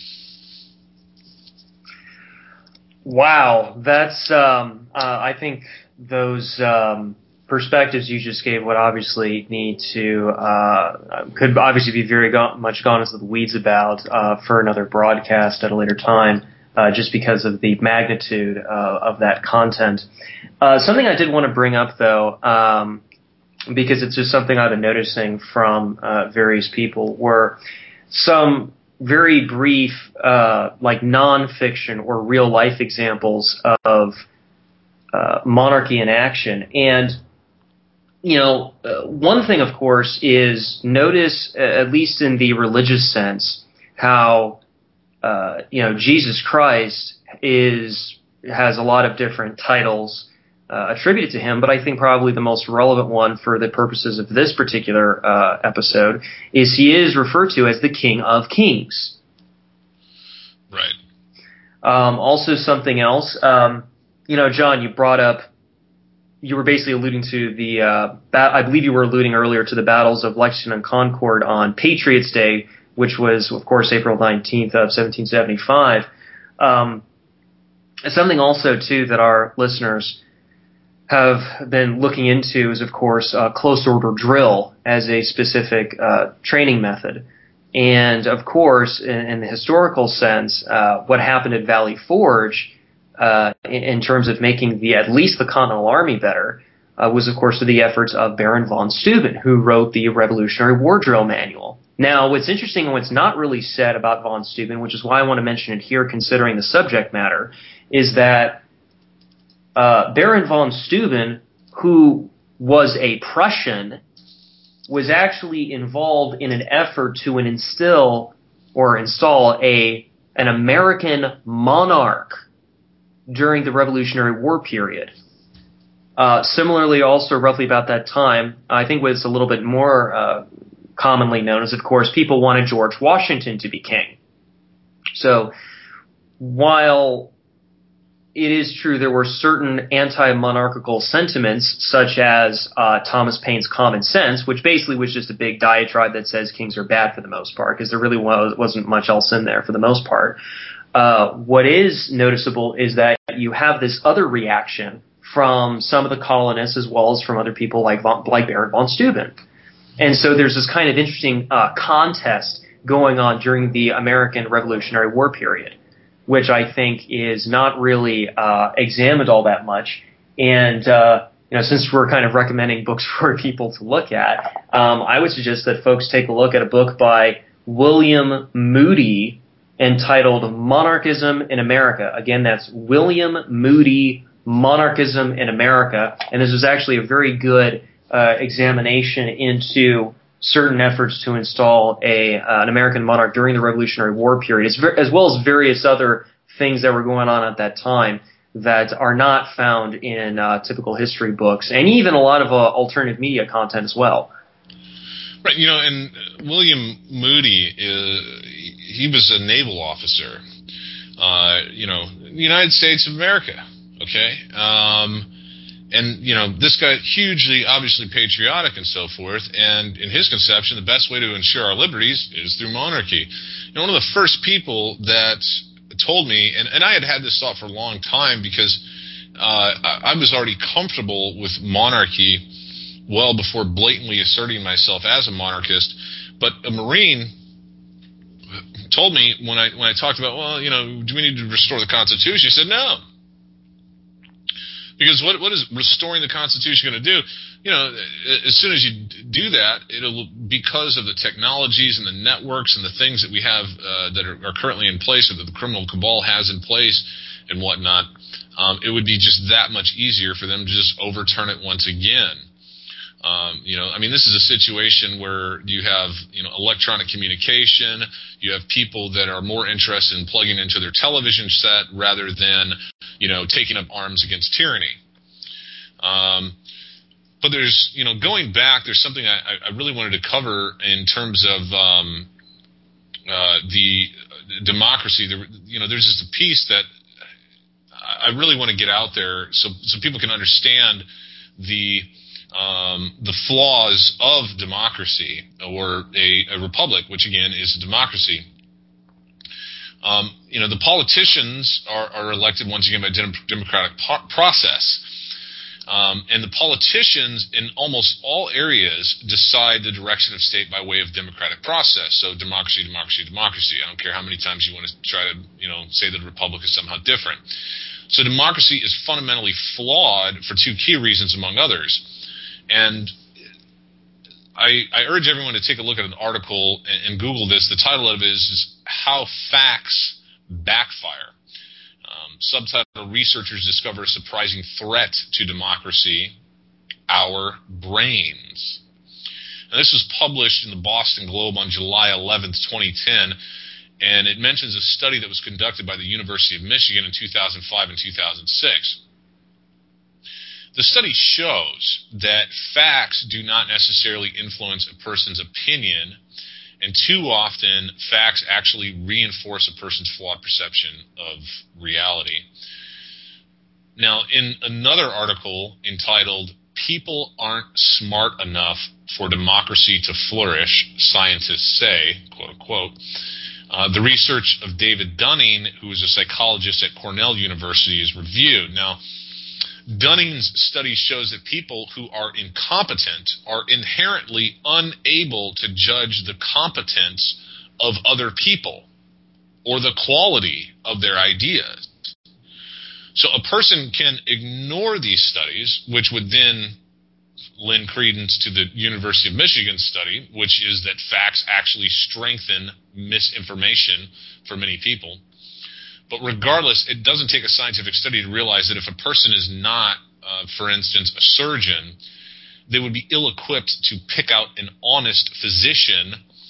A: Wow, that's, um, uh, I think those um, perspectives you just gave would obviously need to, uh, could obviously be very go- much gone into the weeds about uh, for another broadcast at a later time, uh, just because of the magnitude uh, of that content. Uh, something I did want to bring up, though, um, because it's just something I've been noticing from uh, various people, were some very brief, uh, like nonfiction or real life examples of uh, monarchy in action. And, you know, uh, one thing, of course, is notice, uh, at least in the religious sense, how, uh, you know, Jesus Christ is has a lot of different titles Uh, attributed to him, but I think probably the most relevant one for the purposes of this particular uh, episode is he is referred to as the King of Kings.
B: Right.
A: Um, also something else, um, you know, John, you brought up, you were basically alluding to the, uh, ba- I believe you were alluding earlier to the battles of Lexington and Concord on Patriots' Day, which was, of course, April nineteenth of seventeen seventy-five. Um, something also, too, that our listeners have been looking into is, of course, uh, close order drill as a specific uh, training method. And, of course, in, in the historical sense, uh, what happened at Valley Forge uh, in, in terms of making the at least the Continental Army better uh, was, of course, to the efforts of Baron von Steuben, who wrote the Revolutionary War Drill Manual. Now, what's interesting and what's not really said about von Steuben, which is why I want to mention it here considering the subject matter, is that Uh, Baron von Steuben, who was a Prussian, was actually involved in an effort to instill or install a an American monarch during the Revolutionary War period. Uh, similarly, also roughly about that time, I think what's a little bit more uh, commonly known is, of course, people wanted George Washington to be king. So while it is true there were certain anti-monarchical sentiments, such as uh, Thomas Paine's Common Sense, which basically was just a big diatribe that says kings are bad for the most part, because there really was, wasn't much else in there for the most part. Uh, what is noticeable is that you have this other reaction from some of the colonists as well as from other people like von, like Baron von Steuben. And so there's this kind of interesting uh, contest going on during the American Revolutionary War period, which I think is not really uh, examined all that much. And uh, you know, since we're kind of recommending books for people to look at, um, I would suggest that folks take a look at a book by William Moody entitled Monarchism in America. Again, that's William Moody, Monarchism in America. And this was actually a very good uh, examination into certain efforts to install a uh, an American monarch during the Revolutionary War period, as, ver- as well as various other things that were going on at that time that are not found in uh, typical history books, and even a lot of uh, alternative media content as well.
B: Right, you know, and William Moody, uh, he was a naval officer, uh, you know, the United States of America, okay? Um, and, you know, this guy, hugely, obviously patriotic and so forth, and in his conception, the best way to ensure our liberties is through monarchy. You know, one of the first people that told me, and, and I had had this thought for a long time because uh, I, I was already comfortable with monarchy well before blatantly asserting myself as a monarchist, but a Marine told me when I when I talked about, well, you know, do we need to restore the Constitution? He said no, because what what is restoring the Constitution going to do? You know, as soon as you do that, it'll, because of the technologies and the networks and the things that we have uh, that are, are currently in place, or that the criminal cabal has in place and whatnot, um, it would be just that much easier for them to just overturn it once again. Um, you know, I mean, this is a situation where you have, you know, electronic communication. You have people that are more interested in plugging into their television set rather than, you know, taking up arms against tyranny. Um, but there's, you know, going back, there's something I, I really wanted to cover in terms of um, uh, the democracy. There, you know, there's just a piece that I really want to get out there so so people can understand the Um, the flaws of democracy, or a, a republic, which again is a democracy. Um, you know, the politicians are, are elected once again by dem- democratic po- process, um, and the politicians in almost all areas decide the direction of state by way of democratic process. So democracy, democracy, democracy. I don't care how many times you want to try to, you know, say that a republic is somehow different. So democracy is fundamentally flawed for two key reasons, among others. And I, I urge everyone to take a look at an article and, and Google this. The title of it is, is How Facts Backfire. Um, subtitle, Researchers Discover a Surprising Threat to Democracy, Our Brains. And this was published in the Boston Globe on July eleventh, twenty ten, and it mentions a study that was conducted by the University of Michigan in two thousand five and two thousand six. The study shows that facts do not necessarily influence a person's opinion, and too often facts actually reinforce a person's flawed perception of reality. Now, in another article entitled People Aren't Smart Enough for Democracy to Flourish, Scientists Say, quote unquote, uh, the research of David Dunning, who is a psychologist at Cornell University, is reviewed. Now, Dunning's study shows that people who are incompetent are inherently unable to judge the competence of other people or the quality of their ideas. So a person can ignore these studies, which would then lend credence to the University of Michigan study, which is that facts actually strengthen misinformation for many people. But regardless, it doesn't take a scientific study to realize that if a person is not, uh, for instance, a surgeon, they would be ill-equipped to pick out an honest physician,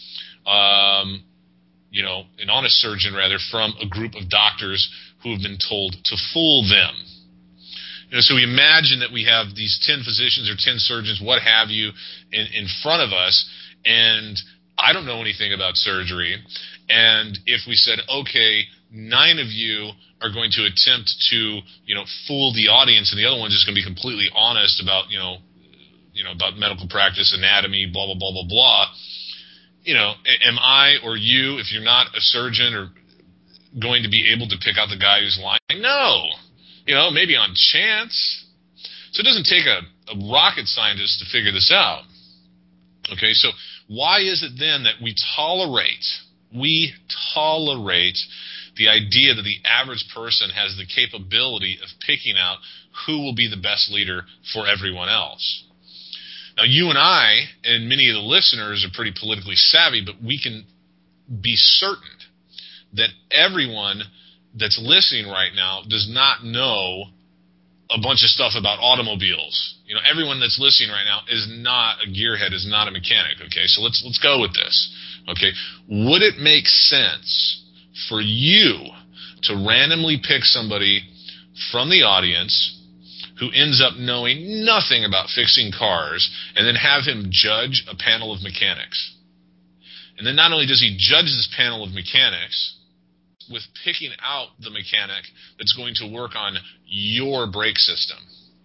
B: um, you know, an honest surgeon, rather, from a group of doctors who have been told to fool them. You know, so we imagine that we have these ten physicians or ten surgeons, what have you, in, in front of us, and I don't know anything about surgery. And if we said, okay, nine of you are going to attempt to, you know, fool the audience, and the other one's just going to be completely honest about, you know, you know, about medical practice, anatomy, blah, blah, blah, blah, blah. You know, am I or you, if you're not a surgeon, or going to be able to pick out the guy who's lying? No. You know, maybe on chance. So it doesn't take a, a rocket scientist to figure this out. Okay, so why is it then that we tolerate, we tolerate the idea that the average person has the capability of picking out who will be the best leader for everyone else? Now, you and I and many of the listeners are pretty politically savvy, but we can be certain that everyone that's listening right now does not know a bunch of stuff about automobiles. You know, everyone that's listening right now is not a gearhead, is not a mechanic. Okay, so let's let's go with this. Okay, would it make sense for you to randomly pick somebody from the audience who ends up knowing nothing about fixing cars, and then have him judge a panel of mechanics? And then not only does he judge this panel of mechanics with picking out the mechanic that's going to work on your brake system.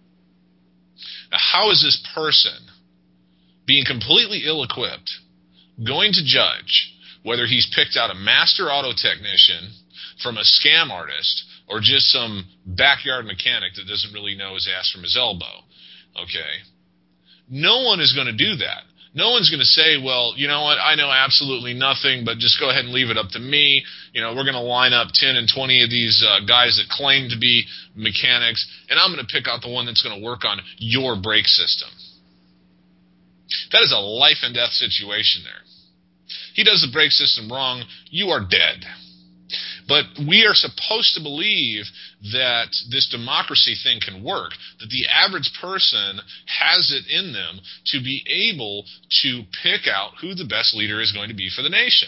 B: Now, how is this person, being completely ill-equipped, going to judge whether he's picked out a master auto technician from a scam artist or just some backyard mechanic that doesn't really know his ass from his elbow? Okay. No one is going to do that. No one's going to say, well, you know what, I know absolutely nothing, but just go ahead and leave it up to me. You know, we're going to line up ten and twenty of these uh, guys that claim to be mechanics, and I'm going to pick out the one that's going to work on your brake system. That is a life and death situation there. He does the brake system wrong, you are dead. But we are supposed to believe that this democracy thing can work, that the average person has it in them to be able to pick out who the best leader is going to be for the nation.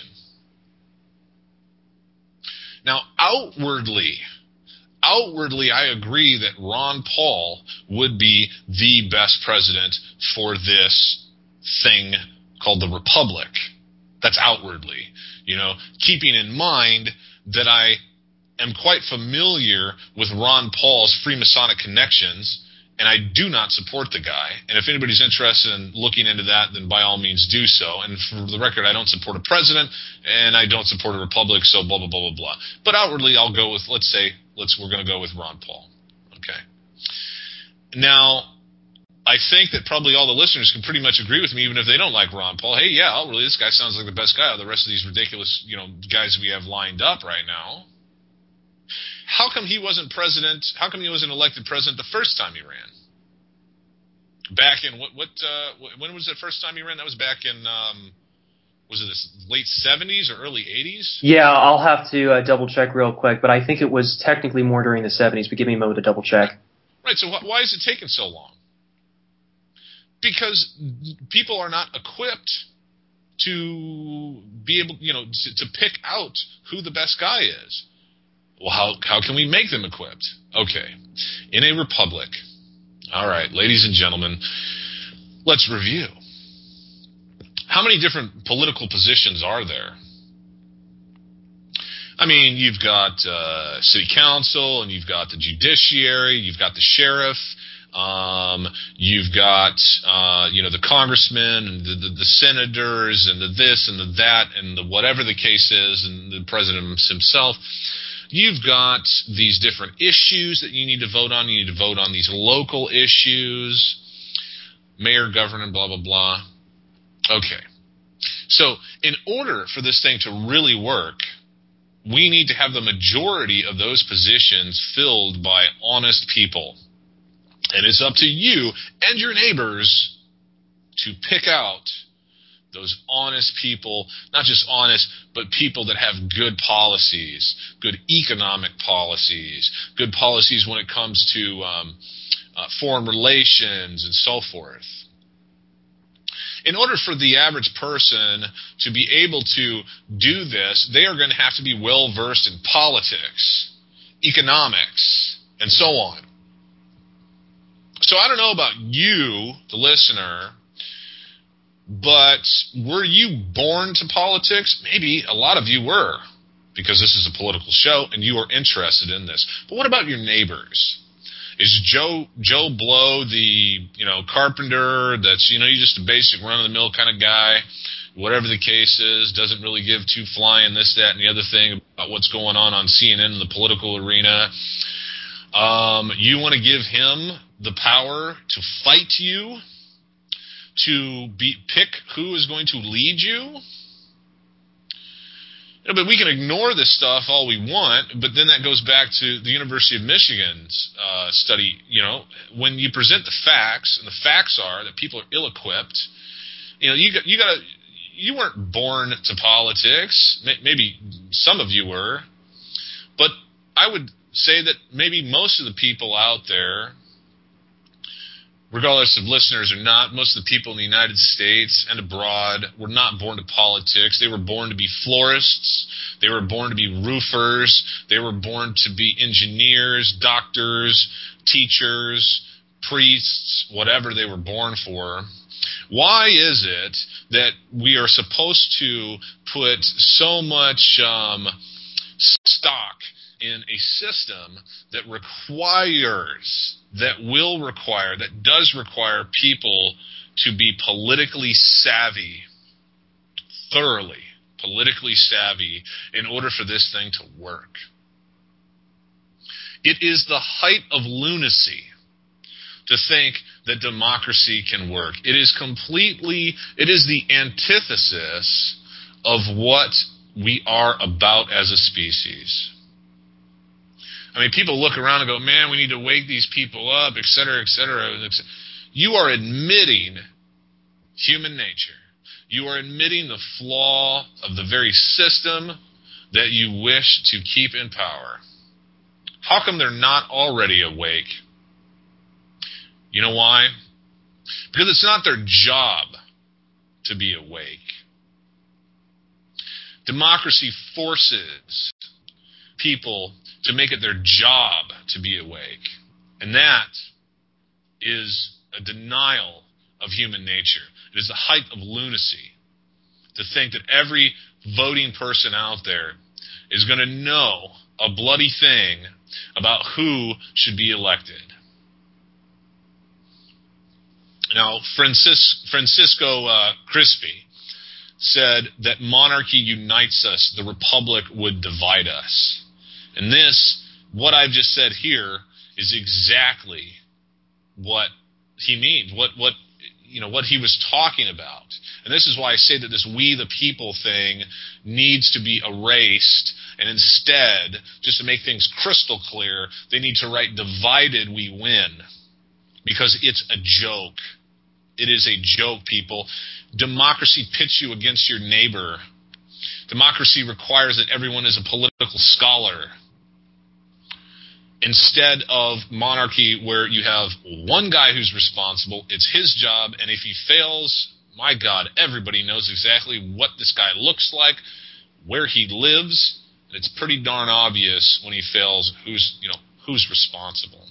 B: Now, outwardly, outwardly, I agree that Ron Paul would be the best president for this thing called the Republic. That's outwardly. You know, keeping in mind that I am quite familiar with Ron Paul's Freemasonic connections, and I do not support the guy. And if anybody's interested in looking into that, then by all means do so. And for the record, I don't support a president, and I don't support a republic, so blah, blah, blah, blah, blah. But outwardly, I'll go with, let's say, let's we're going to go with Ron Paul. Okay. Now, I think that probably all the listeners can pretty much agree with me, even if they don't like Ron Paul. Hey, yeah, outwardly, this guy sounds like the best guy out of the rest of these ridiculous, you know, guys we have lined up right now. How come he wasn't president? How come he wasn't elected president the first time he ran? Back in what? What? Uh, when was the first time he ran? That was back in. Um, was it the late seventies or early eighties?
A: Yeah, I'll have to uh, double check real quick, but I think it was technically more during the seventies. But give me a moment to double check.
B: Right. So wh- why is it taking so long? Because people are not equipped to be able, you know, to, to pick out who the best guy is. Well, how how can we make them equipped? Okay, in a republic. All right, ladies and gentlemen, let's review. How many different political positions are there? I mean, you've got uh, city council, and you've got the judiciary, you've got the sheriff. Um, you've got, uh, you know, the congressmen and the, the, the senators and the this and the that and the whatever the case is, and the president himself. You've got these different issues that you need to vote on. You need to vote on these local issues, mayor, governor, blah, blah, blah. Okay. So in order for this thing to really work, we need to have the majority of those positions filled by honest people. And it's up to you and your neighbors to pick out those honest people, not just honest, but people that have good policies, good economic policies, good policies when it comes to um, uh, foreign relations and so forth. In order for the average person to be able to do this, they are going to have to be well-versed in politics, economics, and so on. So I don't know about you, the listener, but were you born to politics? Maybe a lot of you were. because this is a political show and you are interested in this. But what about your neighbors? Is Joe Joe Blow the, you know, carpenter that's, you know, he's just a basic run-of-the-mill kind of guy, whatever the case is, doesn't really give two flying this, that, and the other thing about what's going on on C N N in the political arena? Um, you want to give him the power to fight you, to be, pick who is going to lead you? You know, but we can ignore this stuff all we want, but then that goes back to the University of Michigan's uh, study. You know, when you present the facts, and the facts are that people are ill-equipped, you know, you got, you got to, you weren't born to politics. Maybe some of you were, but I would say that maybe most of the people out there, regardless of listeners or not, most of the people in the United States and abroad were not born to politics. They were born to be florists. They were born to be roofers. They were born to be engineers, doctors, teachers, priests, whatever they were born for. Why is it that we are supposed to put so much um, stock in a system that requires, that will require, that does require people to be politically savvy, thoroughly politically savvy, in order for this thing to work? It is the height of lunacy to think that democracy can work. It is completely, it is the antithesis of what we are about as a species. I mean, people look around and go, man, we need to wake these people up, et cetera, et cetera. You are admitting human nature. You are admitting the flaw of the very system that you wish to keep in power. How come they're not already awake? You know why? Because it's not their job to be awake. Democracy forces people to make it their job to be awake. And that is a denial of human nature. It is the height of lunacy to think that every voting person out there is going to know a bloody thing about who should be elected. Now, Francis, Francisco uh, Crispi said that monarchy unites us, the republic would divide us. And this, what I've just said here, is exactly what he means, what what you know, what he was talking about. And this is why I say that this "we the people" thing needs to be erased, and instead, just to make things crystal clear, they need to write "divided we win," because it's a joke. It is a joke, people. Democracy pits you against your neighbor. Democracy requires that everyone is a political scholar, instead of monarchy where you have one guy who's responsible. It's his job, and if he fails, my God, everybody knows exactly what this guy looks like, where he lives, and it's pretty darn obvious when he fails who's, you know, who's responsible.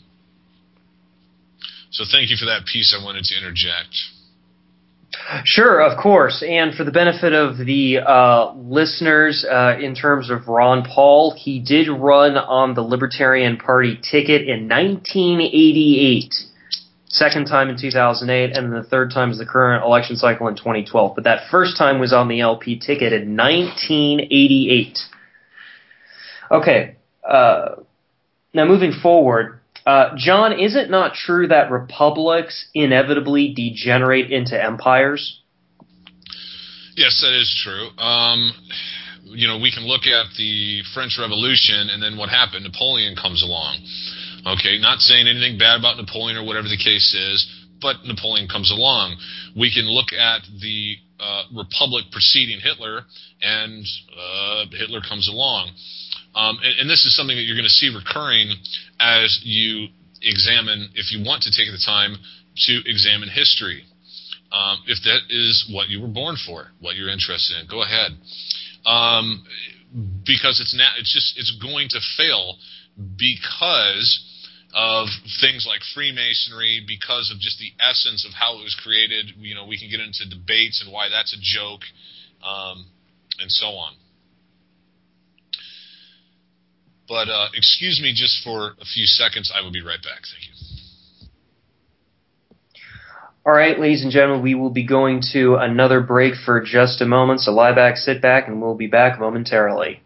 B: So thank you for that piece. I wanted to interject.
A: Sure, of course. And for the benefit of the uh, listeners, uh, in terms of Ron Paul, he did run on the Libertarian Party ticket in nineteen eighty-eight. Second time in two thousand eight, and then the third time is the current election cycle in twenty twelve. But that first time was on the L P ticket in nineteen eighty-eight. Okay, uh, now moving forward. Uh, John, is it not true that republics inevitably degenerate into empires?
B: Yes, that is true. Um, you know, we can look at the French Revolution and then what happened. Napoleon comes along. Okay, not saying anything bad about Napoleon or whatever the case is, but Napoleon comes along. We can look at the uh, republic preceding Hitler, and uh, Hitler comes along. Um, and, and this is something that you're going to see recurring as you examine, if you want to take the time to examine history. Um, if that is what you were born for, what you're interested in, go ahead. Um, because it's na- it's just it's going to fail because of things like Freemasonry, because of just the essence of how it was created. You know, we can get into debates and why that's a joke, um, and so on. But uh, excuse me just for a few seconds. I will be right back. Thank you.
A: All right, ladies and gentlemen, we will be going to another break for just a moment, so lie back, sit back, and we'll be back momentarily.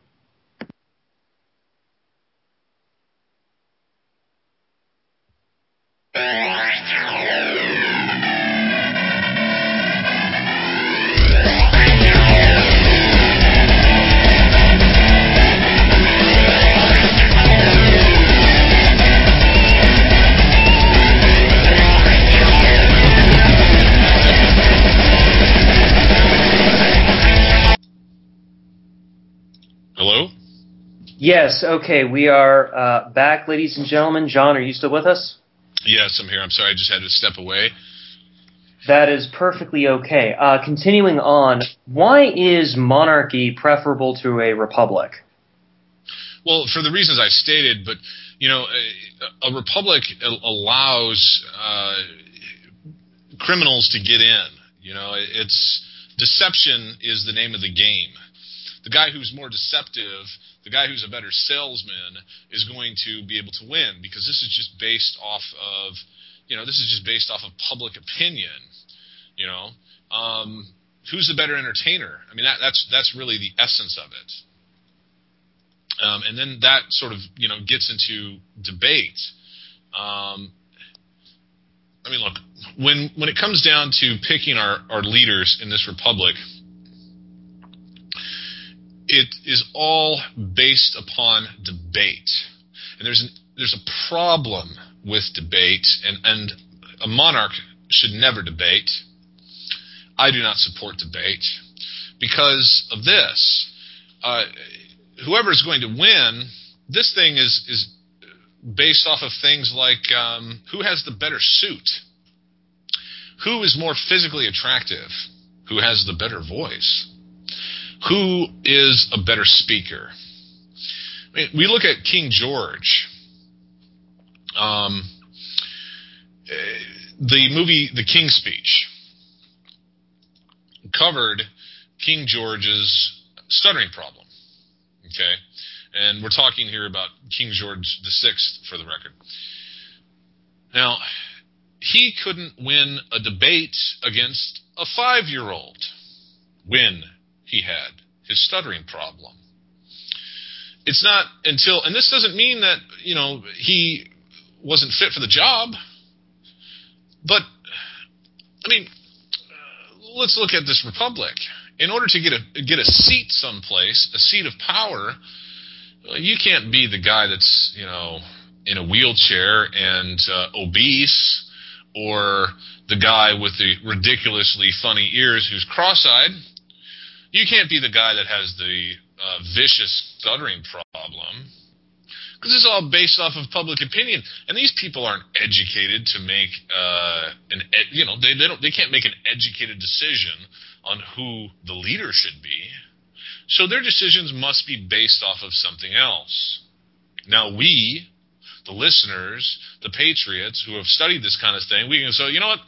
B: Hello?
A: Yes, okay, we are uh, back, ladies and gentlemen. John, are you still with us?
B: Yes, I'm here. I'm sorry, I just had to step away.
A: That is perfectly okay. Uh, continuing on, why is monarchy preferable to a republic?
B: Well, for the reasons I stated, but, you know, a, a republic allows uh, criminals to get in. You know, it's deception is the name of the game. The guy who's more deceptive, the guy who's a better salesman, is going to be able to win, because this is just based off of, you know, this is just based off of public opinion. You know, um, who's the better entertainer? I mean, that, that's that's really the essence of it. Um, and then that sort of, you know, gets into debate. Um, I mean, look, when when it comes down to picking our, our leaders in this republic, it is all based upon debate. And there's an, there's a problem with debate, and, and a monarch should never debate. I do not support debate because of this. Uh, whoever is going to win, this thing is, is based off of things like um, who has the better suit, who is more physically attractive, who has the better voice, who is a better speaker. I mean, we look at King George. Um, the movie The King's Speech covered King George's stuttering problem. Okay? And we're talking here about King George the Sixth, for the record. Now, he couldn't win a debate against a five-year-old when he had his stuttering problem. It's not until, and this doesn't mean that, you know, he wasn't fit for the job, but, I mean, uh, let's look at this republic. In order to get a get a seat someplace, a seat of power, uh, you can't be the guy that's, you know, in a wheelchair and uh, obese, or the guy with the ridiculously funny ears who's cross-eyed. You can't be the guy that has the uh, vicious stuttering problem, because this is all based off of public opinion, and these people aren't educated to make uh, an ed- you know they they don't they can't make an educated decision on who the leader should be. So their decisions must be based off of something else. Now we, the listeners, the patriots who have studied this kind of thing, we can say, you know what?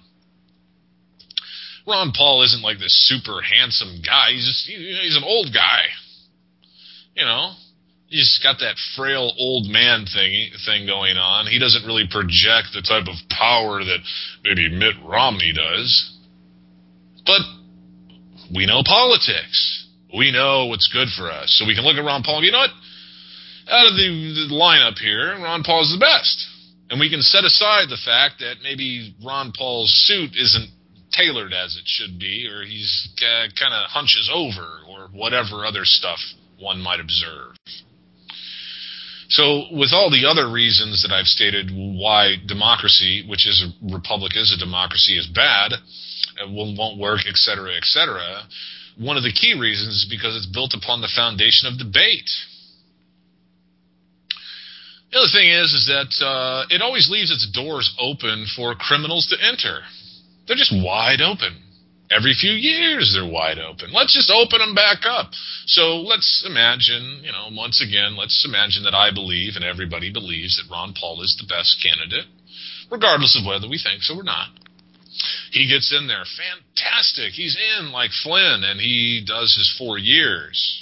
B: Ron Paul isn't like this super handsome guy. He's just he's an old guy. You know, he's got that frail old man thing thing going on. He doesn't really project the type of power that maybe Mitt Romney does. But we know politics. We know what's good for us. So we can look at Ron Paul and go, you know what? Out of the, the lineup here, Ron Paul's the best. And we can set aside the fact that maybe Ron Paul's suit isn't tailored as it should be, or he's uh, kind of hunches over, or whatever other stuff one might observe. So with all the other reasons that I've stated why democracy, which is a republic is a democracy, is bad, uh, won't work, et cetera, et cetera, one of the key reasons is because it's built upon the foundation of debate. The other thing is, is that uh, it always leaves its doors open for criminals to enter. They're just wide open. Every few years they're wide open. Let's just open them back up. So let's imagine, you know, once again, let's imagine that I believe and everybody believes that Ron Paul is the best candidate, regardless of whether we think so or not. He gets in there. Fantastic. He's in like Flynn, and he does his four years.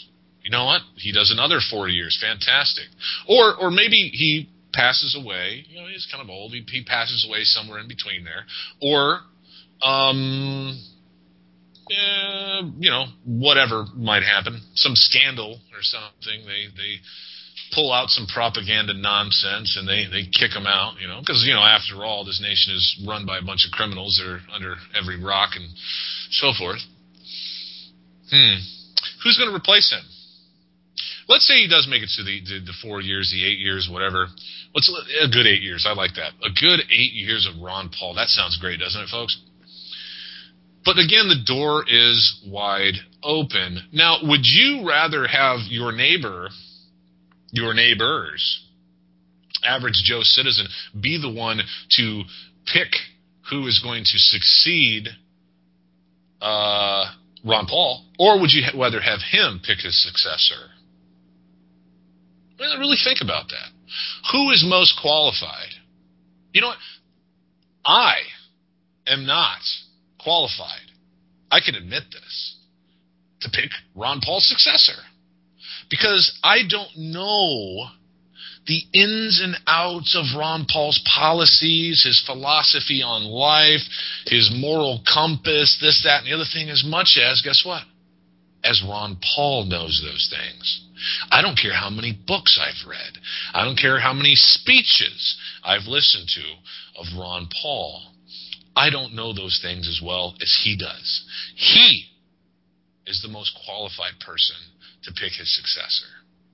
B: You know what? He does another four years. Fantastic. Or or maybe he passes away. You know, he's kind of old. He, he passes away somewhere in between there. Or, um, eh, you know, whatever might happen. Some scandal or something. They they pull out some propaganda nonsense and they, they kick him out, you know. Because, you know, after all, this nation is run by a bunch of criminals that are under every rock and so forth. Hmm. Who's going to replace him? Let's say he does make it to the, the, the four years, the eight years, whatever. Let's a good eight years. I like that. A good eight years of Ron Paul. That sounds great, doesn't it, folks? But again, the door is wide open. Now, would you rather have your neighbor, your neighbors, average Joe citizen, be the one to pick who is going to succeed uh, Ron Paul, or would you rather have him pick his successor? Well, really think about that. Who is most qualified? You know what? I am not qualified. I can admit this, to pick Ron Paul's successor. Because I don't know the ins and outs of Ron Paul's policies, his philosophy on life, his moral compass, this, that, and the other thing as much as, guess what? As Ron Paul knows those things. I don't care how many books I've read. I don't care how many speeches I've listened to of Ron Paul. I don't know those things as well as he does. He is the most qualified person to pick his successor.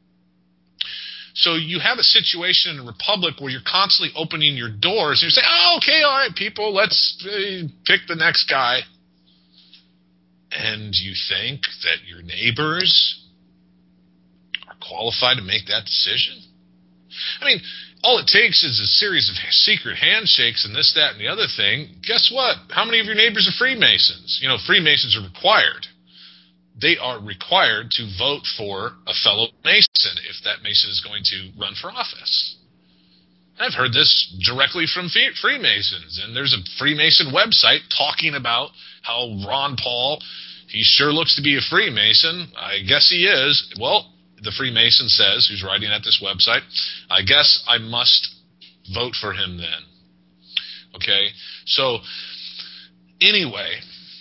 B: So you have a situation in a republic where you're constantly opening your doors and you say, oh, okay, all right, people, let's uh, pick the next guy. And you think that your neighbors are qualified to make that decision? I mean, all it takes is a series of secret handshakes and this, that, and the other thing. Guess what? How many of your neighbors are Freemasons? You know, Freemasons are required. They are required to vote for a fellow Mason if that Mason is going to run for office. I've heard this directly from Freemasons, and there's a Freemason website talking about how Ron Paul, he sure looks to be a Freemason. I guess he is. Well, the Freemason says, who's writing at this website, I guess I must vote for him then. Okay? So, anyway,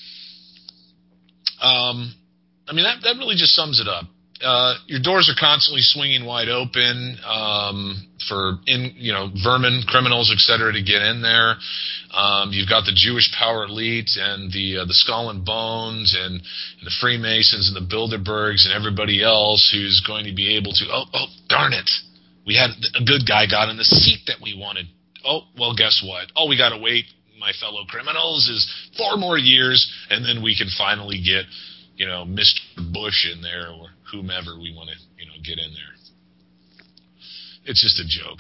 B: um, I mean, that, that really just sums it up. Uh, your doors are constantly swinging wide open um, for in you know vermin, criminals, et cetera, to get in there. Um, you've got the Jewish power elite and the uh, the Skull and Bones and, and the Freemasons and the Bilderbergs and everybody else who's going to be able to. Oh, oh, darn it! We had a good guy got in the seat that we wanted. Oh, well, guess what? Oh, we got to wait, my fellow criminals, is four more years, and then we can finally get, you know, Mister Bush in there or whomever we want to, you know, get in there. It's just a joke.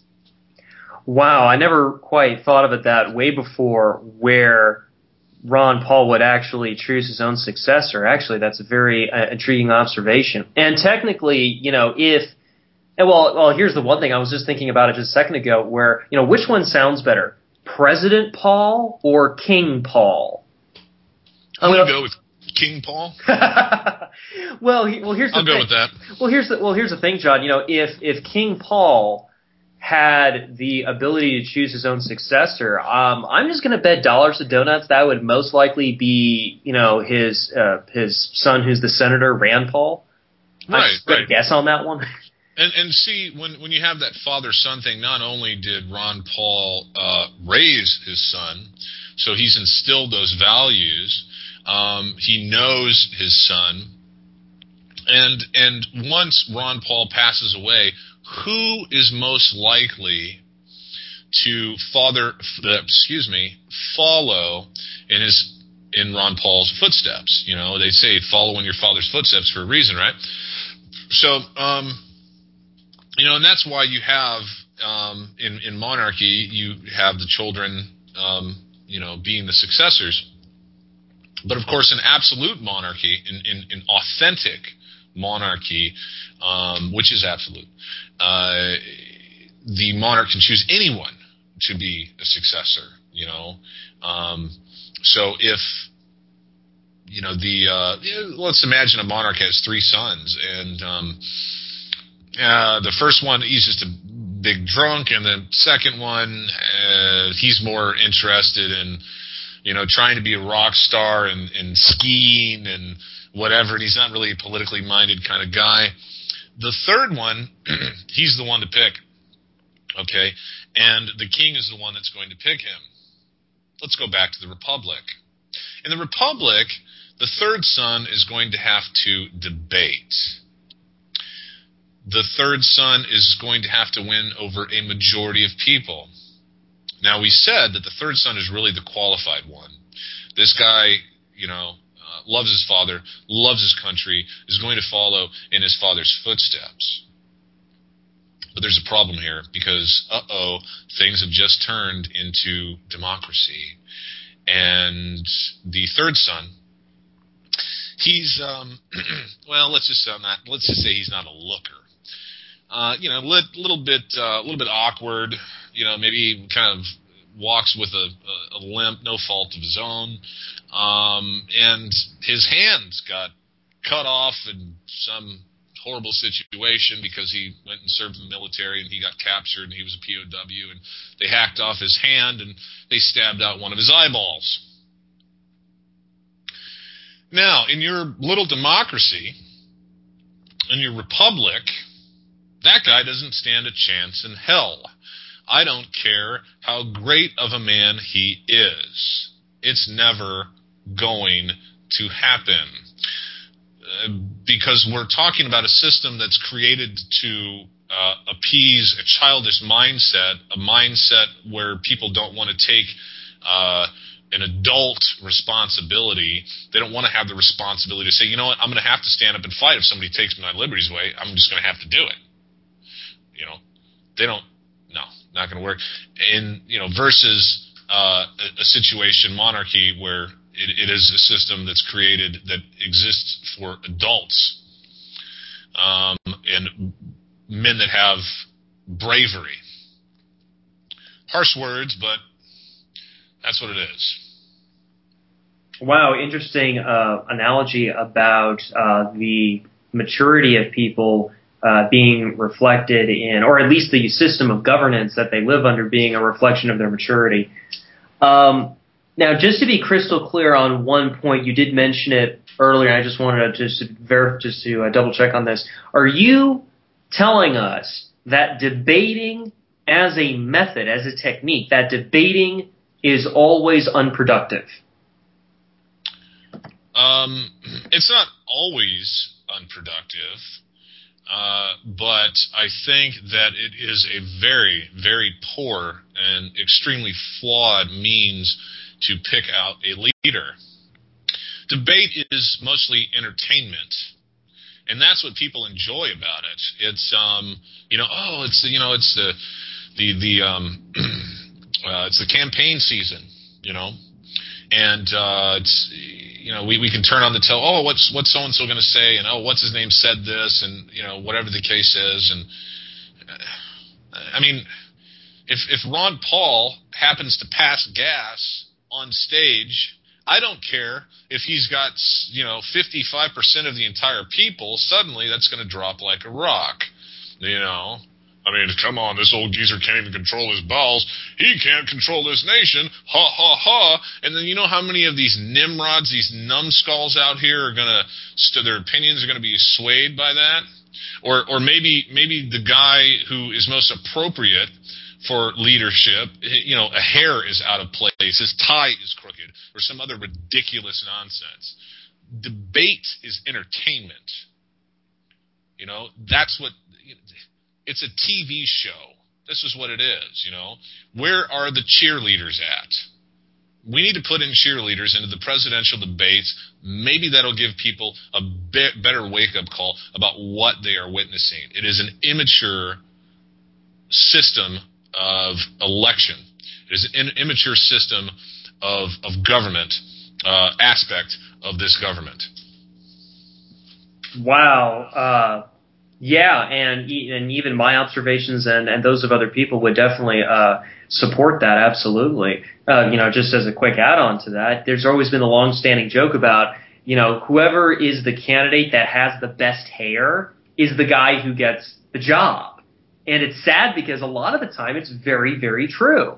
A: Wow, I never quite thought of it that way before, where Ron Paul would actually choose his own successor. Actually, that's a very uh, intriguing observation. And technically, you know, if and well, well, here's the one thing I was just thinking about it just a second ago, where, you know, which one sounds better, President Paul or King Paul?
B: I'm gonna go with King Paul.
A: well, he, well, here's the
B: I'll
A: thing.
B: go with that.
A: Well, here's the well, here's the thing, John. You know, if if King Paul had the ability to choose his own successor, um, I'm just going to bet dollars to donuts that would most likely be, you know, his uh, his son, who's the senator, Rand Paul.
B: Right,
A: I'm just gonna
B: right.
A: guess on that one.
B: And and see, when when you have that father-son thing, not only did Ron Paul uh, raise his son, so he's instilled those values. Um, he knows his son, and and once Ron Paul passes away, who is most likely to father, excuse me, follow in his in Ron Paul's footsteps? You know, they say follow in your father's footsteps for a reason, right? So, um, you know, and that's why you have um, in in monarchy you have the children, um, you know, being the successors. But of course, in absolute monarchy, in, in, in authentic monarchy, um, which is absolute, uh, the monarch can choose anyone to be a successor. You know, um, so if you know, the uh, let's imagine a monarch has three sons, and um, uh, the first one, he's just a big drunk, and the second one, uh, he's more interested in, you know, trying to be a rock star and, and skiing and whatever, and he's not really a politically minded kind of guy. The third one, he's the one to pick, okay, and the king is the one that's going to pick him. Let's go back to the Republic. In the Republic, the third son is going to have to debate. The third son is going to have to win over a majority of people. Now, we said that the third son is really the qualified one. This guy, you know, uh, loves his father, loves his country, is going to follow in his father's footsteps. But there's a problem here because, uh-oh, things have just turned into democracy. And the third son, he's, um, well, let's just, uh, not, let's just say he's not a looker. Uh, you know, a lit, little bit, a uh, little bit awkward. You know, maybe kind of walks with a, a, a limp, no fault of his own. Um, and his hands got cut off in some horrible situation because he went and served in the military and he got captured and he was a P O W and they hacked off his hand and they stabbed out one of his eyeballs. Now, in your little democracy, in your republic, that guy doesn't stand a chance in hell. I don't care how great of a man he is. It's never going to happen. Uh, because we're talking about a system that's created to uh, appease a childish mindset, a mindset where people don't want to take uh, an adult responsibility. They don't want to have the responsibility to say, you know what, I'm going to have to stand up and fight if somebody takes my liberties away. I'm just going to have to do it. You know, they don't, no, not going to work. And, you know, versus uh, a, a situation, monarchy, where it, it is a system that's created that exists for adults um, and men that have bravery. Harsh words, but that's what it is.
A: Wow, interesting uh, analogy about uh, the maturity of people uh, being reflected in, or at least the system of governance that they live under being a reflection of their maturity. Um, now, just to be crystal clear on one point, you did mention it earlier, and I just wanted to just to, verif- just to uh, double check on this. Are you telling us that debating as a method, as a technique, that debating is always unproductive?
B: Um, it's not always unproductive, uh, but I think that it is a very, very poor and extremely flawed means to pick out a leader. Debate is mostly entertainment, and that's what people enjoy about it. It's, um, you know, oh, it's, you know, it's the, the, the, um, uh, it's the campaign season, you know, and, uh, it's, you know, we, we can turn on the tel. Oh, what's what's so and so going to say? And oh, what's his name said this? And you know, whatever the case is. And uh, I mean, if if Ron Paul happens to pass gas on stage, I don't care if he's got, you know, fifty-five percent of the entire people. Suddenly, that's going to drop like a rock. You know. I mean, come on, this old geezer can't even control his bowels. He can't control this nation. Ha, ha, ha. And then you know how many of these nimrods, these numbskulls out here are going to, st- their opinions are going to be swayed by that? Or or maybe maybe the guy who is most appropriate for leadership, you know, a hair is out of place, his tie is crooked, or some other ridiculous nonsense. Debate is entertainment. You know, that's what... It's a T V show. This is what it is, you know. Where are the cheerleaders at? We need to put in cheerleaders into the presidential debates. Maybe that'll give people a bit better wake-up call about what they are witnessing. It is an immature system of election. It is an immature system of, of government, uh, aspect of this government.
A: Wow. Uh Yeah, and and even my observations and, and those of other people would definitely uh, support that, absolutely. Uh, you know, just as a quick add-on to that, there's always been a long-standing joke about you know, whoever is the candidate that has the best hair is the guy who gets the job. And it's sad because a lot of the time it's very, very true.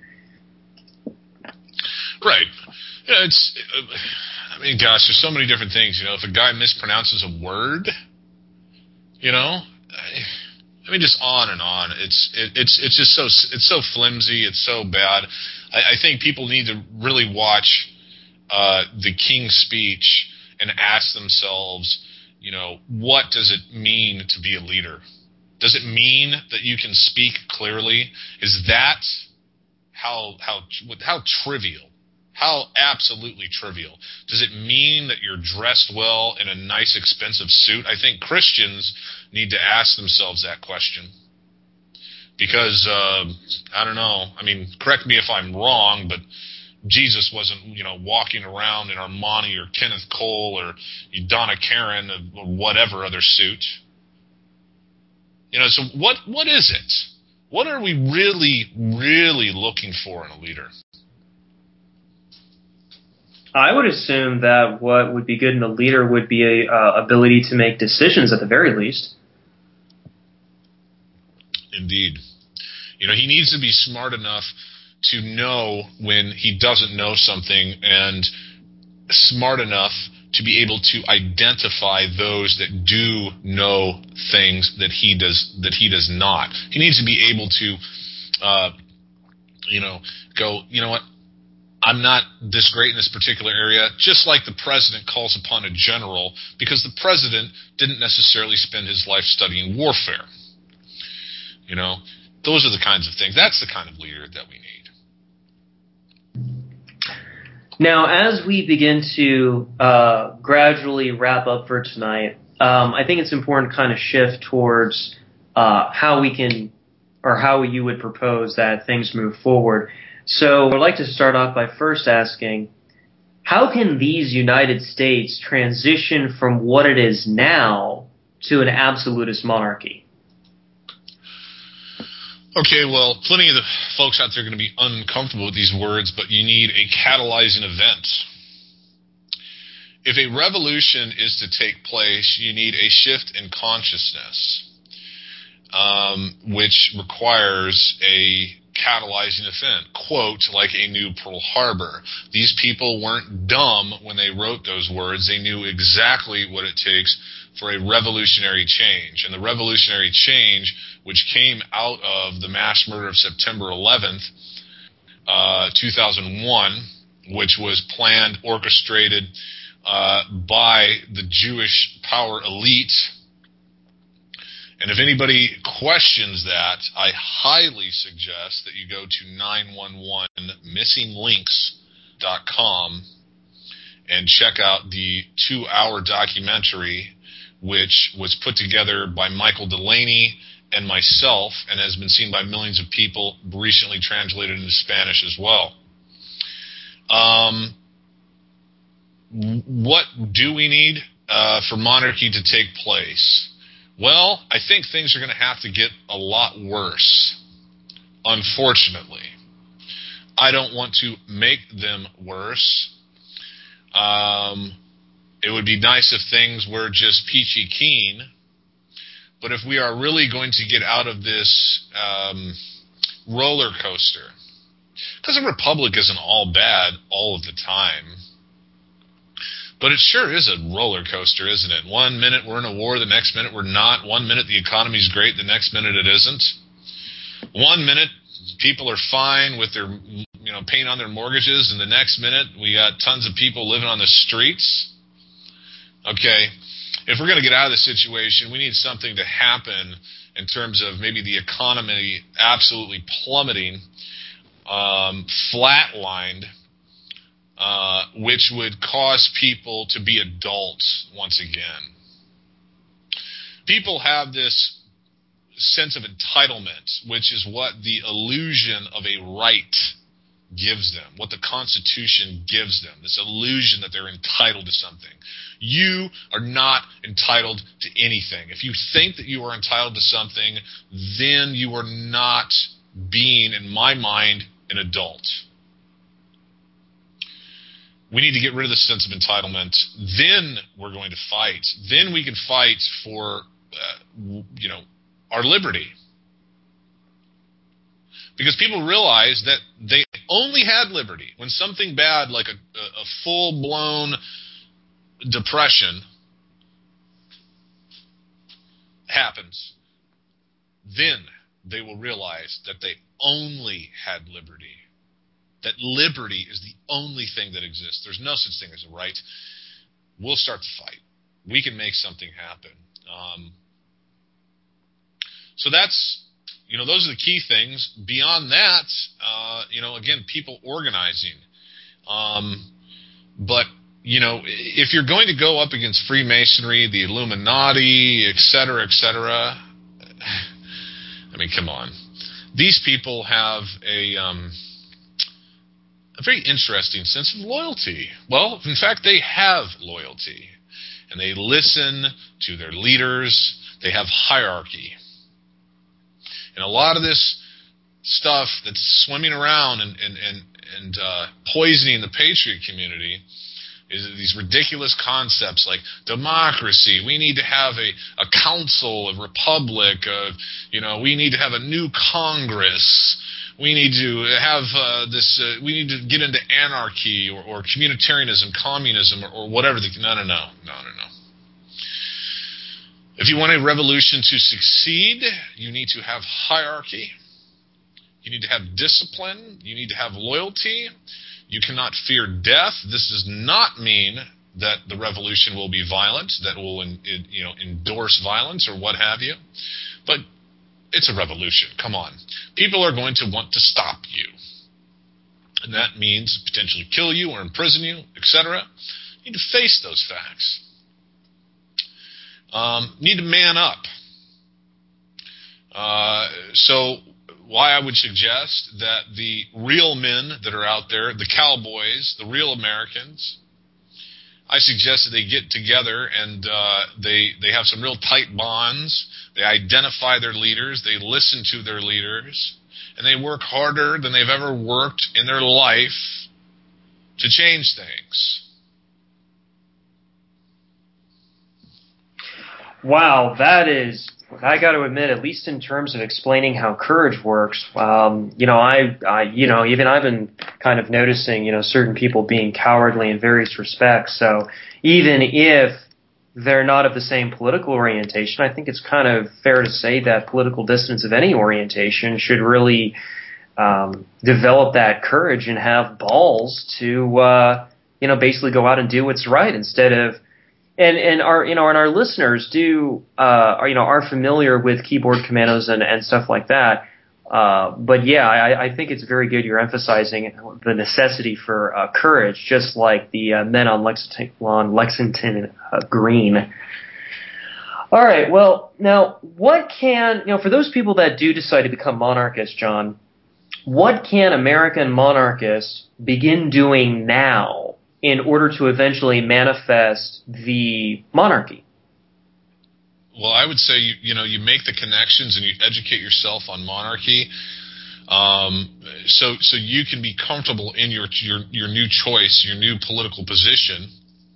B: Right. Yeah, it's, I mean, gosh, there's so many different things. You know, if a guy mispronounces a word, you know, I, I mean, just on and on. It's it, it's it's just so it's so flimsy. It's so bad. I, I think people need to really watch uh, the King's speech and ask themselves, you know, what does it mean to be a leader? Does it mean that you can speak clearly? Is that how how how trivial? How absolutely trivial. Does it mean that you're dressed well in a nice, expensive suit? I think Christians need to ask themselves that question. Because, uh, I don't know, I mean, correct me if I'm wrong, but Jesus wasn't, you know, walking around in Armani or Kenneth Cole or Donna Karan or whatever other suit. You know, so what what is it? What are we really, really looking for in a leader?
A: I would assume that what would be good in a leader would be a uh, ability to make decisions at the very least.
B: Indeed. You know, he needs to be smart enough to know when he doesn't know something, and smart enough to be able to identify those that do know things that he does that he does not. He needs to be able to, uh, you know, go, you know what? I'm not this great in this particular area, just like the president calls upon a general, because the president didn't necessarily spend his life studying warfare. You know, those are the kinds of things. That's the kind of leader that we need.
A: Now, as we begin to uh, gradually wrap up for tonight, um, I think it's important to kind of shift towards uh, how we can, or how you would propose that things move forward. So I'd like to start off by first asking, how can these United States transition from what it is now to an absolutist monarchy?
B: Okay, well, plenty of the folks out there are going to be uncomfortable with these words, but you need a catalyzing event. If a revolution is to take place, you need a shift in consciousness, um, which requires a catalyzing event, quote, like a new Pearl Harbor. These people weren't dumb when they wrote those words. They knew exactly what it takes for a revolutionary change. And the revolutionary change, which came out of the mass murder of September eleventh, uh, two thousand one, which was planned, orchestrated uh, by the Jewish power elite. And if anybody questions that, I highly suggest that you go to nine one one missing links dot com and check out the two-hour documentary, which was put together by Michael Delaney and myself and has been seen by millions of people, recently translated into Spanish as well. Um, what do we need uh, for monarchy to take place? Well, I think things are going to have to get a lot worse, unfortunately. I don't want to make them worse. Um, it would be nice if things were just peachy keen, but if we are really going to get out of this um, roller coaster, because a republic isn't all bad all of the time, but it sure is a roller coaster, isn't it? One minute we're in a war, the next minute we're not. One minute the economy's great, the next minute it isn't. One minute people are fine with their, you know, paying on their mortgages, and the next minute we got tons of people living on the streets. Okay, if we're going to get out of this situation, we need something to happen in terms of maybe the economy absolutely plummeting, um, flatlined, Uh, which would cause people to be adults once again. People have this sense of entitlement, which is what the illusion of a right gives them, what the Constitution gives them, this illusion that they're entitled to something. You are not entitled to anything. If you think that you are entitled to something, then you are not being, in my mind, an adult. we need to get rid of the sense of entitlement. Then we're going to fight. Then we can fight for, uh, you know, our liberty. Because people realize that they only had liberty when something bad, like a, a full-blown depression, happens. Then they will realize that they only had liberty. That liberty is the only thing that exists. There's no such thing as a right. We'll start the fight. We can make something happen. Um, so that's, you know, those are the key things. Beyond that, uh, you know, again, people organizing. Um, but, you know, if you're going to go up against Freemasonry, the Illuminati, et cetera, et cetera, I mean, come on. These people have a... Um, a very interesting sense of loyalty. Well, in fact, they have loyalty. And they listen to their leaders. They have hierarchy. And a lot of this stuff that's swimming around and, and, and, and uh, poisoning the patriot community is these ridiculous concepts like democracy. We need to have a, a council, a republic. A, you know, we need to have a new Congress. We need to have uh, this. Uh, we need to get into anarchy or, or communitarianism, communism, or, or whatever. The, no, no, no, no, no, no. If you want a revolution to succeed, you need to have hierarchy. You need to have discipline. You need to have loyalty. You cannot fear death. This does not mean that the revolution will be violent, that will, in, in, you know, endorse violence or what have you. But it's a revolution. Come on. People are going to want to stop you. And that means potentially kill you or imprison you, et cetera. You need to face those facts. Um, need to man up. Uh, so why I would suggest that the real men that are out there, the cowboys, the real Americans, I suggest that they get together and uh, they they have some real tight bonds. They identify their leaders. They listen to their leaders. And they work harder than they've ever worked in their life to change things.
A: Wow, that is, I got to admit, at least in terms of explaining how courage works, um, you know, I, I, you know, even I've been kind of noticing, you know, certain people being cowardly in various respects. So even if they're not of the same political orientation, I think it's kind of fair to say that political dissidents of any orientation should really um, develop that courage and have balls to, uh, you know, basically go out and do what's right instead of. And and our you know and our listeners do uh are, you know are familiar with keyboard commandos and, and stuff like that. Uh, but yeah, I, I think it's very good you're emphasizing the necessity for uh, courage, just like the uh, men on Lexington on Lexington uh, Green. All right, well now what can you know for those people that do decide to become monarchists, John, what can American monarchists begin doing now in order to eventually manifest the monarchy?
B: Well, I would say, you, you know, you make the connections and you educate yourself on monarchy, um, so so you can be comfortable in your, your your new choice, your new political position.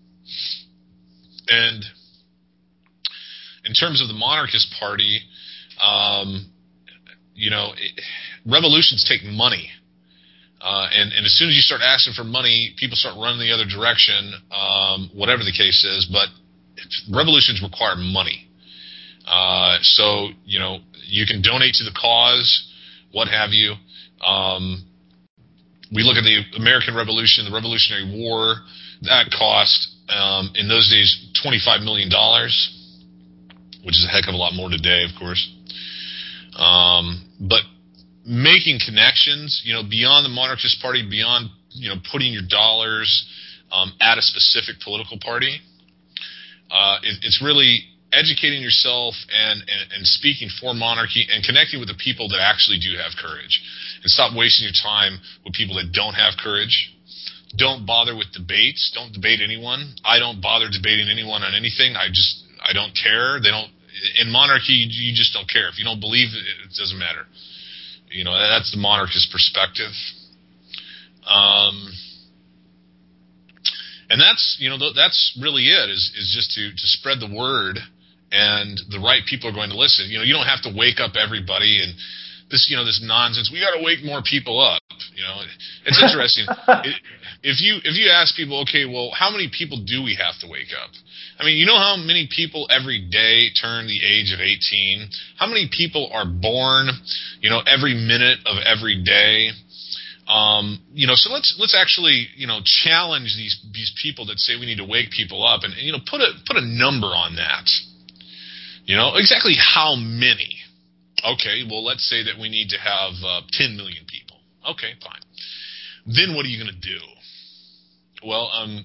B: And in terms of the monarchist party, um, you know, it, revolutions take money. Uh, and, and as soon as you start asking for money, people start running the other direction, um, whatever the case is. But revolutions require money. Uh, so, you know, you can donate to the cause, what have you. Um, we look at the American Revolution, the Revolutionary War, that cost, um, in those days, twenty-five million dollars, which is a heck of a lot more today, of course. Um, but making connections, you know, beyond the monarchist party, beyond, you know, putting your dollars um, at a specific political party, uh, it, it's really educating yourself and, and, and speaking for monarchy and connecting with the people that actually do have courage. And stop wasting your time with people that don't have courage. Don't bother with debates. Don't debate anyone. I don't bother debating anyone on anything. I just, I don't care. They don't, in monarchy, you just don't care. If you don't believe it, it doesn't matter. You know, that's the monarchist perspective. Um, And that's, you know, that's really it, is, is just to, to spread the word, and the right people are going to listen. You know, you don't have to wake up everybody and this, you know, this nonsense. We got to wake more people up. You know, it's interesting. it, if you, if you ask people, okay, well, how many people do we have to wake up? I mean, you know how many people every day turn the age of eighteen? How many people are born, you know, every minute of every day? Um, you know, so let's let's actually, you know, challenge these these people that say we need to wake people up, and, and you know, put a put a number on that. You know, exactly how many? Okay, well, let's say that we need to have uh, ten million people. Okay, fine. Then what are you going to do? Well, um,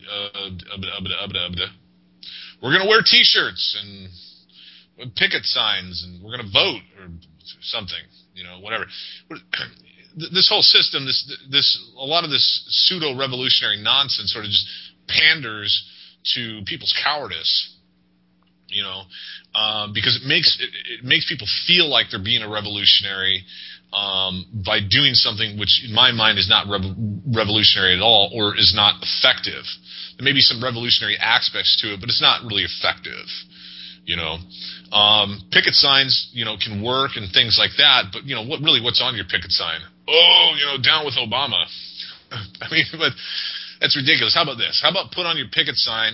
B: uh, we're going to wear T-shirts and picket signs, and we're going to vote or something. You know, whatever. This whole system, this this a lot of this pseudo-revolutionary nonsense sort of just panders to people's cowardice. You know, um, because it makes it, it makes people feel like they're being a revolutionary um, by doing something which, in my mind, is not rev- revolutionary at all, or is not effective. There may be some revolutionary aspects to it, but it's not really effective. You know, um, picket signs, you know, can work and things like that, but you know, what really, what's on your picket sign? Oh, you know, down with Obama. I mean, but that's ridiculous. How about this? How about put on your picket sign,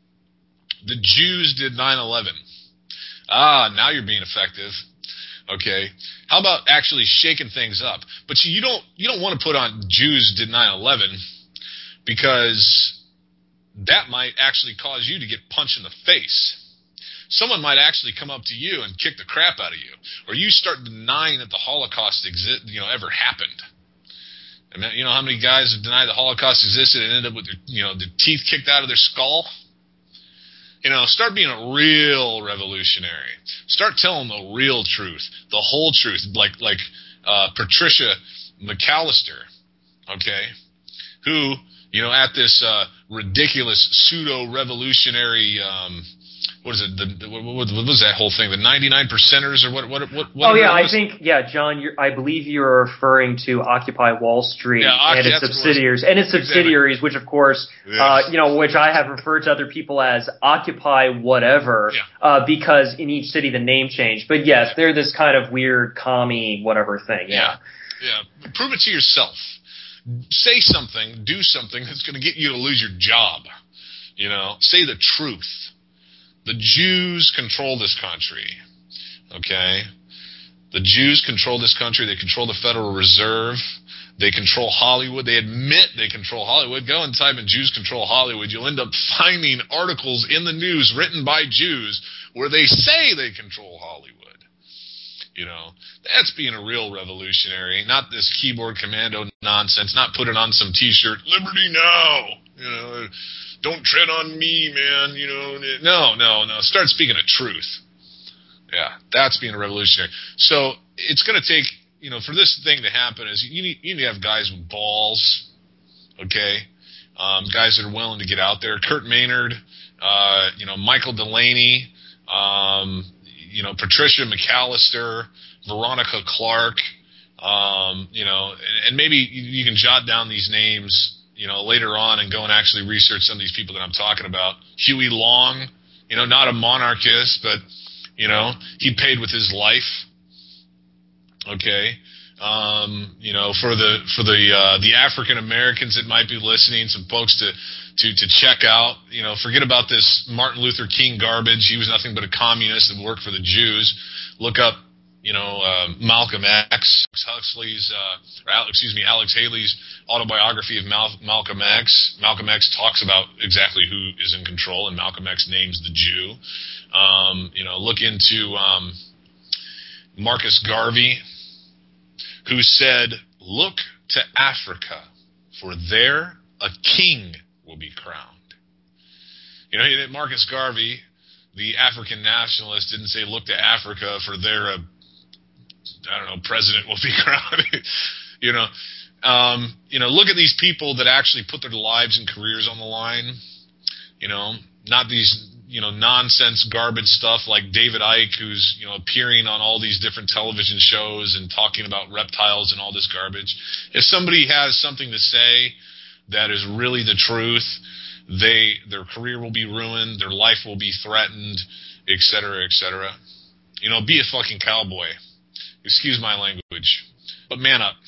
B: the Jews did nine eleven. Ah, now you're being effective. Okay. How about actually shaking things up? But you, you don't you don't want to put on Jews did nine eleven, because that might actually cause you to get punched in the face. Someone might actually come up to you and kick the crap out of you, or you start denying that the Holocaust exist, you know, ever happened. And you know how many guys have denied the Holocaust existed and ended up with their, you know, their teeth kicked out of their skull? You know, start being a real revolutionary. Start telling the real truth, the whole truth, like like uh, Patricia McAllister, okay, who, you know, at this uh, ridiculous pseudo-revolutionary, um, what is it? The, what, what was that whole thing? The ninety-nine percenters, or what? What? What? what
A: oh yeah, I think yeah, John. You're, I believe you're referring to Occupy Wall Street
B: yeah,
A: and its subsidiaries, and its subsidiaries, exactly. Which of course, yeah. uh, you know, which I have referred to other people as Occupy whatever, yeah. uh, because in each city the name changed. But yes, yeah. they're this kind of weird commie whatever thing. Yeah.
B: yeah, yeah. Prove it to yourself. Say something, do something that's going to get you to lose your job. You know, say the truth. The Jews control this country, okay? The Jews control this country. They control the Federal Reserve. They control Hollywood. They admit they control Hollywood. Go and type in Jews control Hollywood. You'll end up finding articles in the news written by Jews where they say they control Hollywood. You know, that's being a real revolutionary, not this keyboard commando nonsense, not putting on some T-shirt, Liberty Now, you know, don't tread on me, man, you know. No, no, no. Start speaking the truth. Yeah, that's being a revolutionary. So it's going to take, you know, for this thing to happen is you need, you need to have guys with balls, okay, um, guys that are willing to get out there. Kurt Maynard, uh, you know, Michael Delaney, um, you know, Patricia McAllister, Veronica Clark, um, you know, and, and maybe you can jot down these names, you know, later on and go and actually research some of these people that I'm talking about. Huey Long, you know, not a monarchist, but, you know, he paid with his life. Okay. Um, you know, for the, for the, uh, the African Americans that might be listening, some folks to, to, to check out, you know, forget about this Martin Luther King garbage. He was nothing but a communist and worked for the Jews. Look up, you know, uh, Malcolm X, Huxley's, uh, or, excuse me, Alex Haley's autobiography of Mal- Malcolm X. Malcolm X talks about exactly who is in control, and Malcolm X names the Jew. Um, you know, look into um, Marcus Garvey, who said, "Look to Africa, for there a king will be crowned." You know, Marcus Garvey, the African nationalist, didn't say, "Look to Africa, for there a I don't know, president will be crowned." you know, um, you know, look at these people that actually put their lives and careers on the line. You know, not these, you know, nonsense garbage stuff like David Icke, who's, you know, appearing on all these different television shows and talking about reptiles and all this garbage. If somebody has something to say that is really the truth, they their career will be ruined, their life will be threatened, et cetera, et cetera. You know, be a fucking cowboy. Excuse my language, but man up.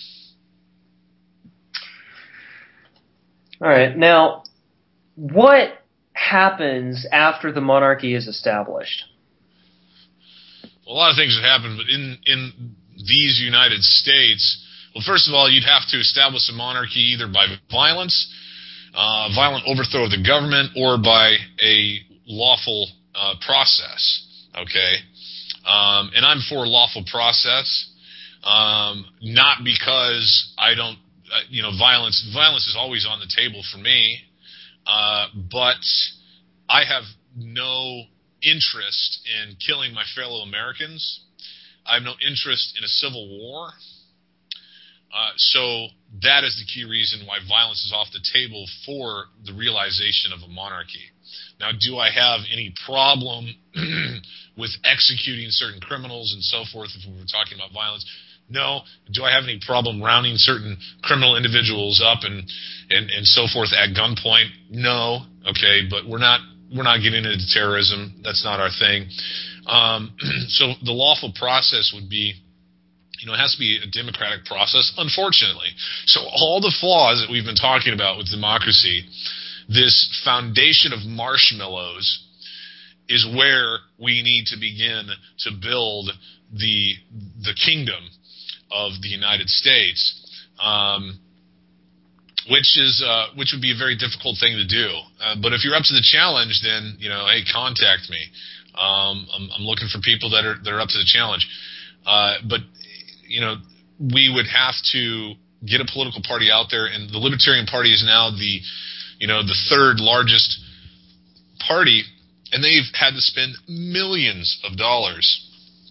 A: All right. Now, what happens after the monarchy is established?
B: Well, a lot of things would happen, but in in these United States, well, first of all, you'd have to establish a monarchy either by violence, uh, violent overthrow of the government, or by a lawful uh, process. Okay, um, and I'm for lawful process, um, not because I don't, uh, you know, violence. Violence is always on the table for me, uh, but I have no interest in killing my fellow Americans. I have no interest in a civil war. Uh, so that is the key reason why violence is off the table for the realization of a monarchy. Now, do I have any problem with executing certain criminals and so forth if we were talking about violence? No. Do I have any problem rounding certain criminal individuals up and, and, and so forth at gunpoint? No. Okay, but we're not we're not getting into terrorism. That's not our thing. Um, so the lawful process would be, you know, it has to be a democratic process, unfortunately. So all the flaws that we've been talking about with democracy, this foundation of marshmallows is where we need to begin to build the the kingdom of the United States, um, which is uh, which would be a very difficult thing to do. Uh, but if you're up to the challenge, then, you know, hey, contact me. Um, I'm, I'm looking for people that are that are up to the challenge. Uh, but you know, we would have to get a political party out there, and the Libertarian Party is now the, you know, the third largest party, and they've had to spend millions of dollars.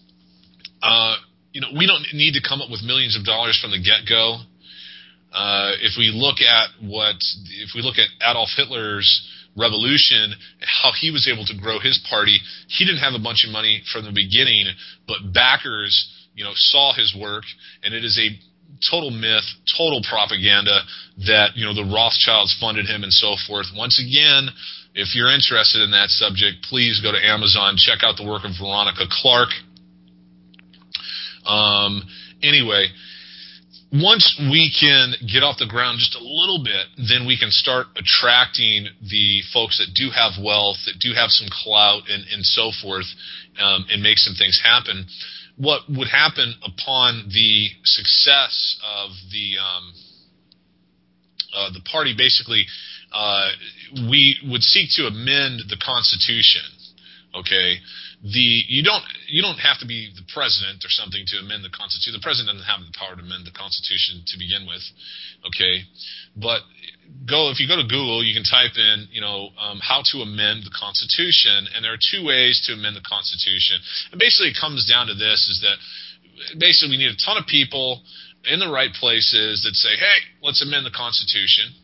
B: Uh, you know, we don't need to come up with millions of dollars from the get-go. Uh, if we look at what, if we look at Adolf Hitler's revolution, how he was able to grow his party, he didn't have a bunch of money from the beginning, but backers, you know, saw his work, and it is a total myth, total propaganda that, you know, the Rothschilds funded him and so forth. Once again, if you're interested in that subject, please go to Amazon, check out the work of Veronica Clark. Um, anyway, once we can get off the ground just a little bit, then we can start attracting the folks that do have wealth, that do have some clout, and, and so forth, um, and make some things happen. What would happen upon the success of the um, uh, the party, basically, uh, we would seek to amend the Constitution. Okay, the you don't you don't have to be the president or something to amend the Constitution. The president doesn't have the power to amend the Constitution to begin with. Okay, but go if you go to Google, you can type in, you know, um, how to amend the Constitution, and there are two ways to amend the Constitution. And basically, it comes down to this: is that basically we need a ton of people in the right places that say, "Hey, let's amend the Constitution."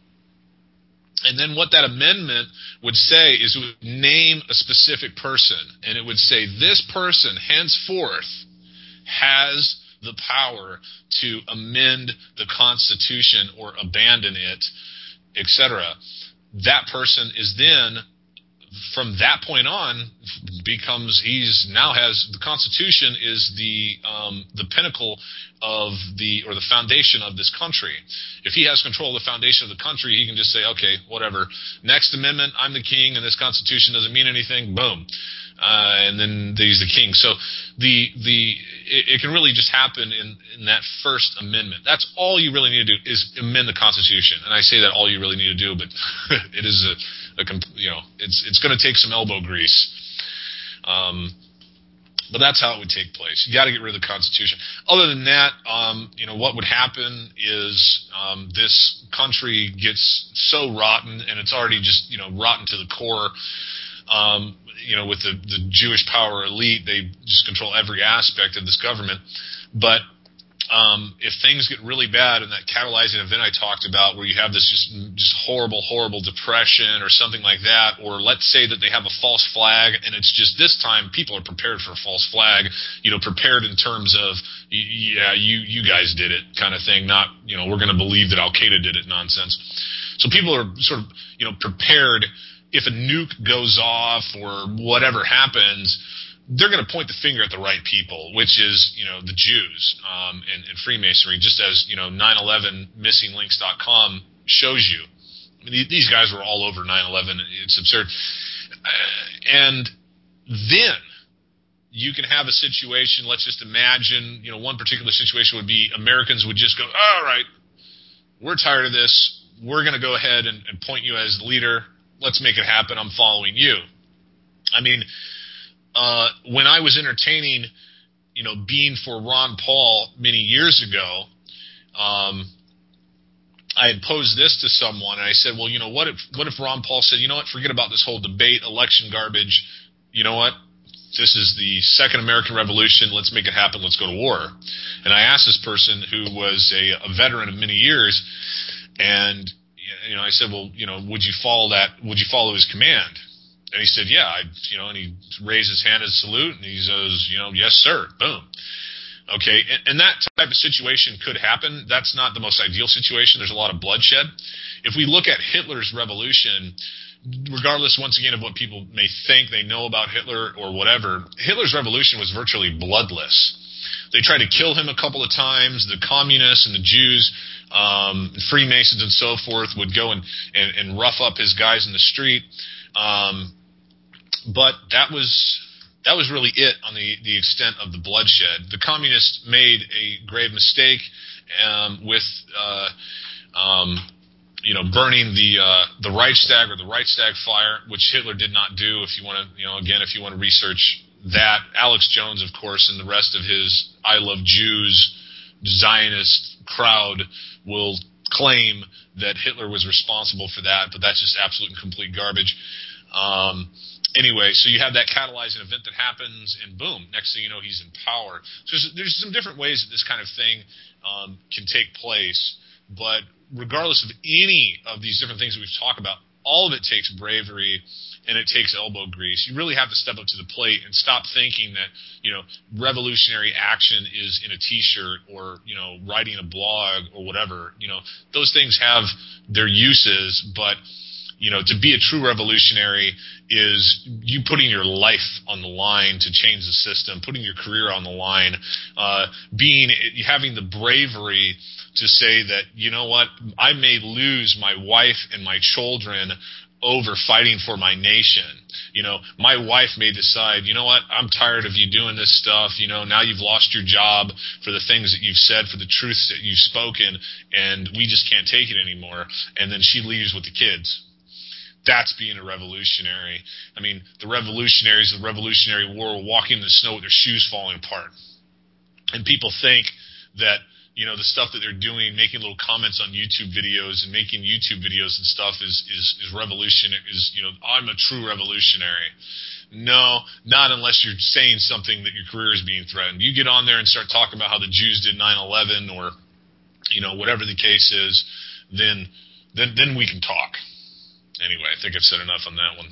B: And then what that amendment would say is it would name a specific person, and it would say this person henceforth has the power to amend the Constitution or abandon it, et cetera. That person is then, from that point on, becomes he's now has the Constitution is the um, the pinnacle of the or the foundation of this country. If he has control of the foundation of the country, he can just say, okay, whatever. Next amendment, I'm the king, and this Constitution doesn't mean anything. Boom, uh, and then he's the king. So the the it, it can really just happen in in that first amendment. That's all you really need to do is amend the Constitution. And I say that all you really need to do, but it is a A, you know, it's it's going to take some elbow grease, um, but that's how it would take place. You got to get rid of the Constitution. Other than that, um, you know, what would happen is um, this country gets so rotten, and it's already just, you know, rotten to the core. Um, you know, with the the Jewish power elite, they just control every aspect of this government. But Um, if things get really bad, and that catalyzing event I talked about, where you have this just just horrible, horrible depression or something like that, or let's say that they have a false flag, and it's just this time people are prepared for a false flag, you know, prepared in terms of, yeah, you you guys did it kind of thing, not, you know, we're going to believe that Al Qaeda did it nonsense. So people are sort of, you know, prepared if a nuke goes off or whatever happens, they're going to point the finger at the right people, which is, you know, the Jews um, and, and Freemasonry, just as, you know, nine eleven missing links dot com shows you. I mean, these guys were all over nine eleven. It's absurd. Uh, and then you can have a situation, let's just imagine, you know, one particular situation would be Americans would just go, all right, we're tired of this. We're going to go ahead and, and point you as the leader. Let's make it happen. I'm following you. I mean, uh, when I was entertaining, you know, being for Ron Paul many years ago, um, I had posed this to someone, and I said, well, you know, what if what if Ron Paul said, you know what, forget about this whole debate, election garbage. You know what? This is the second American Revolution. Let's make it happen. Let's go to war. And I asked this person who was a, a veteran of many years, and you know, I said, well, you know, would you follow that? Would you follow his command? And he said, yeah, I, you know, and he raised his hand as a salute, and he says, you know, yes, sir. Boom. Okay, and, and that type of situation could happen. That's not the most ideal situation. There's a lot of bloodshed. If we look at Hitler's revolution, regardless, once again, of what people may think they know about Hitler or whatever, Hitler's revolution was virtually bloodless. They tried to kill him a couple of times. The communists and the Jews, um, Freemasons and so forth would go and, and, and rough up his guys in the street. Um, but that was that was really it on the, the extent of the bloodshed. The communists made a grave mistake um, with uh, um, you know, burning the uh, the Reichstag or the Reichstag fire, which Hitler did not do. If you want to, you know, again, if you want to research that, Alex Jones, of course, and the rest of his I Love Jews Zionist crowd will claim that Hitler was responsible for that, but that's just absolute and complete garbage. Um, anyway, so you have that catalyzing event that happens, and boom, next thing you know, he's in power. So there's, there's some different ways that this kind of thing um, can take place, but regardless of any of these different things that we've talked about, all of it takes bravery and it takes elbow grease. You really have to step up to the plate and stop thinking that, you know, revolutionary action is in a T-shirt or, you know, writing a blog or whatever. You know, those things have their uses, but, you know, to be a true revolutionary is you putting your life on the line to change the system, putting your career on the line, uh, being having the bravery to say that, you know what, I may lose my wife and my children over fighting for my nation. You know, my wife may decide, you know what, I'm tired of you doing this stuff. You know, now you've lost your job for the things that you've said, for the truths that you've spoken, and we just can't take it anymore. And then she leaves with the kids. That's being a revolutionary. I mean, the revolutionaries of the Revolutionary War were walking in the snow with their shoes falling apart. And people think that, you know, the stuff that they're doing, making little comments on YouTube videos and making YouTube videos and stuff is is is revolution. Is, you know, I'm a true revolutionary. No, not unless you're saying something that your career is being threatened. You get on there and start talking about how the Jews did nine eleven or, you know, whatever the case is, then then then we can talk. Anyway, I think I've said enough on that one.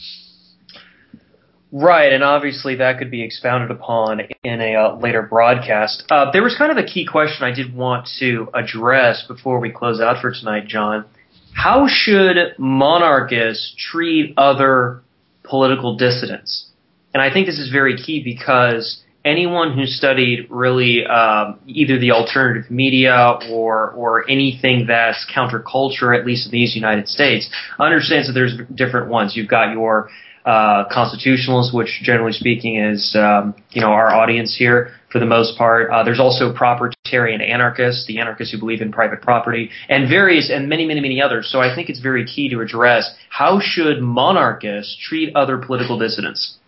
A: Right, and obviously that could be expounded upon in a uh, later broadcast. Uh, there was kind of a key question I did want to address before we close out for tonight, John. How should monarchists treat other political dissidents? And I think this is very key because anyone who studied really um, either the alternative media or or anything that's counterculture, at least in these United States, understands that there's different ones. You've got your uh, constitutionalists, which generally speaking is um, you know our audience here for the most part. Uh, there's also propertarian anarchists, the anarchists who believe in private property, and various and many many many others. So I think it's very key to address how should monarchists treat other political dissidents.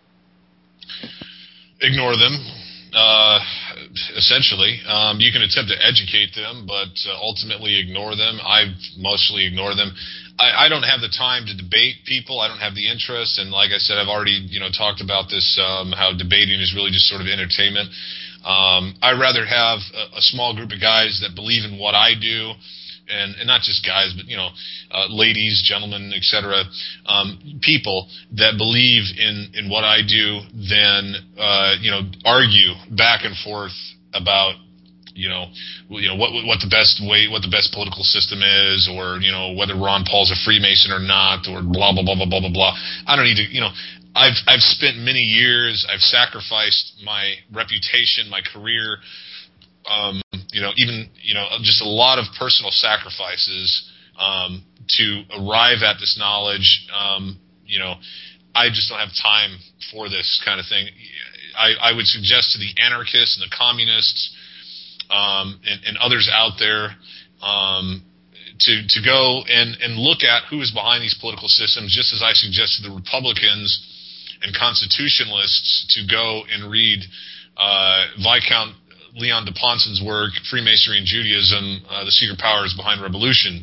B: Ignore them, uh, essentially. Um, you can attempt to educate them, but uh, ultimately ignore them. I mostly ignore them. I, I don't have the time to debate people. I don't have the interest, and like I said, I've already you know talked about this, um, how debating is really just sort of entertainment. Um, I'd rather have a, a small group of guys that believe in what I do, and, and not just guys, but, you know, uh, ladies, gentlemen, et cetera, um, people that believe in, in what I do, then, uh, you know, argue back and forth about, you know, you know what what the best way, what the best political system is, or you know whether Ron Paul's a Freemason or not, or blah blah blah blah blah blah blah. I don't need to, you know. I've I've spent many years. I've sacrificed my reputation, my career. Um, you know, even you know, just a lot of personal sacrifices um, to arrive at this knowledge. Um, you know, I just don't have time for this kind of thing. I, I would suggest to the anarchists and the communists um, and, and others out there um, to to go and, and look at who is behind these political systems, just as I suggested the Republicans and constitutionalists to go and read uh, Viscount Leon de Ponson's work, Freemasonry and Judaism, uh, The Secret Powers Behind Revolution.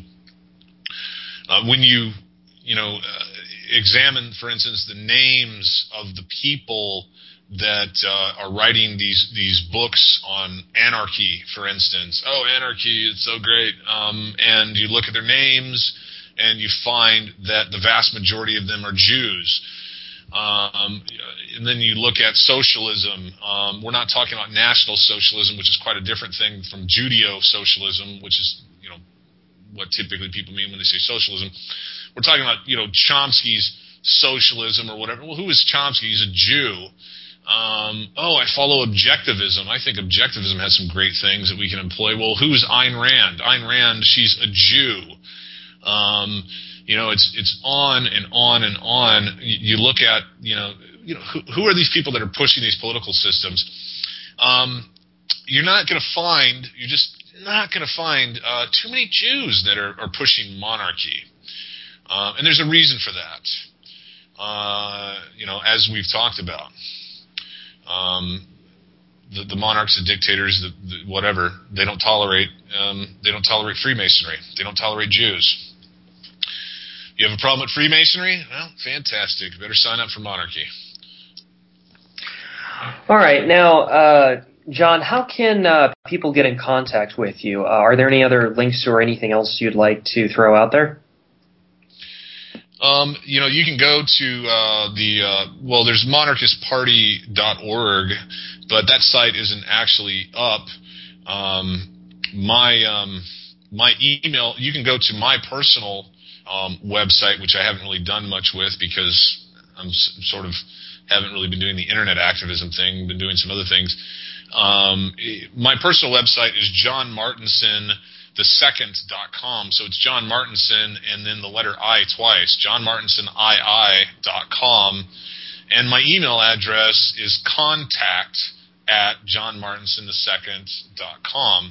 B: Uh, when you, you know, uh, examine, for instance, the names of the people that uh, are writing these these books on anarchy, for instance. Oh, anarchy, it's so great. Um, and you look at their names, and you find that the vast majority of them are Jews. Um, and then you look at socialism. Um, we're not talking about National Socialism, which is quite a different thing from Judeo-socialism, which is, you know, what typically people mean when they say socialism. We're talking about, you know, Chomsky's socialism or whatever. Well, who is Chomsky? He's a Jew. Um, oh, I follow objectivism. I think objectivism has some great things that we can employ. Well, who's Ayn Rand? Ayn Rand, she's a Jew. Um, you know, it's it's on and on and on. You, you look at, you know, you know who, who are these people that are pushing these political systems? Um, you're not going to find, you're just not going to find uh, too many Jews that are, are pushing monarchy. Uh, and there's a reason for that, uh, you know, as we've talked about. Um, the, the monarchs, the dictators, the, the whatever, they don't tolerate um, they don't tolerate Freemasonry. They don't tolerate Jews. You have a problem with Freemasonry? Well, fantastic. Better sign up for monarchy.
A: All right. Now, uh, John, how can uh, people get in contact with you? Uh, are there any other links or anything else you'd like to throw out there?
B: Um, you know, you can go to uh, the, uh, well, there's monarchist party dot org, but that site isn't actually up. Um, my um, my email, you can go to my personal um, website, which I haven't really done much with because I'm s- sort of haven't really been doing the internet activism thing, been doing some other things. Um, my personal website is John Martinson the second dot com. So it's John Martinson and then the letter I twice, john martinson two dot com. And my email address is contact at john martinson the second dot com.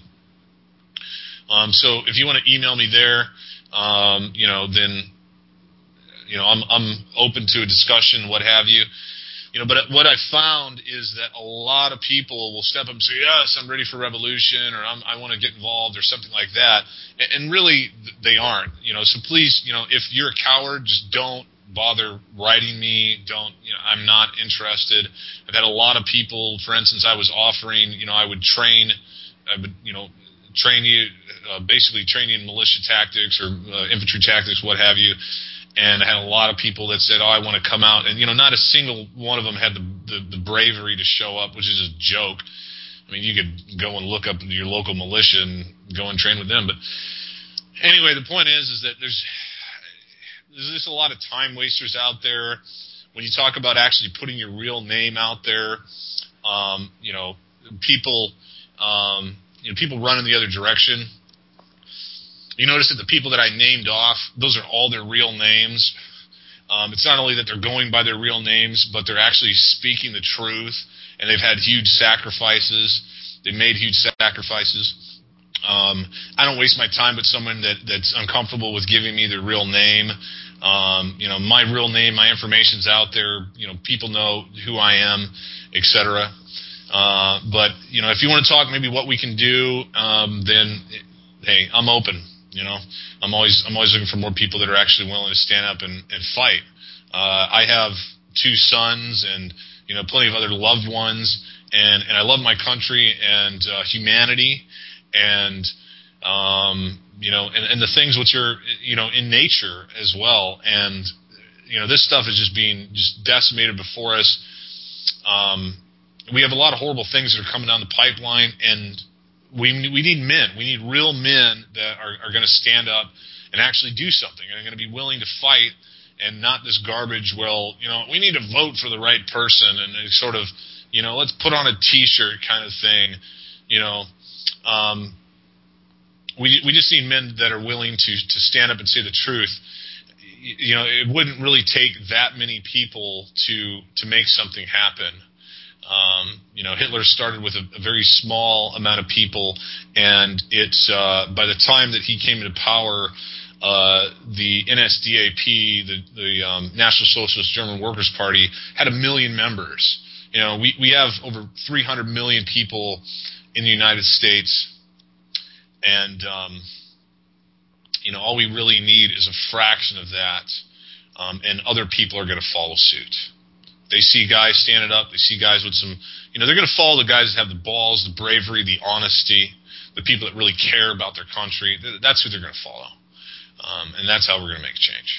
B: Um, so if you want to email me there, um, you know, then, you know, I'm, I'm open to a discussion, what have you. You know, but what I found is that a lot of people will step up and say, yes, I'm ready for revolution, or I'm, I want to get involved, or something like that. And, and really, they aren't. You know, so please, you know, if you're a coward, just don't bother writing me. Don't, you know, I'm not interested. I've had a lot of people, for instance, I was offering, you know, I would train, I would, you know, train you, uh, basically train you in militia tactics or uh, infantry tactics, what have you. And I had a lot of people that said, oh, I want to come out. And, you know, not a single one of them had the, the, the bravery to show up, which is a joke. I mean, you could go and look up your local militia and go and train with them. But anyway, the point is, is that there's, there's just a lot of time wasters out there. When you talk about actually putting your real name out there, um, you know, people, um, you know, people run in the other direction. You notice that the people that I named off, those are all their real names. Um, it's not only that they're going by their real names, but they're actually speaking the truth, and they've had huge sacrifices. They've made huge sacrifices. Um, I don't waste my time with someone that, that's uncomfortable with giving me their real name. Um, you know, my real name, my information's out there. You know, people know who I am, et cetera. Uh, but, you know, if you want to talk maybe what we can do, um, then, hey, I'm open. You know, I'm always I'm always looking for more people that are actually willing to stand up and, and fight. Uh, I have two sons and, you know, plenty of other loved ones, and, and I love my country and uh, humanity and, um, you know, and, and the things which are, you know, in nature as well. And, you know, this stuff is just being just decimated before us. Um, we have a lot of horrible things that are coming down the pipeline, and we we need men. We need real men that are, are going to stand up and actually do something, and are going to be willing to fight, and not this garbage. Well, you know, we need to vote for the right person, and it's sort of, you know, let's put on a T-shirt kind of thing. You know, um, we we just need men that are willing to to stand up and say the truth. You know, it wouldn't really take that many people to to make something happen. Um, you know, Hitler started with a, a very small amount of people, and it's uh, by the time that he came into power, uh, the N S D A P, the, the um, National Socialist German Workers' Party, had a million members. You know, we, we have over three hundred million people in the United States, and um, you know, all we really need is a fraction of that, um, and other people are going to follow suit. They see guys standing up. They see guys with some, you know, they're going to follow the guys that have the balls, the bravery, the honesty, the people that really care about their country. That's who they're going to follow. Um, and that's how we're going to make change.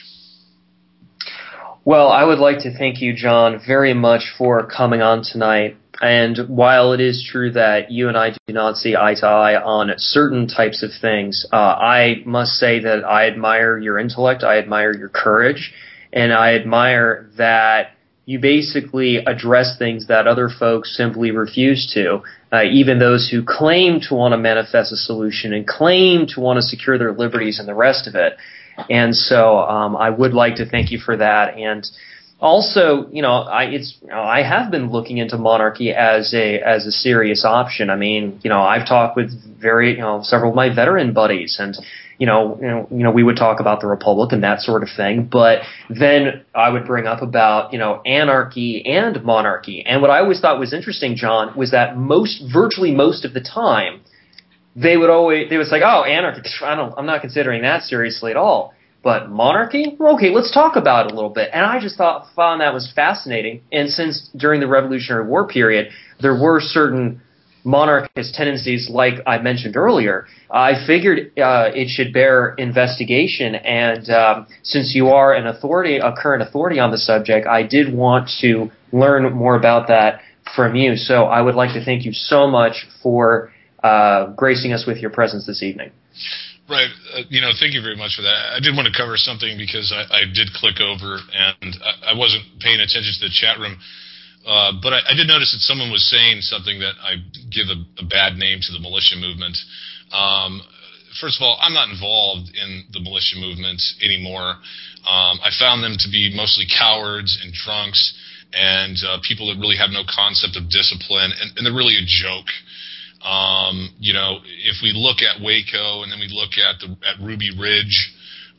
A: Well, I would like to thank you, John, very much for coming on tonight. And while it is true that you and I do not see eye to eye on certain types of things, uh, I must say that I admire your intellect, I admire your courage, and I admire that you basically address things that other folks simply refuse to, uh, even those who claim to want to manifest a solution and claim to want to secure their liberties and the rest of it. And so um, I would like to thank you for that. And also, you know, I it's you know, I have been looking into monarchy as a as a serious option. I mean, you know, I've talked with very you know several of my veteran buddies, and you know, you know, you know, we would talk about the Republic and that sort of thing, but then I would bring up about, you know, anarchy and monarchy. And what I always thought was interesting, John, was that most, virtually most of the time, they would always, they would say, oh, anarchy, I don't, I'm not considering that seriously at all. But monarchy? Okay, let's talk about it a little bit. And I just thought, found that was fascinating. And since during the Revolutionary War period, there were certain monarchist tendencies, like I mentioned earlier, I figured uh, it should bear investigation. And um, since you are an authority, a current authority on the subject, I did want to learn more about that from you. So I would like to thank you so much for uh, gracing us with your presence this evening.
B: Right. Uh, you know, thank you very much for that. I did want to cover something because I, I did click over and I, I wasn't paying attention to the chat room. Uh, but I, I did notice that someone was saying something that I give a, a bad name to the militia movement. Um, first of all, I'm not involved in the militia movement anymore. Um, I found them to be mostly cowards and drunks and uh, people that really have no concept of discipline, and, and they're really a joke. Um, you know, if we look at Waco and then we look at the at Ruby Ridge,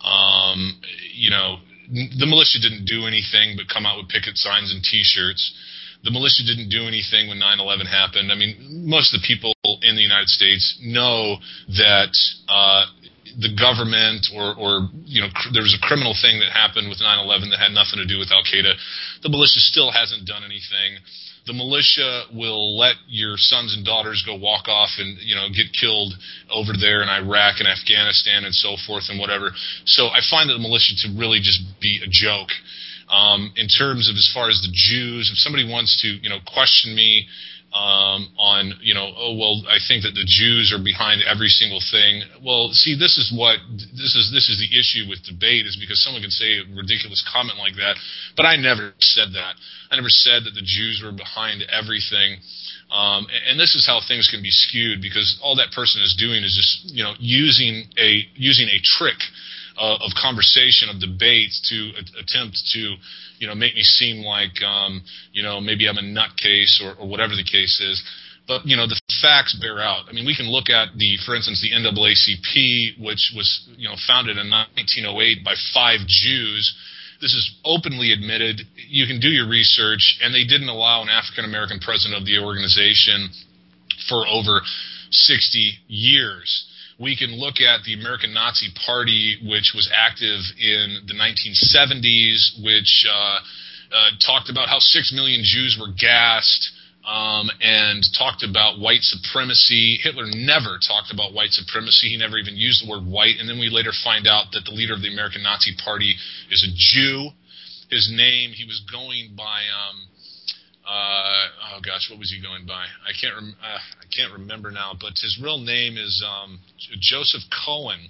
B: um, you know, the militia didn't do anything but come out with picket signs and T-shirts. The militia didn't do anything when nine eleven happened. I mean, most of the people in the United States know that uh, the government or, or, you know, cr- there was a criminal thing that happened with nine eleven that had nothing to do with Al-Qaeda. The militia still hasn't done anything. The militia will let your sons and daughters go walk off and, you know, get killed over there in Iraq and Afghanistan and so forth and whatever. So I find that the militia to really just be a joke. Um, in terms of as far as the Jews, if somebody wants to, you know, question me um, on, you know, oh well, I think that the Jews are behind every single thing. Well, see, this is what this is. This is the issue with debate, is because someone can say a ridiculous comment like that, but I never said that. I never said that the Jews were behind everything. Um, and, and this is how things can be skewed, because all that person is doing is just, you know, using a using a trick. Uh, of conversation, of debates, to uh, attempt to, you know, make me seem like, um, you know, maybe I'm a nutcase or, or whatever the case is. But, you know, the facts bear out. I mean, we can look at the, for instance, the N double A C P, which was, you know, founded in nineteen oh eight by five Jews. This is openly admitted. You can do your research, and they didn't allow an African-American president of the organization for over sixty years. We can look at the American Nazi Party, which was active in the nineteen seventies, which uh, uh, talked about how six million Jews were gassed, um, and talked about white supremacy. Hitler never talked about white supremacy. He never even used the word white. And then we later find out that the leader of the American Nazi Party is a Jew. His name, he was going by... Um, Uh, oh gosh, what was he going by? I can't rem- uh, I can't remember now, but his real name is um, Joseph Cohen.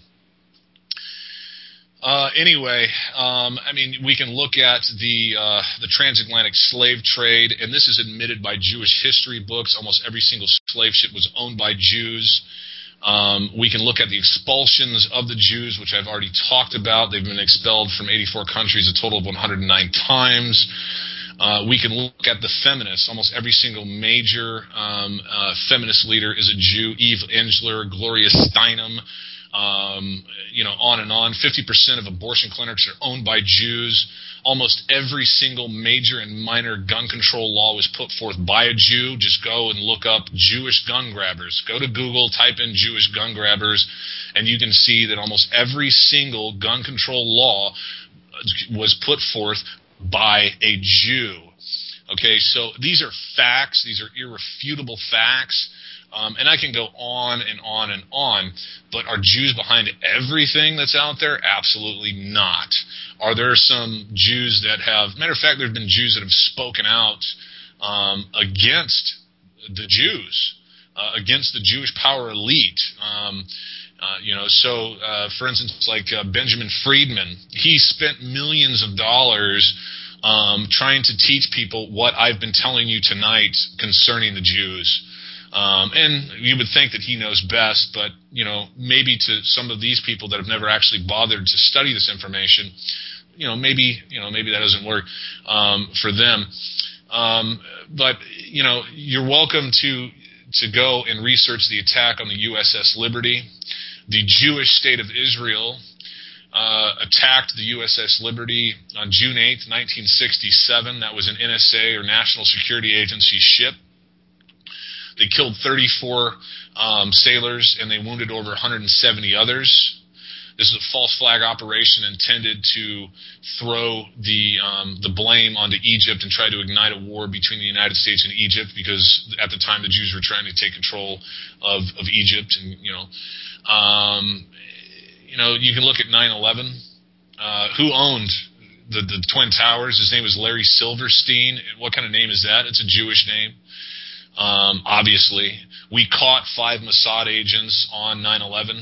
B: Uh, anyway, um, I mean, we can look at the uh, the transatlantic slave trade, and this is admitted by Jewish history books. Almost every single slave ship was owned by Jews. Um, we can look at the expulsions of the Jews, which I've already talked about. They've been expelled from eighty-four countries, a total of one hundred nine times. Uh, we can look at the feminists. Almost every single major um, uh, feminist leader is a Jew. Eve Ensler, Gloria Steinem. Um, you know, on and on. fifty percent of abortion clinics are owned by Jews. Almost every single major and minor gun control law was put forth by a Jew. Just go and look up Jewish gun grabbers. Go to Google, type in Jewish gun grabbers, and you can see that almost every single gun control law was put forth by a Jew. Okay, so these are facts. These are irrefutable facts. Um, and I can go on and on and on, but are Jews behind everything that's out there? Absolutely not. Are there some Jews that have, matter of fact, there have been Jews that have spoken out um, against the Jews, uh, against the Jewish power elite. Um, uh, you know, so uh, for instance, like uh, Benjamin Friedman, he spent millions of dollars um, trying to teach people what I've been telling you tonight concerning the Jews. Um, and you would think that he knows best, but, you know, maybe to some of these people that have never actually bothered to study this information, you know, maybe, you know, maybe that doesn't work um, for them. Um, but, you know, you're welcome to to go and research the attack on the U S S Liberty. The Jewish state of Israel uh, attacked the U S S Liberty on June eighth, nineteen sixty-seven. That was an N S A or National Security Agency ship. They killed thirty-four um, sailors, and they wounded over one hundred seventy others. This is a false flag operation intended to throw the um, the blame onto Egypt and try to ignite a war between the United States and Egypt, because at the time the Jews were trying to take control of, of Egypt. And you know, um, you know, you can look at nine eleven. Uh, who owned the the Twin Towers? His name was Larry Silverstein. What kind of name is that? It's a Jewish name. Um, obviously, we caught five Mossad agents on nine eleven.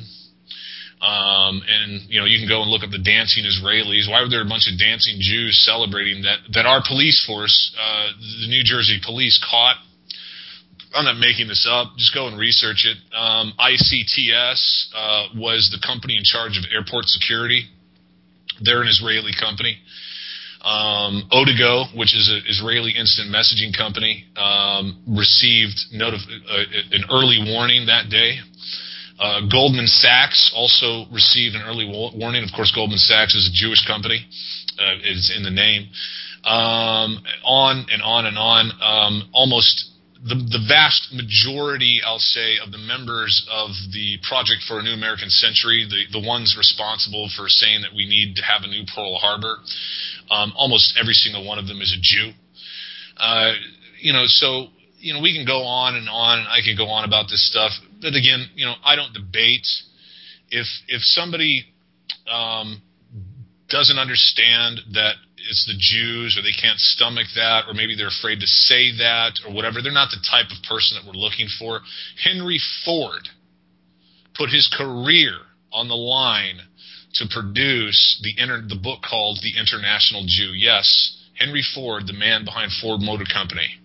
B: Um, and, you know, you can go and look up the dancing Israelis. Why were there a bunch of dancing Jews celebrating that, that our police force, uh, the New Jersey police, caught? I'm not making this up. Just go and research it. Um, I C T S uh, was the company in charge of airport security. They're an Israeli company. Um, Odigo, which is an Israeli instant messaging company, um, received notif- uh, an early warning that day. Uh, Goldman Sachs also received an early wa- warning. Of course, Goldman Sachs is a Jewish company. Uh, it's in the name. Um, on and on and on. Um, almost the, the vast majority, I'll say, of the members of the Project for a New American Century, the, the ones responsible for saying that we need to have a new Pearl Harbor, Um, almost every single one of them is a Jew. Uh, you know, so, you know, we can go on and on, and I can go on about this stuff. But again, you know, I don't debate. If if somebody um, doesn't understand that it's the Jews, or they can't stomach that, or maybe they're afraid to say that, or whatever, they're not the type of person that we're looking for. Henry Ford put his career on the line to produce the inter- the book called The International Jew. Yes, Henry Ford, the man behind Ford Motor Company.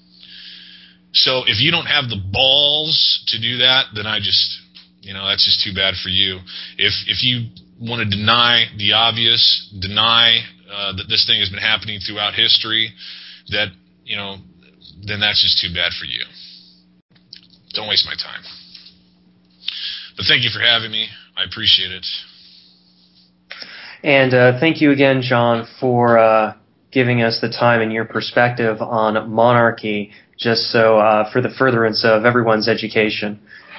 B: So if you don't have the balls to do that, then I just, you know, that's just too bad for you. If if you want to deny the obvious, deny uh, that this thing has been happening throughout history, that, you know, then that's just too bad for you. Don't waste my time. But thank you for having me. I appreciate it.
A: And uh, thank you again, John, for uh, giving us the time and your perspective on monarchy, just so uh, for the furtherance of everyone's education.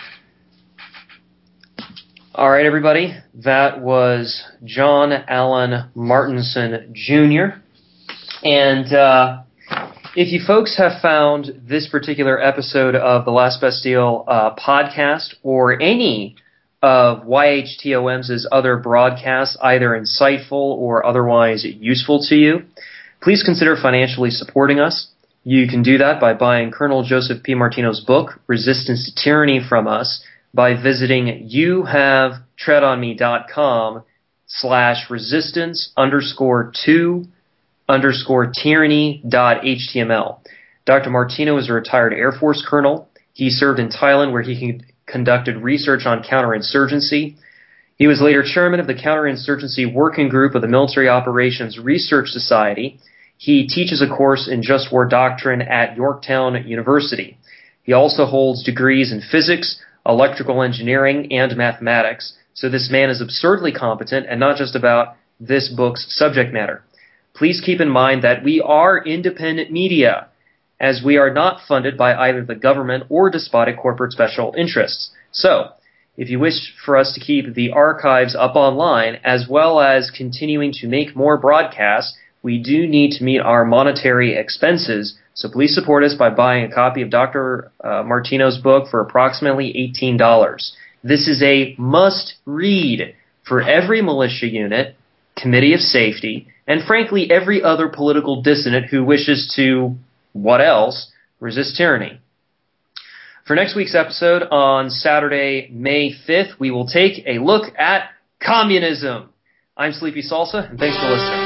A: All right, everybody, that was John Allen Martinson, Junior And uh, if you folks have found this particular episode of the Last Bastille uh, podcast, or any of Y H T O M's other broadcasts either insightful or otherwise useful to you, please consider financially supporting us. You can do that by buying Colonel Joseph P. Martino's book, Resistance to Tyranny, from us by visiting youhavetreadonme.com slash resistance underscore two underscore tyranny dot html. Doctor Martino is a retired Air Force colonel. He served in Thailand where he conducted research on counterinsurgency. He was later chairman of the Counterinsurgency Working Group of the Military Operations Research Society. He teaches a course in just war doctrine at Yorktown University. He also holds degrees in physics, electrical engineering, and mathematics. So this man is absurdly competent and not just about this book's subject matter. Please keep in mind that we are independent media, as we are not funded by either the government or despotic corporate special interests. So, if you wish for us to keep the archives up online, as well as continuing to make more broadcasts, we do need to meet our monetary expenses, so please support us by buying a copy of Doctor Uh, Martino's book for approximately eighteen dollars. This is a must-read for every militia unit, committee of safety, and frankly every other political dissident who wishes to, what else, resist tyranny. For next week's episode on Saturday, May fifth, we will take a look at communism. I'm Sleepy Salsa, and thanks for listening.